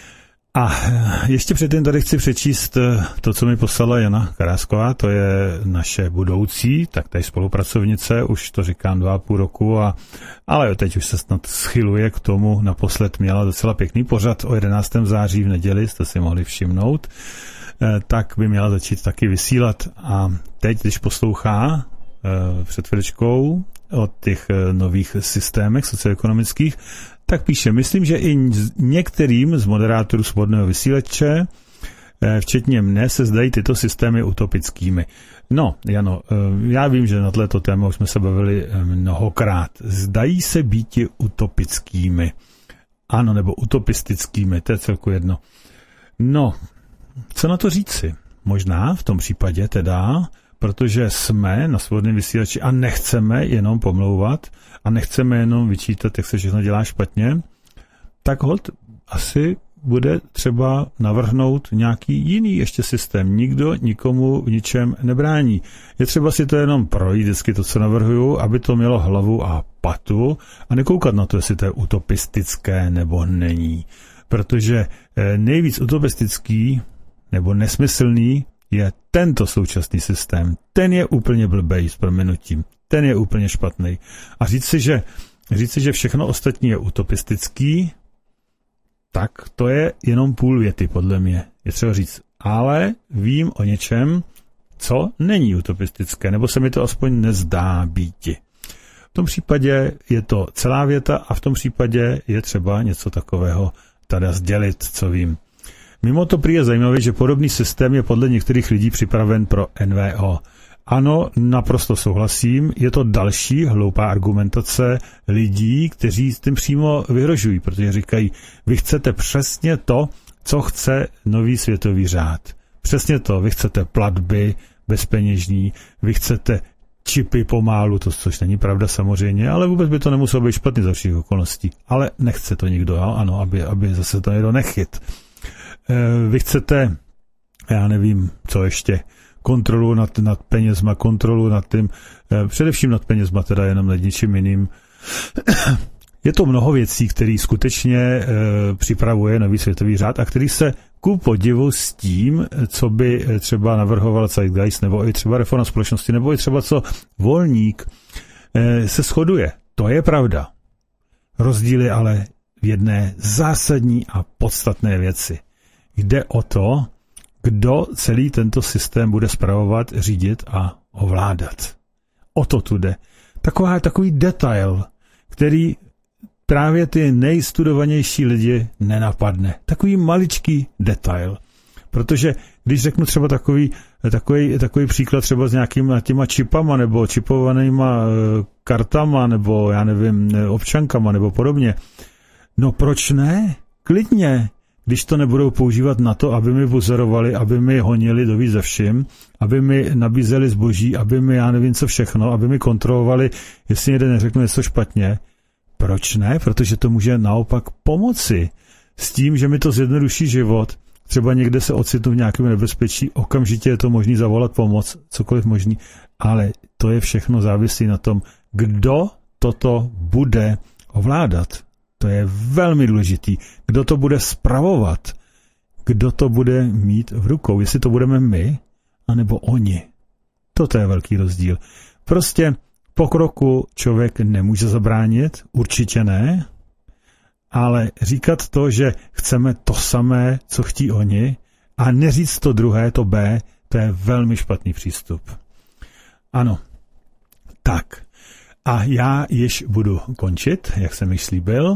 [SPEAKER 2] A ještě předtím tady chci přečíst to, co mi poslala Jana Karásková, to je naše budoucí, tak tady spolupracovnice, už to říkám dva a půl roku, a, ale teď už se snad schyluje k tomu, naposled měla docela pěkný pořad o jedenáctého září v neděli, jste si mohli všimnout, tak by měla začít taky vysílat. A teď, když poslouchá před chvíličkou o těch nových systémech socioekonomických, tak píše, myslím, že i některým z moderátorů svobodného vysílače, včetně mne, se zdají tyto systémy utopickými. No, Jano, já vím, že na tohleto téma už jsme se bavili mnohokrát. Zdají se býti utopickými. Ano, nebo utopistickými, to je celku jedno. No, co na to říci? Možná v tom případě teda, protože jsme na svobodném vysílači a nechceme jenom pomlouvat a nechceme jenom vyčítat, jak se všechno dělá špatně, tak hod asi bude třeba navrhnout nějaký jiný ještě systém. Nikdo nikomu v ničem nebrání. Je třeba si to jenom projít, vždycky to, co navrhuju, aby to mělo hlavu a patu a nekoukat na to, jestli to je utopistické nebo není. Protože nejvíc utopistický nebo nesmyslný je tento současný systém. Ten je úplně blbej s prominutím. Ten je úplně špatný. A říct si, že, říct si, že všechno ostatní je utopistický, tak to je jenom půl věty, podle mě. Je třeba říct, ale vím o něčem, co není utopistické, nebo se mi to aspoň nezdá býti. V tom případě je to celá věta a v tom případě je třeba něco takového tady sdělit, co vím. Mimo to prý je zajímavé, že podobný systém je podle některých lidí připraven pro N V O. Ano, naprosto souhlasím, je to další hloupá argumentace lidí, kteří s tím přímo vyhrožují, protože říkají, vy chcete přesně to, co chce nový světový řád. Přesně to, vy chcete platby bezpeněžní, vy chcete čipy pomálu, to což není pravda samozřejmě, ale vůbec by to nemuselo být špatný za všech okolností. Ale nechce to nikdo, jo? Ano, aby, aby zase to někdo nechyt. Vy chcete, já nevím, co ještě, kontrolu nad, nad penězma, kontrolu nad tím, především nad penězma, teda jenom nad ničím jiným. Je to mnoho věcí, které skutečně e, připravuje nový světový řád a který se ku podivu s tím, co by třeba navrhoval Zeitgeist, nebo i třeba reforma společnosti, nebo i třeba co Volník, e, se shoduje. To je pravda. Rozdíl je ale v jedné zásadní a podstatné věci. Jde o to, kdo celý tento systém bude spravovat, řídit a ovládat. O to tu jde. Taková, takový detail, který právě ty nejstudovanější lidi nenapadne. Takový maličký detail. Protože když řeknu třeba takový, takový, takový příklad třeba s nějakýma těma čipama nebo čipovanýma kartama nebo já nevím, občankama nebo podobně, no proč ne? Klidně. Když to nebudou používat na to, aby mi buzerovali, aby mi honili do víc ze všim, aby mi nabízeli zboží, aby mi, já nevím co všechno, aby mi kontrolovali, jestli někde neřeknu něco špatně. Proč ne? Protože to může naopak pomoci s tím, že mi to zjednoduší život. Třeba někde se ocitnu v nějakém nebezpečí, okamžitě je to možný zavolat pomoc, cokoliv možný, ale to je všechno závisí na tom, kdo toto bude ovládat. To je velmi důležitý. Kdo to bude spravovat? Kdo to bude mít v rukou? Jestli to budeme my, anebo oni. Toto je velký rozdíl. Prostě pokroku člověk nemůže zabránit, určitě ne, ale říkat to, že chceme to samé, co chtí oni, a neříct to druhé, to B, to je velmi špatný přístup. Ano. Tak. A já již budu končit, jak jsem již slíbil.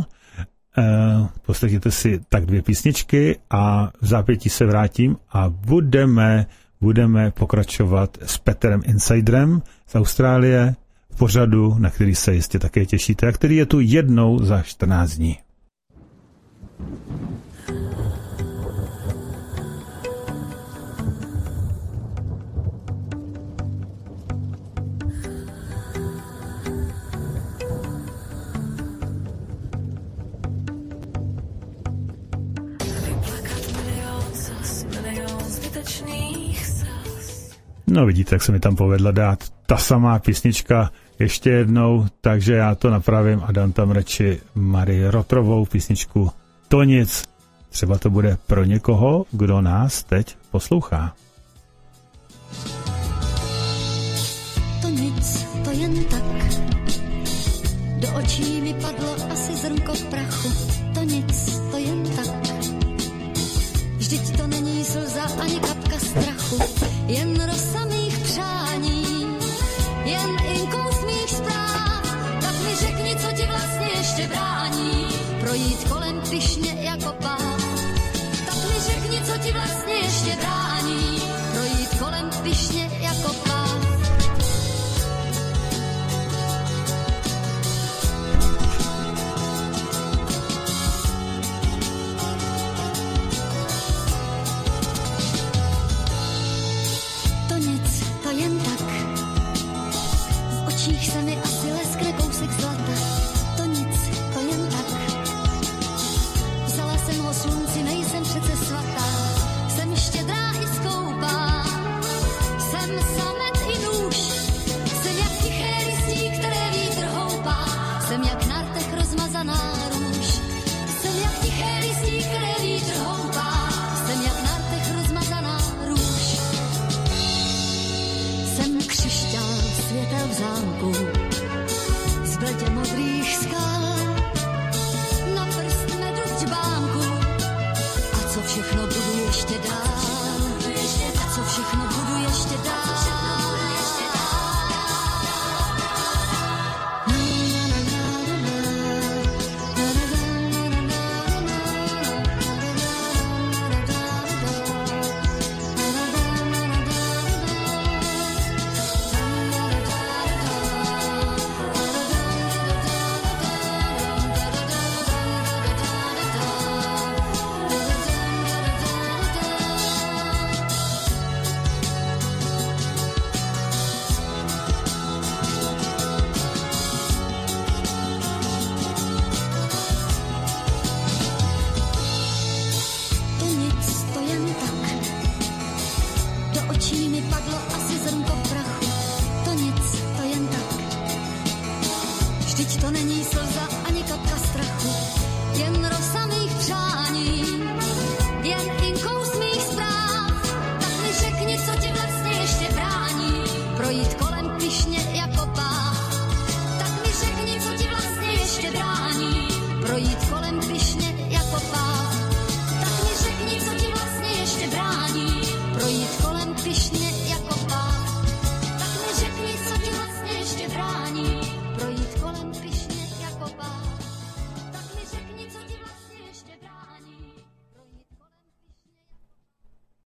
[SPEAKER 2] Uh, poslechněte si tak dvě písničky a v zápětí se vrátím a budeme, budeme pokračovat s Petrem Insiderem z Austrálie v pořadu, na který se jistě také těšíte a který je tu jednou za čtrnáct dní. No vidíte, jak se mi tam povedla dát ta samá písnička ještě jednou, takže já to napravím a dám tam radši Marii Rotrovou písničku To nic, Třeba to bude pro někoho, kdo nás teď poslouchá.
[SPEAKER 14] To nic, to jen tak. Do očí mi padlo asi zrnko prachu. To nic, to jen tak. Vždyť to není slza ani kapka strachu. Jen rosa mých přání, jen inkoust mých zpráv. Tak mi řekni, co ti vlastně ještě brání projít kolem pyšně jako páv. Tak mi řekni, co ti vlastně ještě brání projít kolem pyšně jako páv. To nic, to jen tak. V očích se mi asi leskne kousek zlata. To nic, to jen tak. Vzala jsem ho slunci, nejsem přece svatá. Jsem štědrá i skoupá. Jsem samet i nůž. Jsem jak tiché listí, které vítr houpá. Jsem jak na rtech rozmazaná růž. Jsem jak tiché listí, které vítr houpá. Jsem jak na rtech rozmazaná růž. Jsem křišťál světel v zámku. Z bledě modrých skal. Na prst medu v džbánku. A co všechno